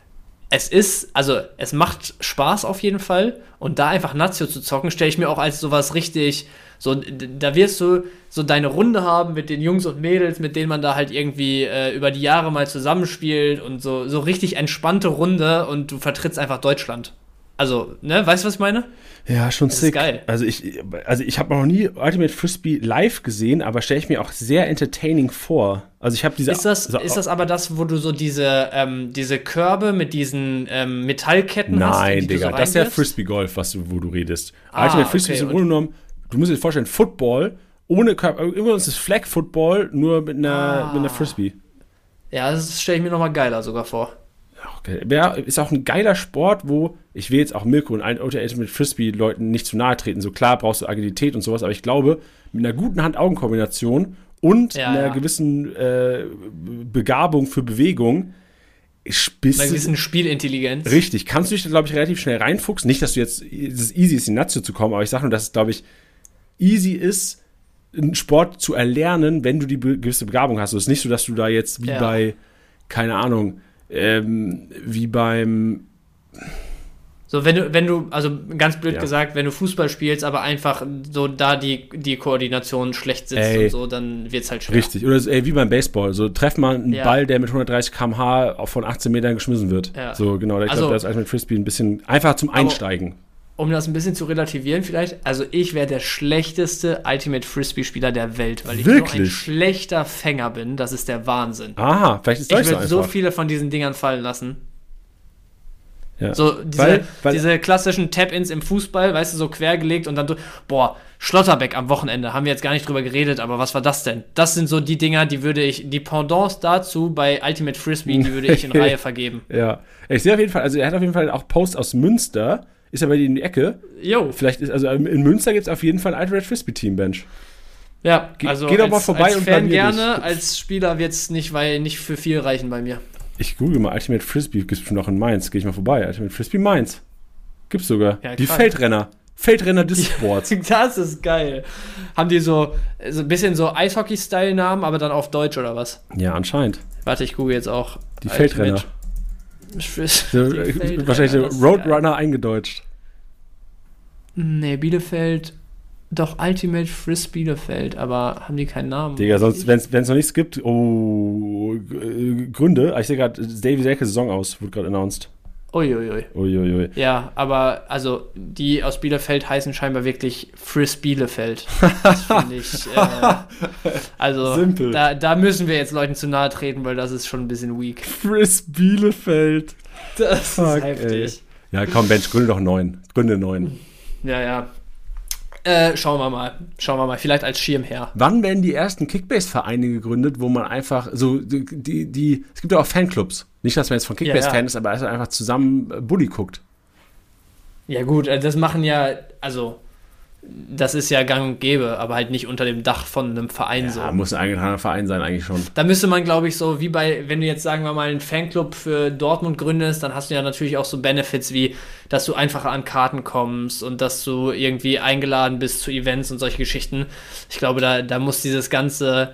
es macht Spaß auf jeden Fall und da einfach Nazio zu zocken, stelle ich mir auch als sowas richtig, so, da wirst du so deine Runde haben mit den Jungs und Mädels, mit denen man da halt irgendwie über die Jahre mal zusammenspielt und so richtig entspannte Runde und du vertrittst einfach Deutschland. Also, ne, weißt du, was ich meine? Ja, schon das sick. Ist geil. Also ich habe noch nie Ultimate Frisbee live gesehen, aber stelle ich mir auch sehr entertaining vor. Also ich habe diese... Ist das aber das, wo du so diese Körbe mit diesen Metallketten hast? Nein, Digga, das ist ja Frisbee-Golf, wo du redest. Ultimate Frisbee ist im Grunde genommen, du musst dir vorstellen, Football ohne Körbe, irgendwann ist es Flag-Football, nur mit einer Frisbee. Ja, das stelle ich mir nochmal geiler sogar vor. Okay. Ist auch ein geiler Sport, wo ich will jetzt auch Mirko und allen Ultimate Frisbee-Leuten nicht zu nahe treten. So klar brauchst du Agilität und sowas, aber ich glaube, mit einer guten Hand-Augen-Kombination und einer gewissen Begabung für Bewegung mit einer gewissen Spielintelligenz. Richtig, kannst du dich da, glaube ich, relativ schnell reinfuchsen. Nicht, dass du jetzt, es easy ist, in Nazio zu kommen, aber ich sage nur, dass es, glaube ich, easy ist, einen Sport zu erlernen, wenn du die gewisse Begabung hast. Es ist nicht so, dass du da jetzt wie bei, keine Ahnung, wie beim... So, wenn du, also ganz blöd gesagt, wenn du Fußball spielst, aber einfach so da die Koordination schlecht sitzt und so, dann wird's halt schwer. Richtig, oder wie beim Baseball, so treff mal einen Ball, der mit 130 km/h von 18 Metern geschmissen wird. Ja. So, genau, ich glaube, das ist mit Frisbee ein bisschen einfacher zum Einsteigen. Um das ein bisschen zu relativieren vielleicht, also ich wäre der schlechteste Ultimate Frisbee-Spieler der Welt, weil ich so ein schlechter Fänger bin, das ist der Wahnsinn. Aha, vielleicht ist das Ich würde so viele von diesen Dingern fallen lassen. Ja. So diese klassischen Tap-Ins im Fußball, weißt du, so quergelegt und dann Schlotterbeck am Wochenende, haben wir jetzt gar nicht drüber geredet, aber was war das denn? Das sind so die Dinger, die Pendants dazu bei Ultimate Frisbee, die würde ich in Reihe vergeben. Ja, ich sehe auf jeden Fall, also er hat auf jeden Fall auch Posts aus Münster, Ist ja bei dir in die Ecke. Jo. Vielleicht ist, also in Münster gibt es auf jeden Fall ein Ultimate Frisbee-Team, Bench. Ja, also geh doch mal vorbei als und Fan blamier gerne, dich. als Spieler wird es nicht für viel reichen bei mir. Ich google mal, Ultimate Frisbee gibt es schon noch in Mainz. Gehe ich mal vorbei. Ultimate Frisbee Mainz. Gibt's sogar. Ja, die krass. Feldrenner des Sports. Das ist geil. Haben die so ein bisschen so Eishockey-Style-Namen, aber dann auf Deutsch oder was? Ja, anscheinend. Warte, ich google jetzt auch. Die Feldrenner. Wahrscheinlich der Roadrunner eingedeutscht. Nee, Bielefeld. Doch, Ultimate Frizz Bielefeld, aber haben die keinen Namen? Digga, sonst, wenn es noch nichts gibt, Gründe. Ich sehe gerade, Davy Selke Saison aus, wurde gerade announced. Uiuiui. Uiuiui. Ja, aber also die aus Bielefeld heißen scheinbar wirklich Frizz Bielefeld. Das finde ich. Also Simpel. Da müssen wir jetzt Leuten zu nahe treten, weil das ist schon ein bisschen weak. Frizz Bielefeld. Das ist heftig. Ja, komm, Bench, Gründe 9. Ja. Schauen wir mal. Vielleicht als Schirmherr. Wann werden die ersten Kickbase-Vereine gegründet, wo man einfach so, es gibt ja auch Fanclubs. Nicht, dass man jetzt von Kickbase-Fan ist, aber also einfach zusammen Bulli guckt. Ja gut, das machen ja, also das ist ja gang und gäbe, aber halt nicht unter dem Dach von einem Verein so. Ja, muss ein eingetragener Verein sein eigentlich schon. Da müsste man, glaube ich, so wie wenn du jetzt, sagen wir mal, einen Fanclub für Dortmund gründest, dann hast du ja natürlich auch so Benefits wie, dass du einfacher an Karten kommst und dass du irgendwie eingeladen bist zu Events und solche Geschichten. Ich glaube, da muss dieses ganze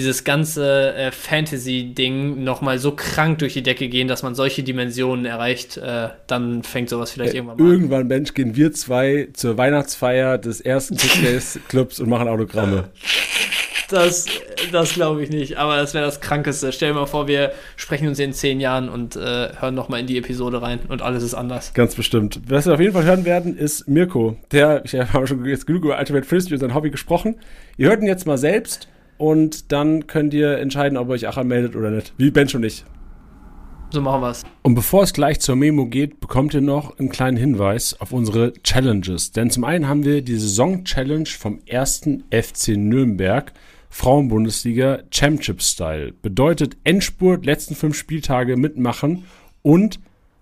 Fantasy-Ding nochmal so krank durch die Decke gehen, dass man solche Dimensionen erreicht, dann fängt sowas vielleicht irgendwann mal an. Irgendwann, Mensch, gehen wir zwei zur Weihnachtsfeier des ersten Kickbase-Clubs und machen Autogramme. Das glaube ich nicht, aber das wäre das Krankeste. Stell dir mal vor, wir sprechen uns in 10 Jahren und hören nochmal in die Episode rein und alles ist anders. Ganz bestimmt. Was wir auf jeden Fall hören werden, ist Mirko. Ich habe schon jetzt genug über Ultimate Frisbee und sein Hobby gesprochen. Ihr hört ihn jetzt mal selbst. Und dann könnt ihr entscheiden, ob ihr euch Acher meldet oder nicht. Wie Bench und ich. So machen wir es. Und bevor es gleich zur Memo geht, bekommt ihr noch einen kleinen Hinweis auf unsere Challenges. Denn zum einen haben wir die Saison-Challenge vom 1. FC Nürnberg, Frauenbundesliga Championship-Style. Bedeutet Endspurt, letzten 5 Spieltage mitmachen und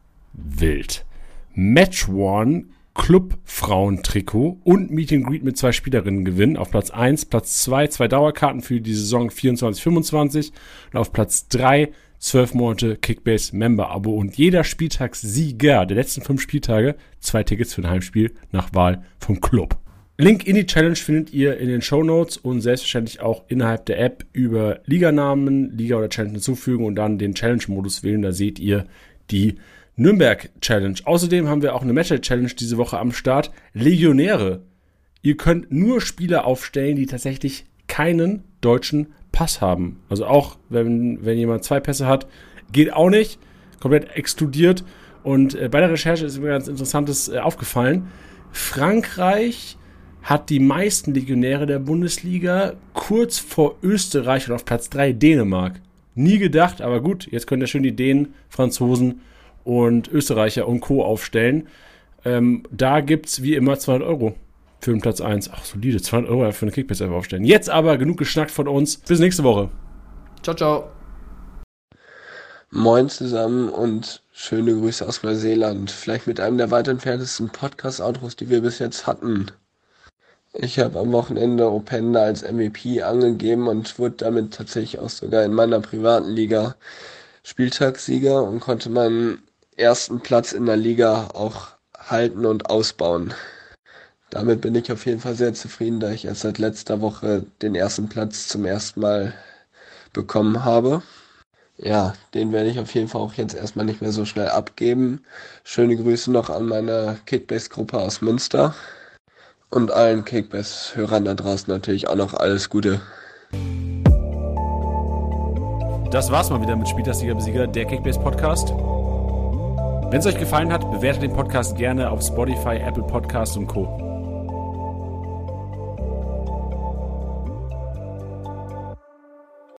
wild. Match One, Club-Frauen-Trikot und Meet and Greet mit 2 Spielerinnen gewinnen. Auf Platz 1, Platz 2, 2 Dauerkarten für die Saison 24-25 und auf Platz 3, 12 Monate Kickbase-Member-Abo und jeder Spieltagssieger der letzten 5 Spieltage 2 Tickets für ein Heimspiel nach Wahl vom Club. Link in die Challenge findet ihr in den Shownotes und selbstverständlich auch innerhalb der App über Liganamen, Liga oder Challenge hinzufügen und dann den Challenge-Modus wählen. Da seht ihr die Nürnberg-Challenge. Außerdem haben wir auch eine Match-Challenge diese Woche am Start. Legionäre. Ihr könnt nur Spieler aufstellen, die tatsächlich keinen deutschen Pass haben. Also auch, wenn jemand 2 Pässe hat, geht auch nicht. Komplett exkludiert. Und bei der Recherche ist mir ganz Interessantes aufgefallen. Frankreich hat die meisten Legionäre der Bundesliga, kurz vor Österreich und auf Platz 3 Dänemark. Nie gedacht, aber gut, jetzt könnt ihr schön die Dänen, Franzosen und Österreicher und Co. aufstellen. Da gibt's wie immer 200 Euro für den Platz 1. Ach, solide, 200 Euro für eine Kickbase-App aufstellen. Jetzt aber genug geschnackt von uns. Bis nächste Woche. Ciao, ciao. Moin zusammen und schöne Grüße aus Neuseeland. Vielleicht mit einem der weit entferntesten Podcast-Outros, die wir bis jetzt hatten. Ich habe am Wochenende Openda als MVP angegeben und wurde damit tatsächlich auch sogar in meiner privaten Liga Spieltagssieger und konnte meinen ersten Platz in der Liga auch halten und ausbauen. Damit bin ich auf jeden Fall sehr zufrieden, da ich erst seit letzter Woche den ersten Platz zum ersten Mal bekommen habe. Ja, den werde ich auf jeden Fall auch jetzt erstmal nicht mehr so schnell abgeben. Schöne Grüße noch an meine Kickbase-Gruppe aus Münster. Und allen Kickbase-Hörern da draußen natürlich auch noch alles Gute. Das war's mal wieder mit Spieltagssieger-Besieger, der Kickbase-Podcast. Wenn es euch gefallen hat, bewertet den Podcast gerne auf Spotify, Apple Podcasts und Co.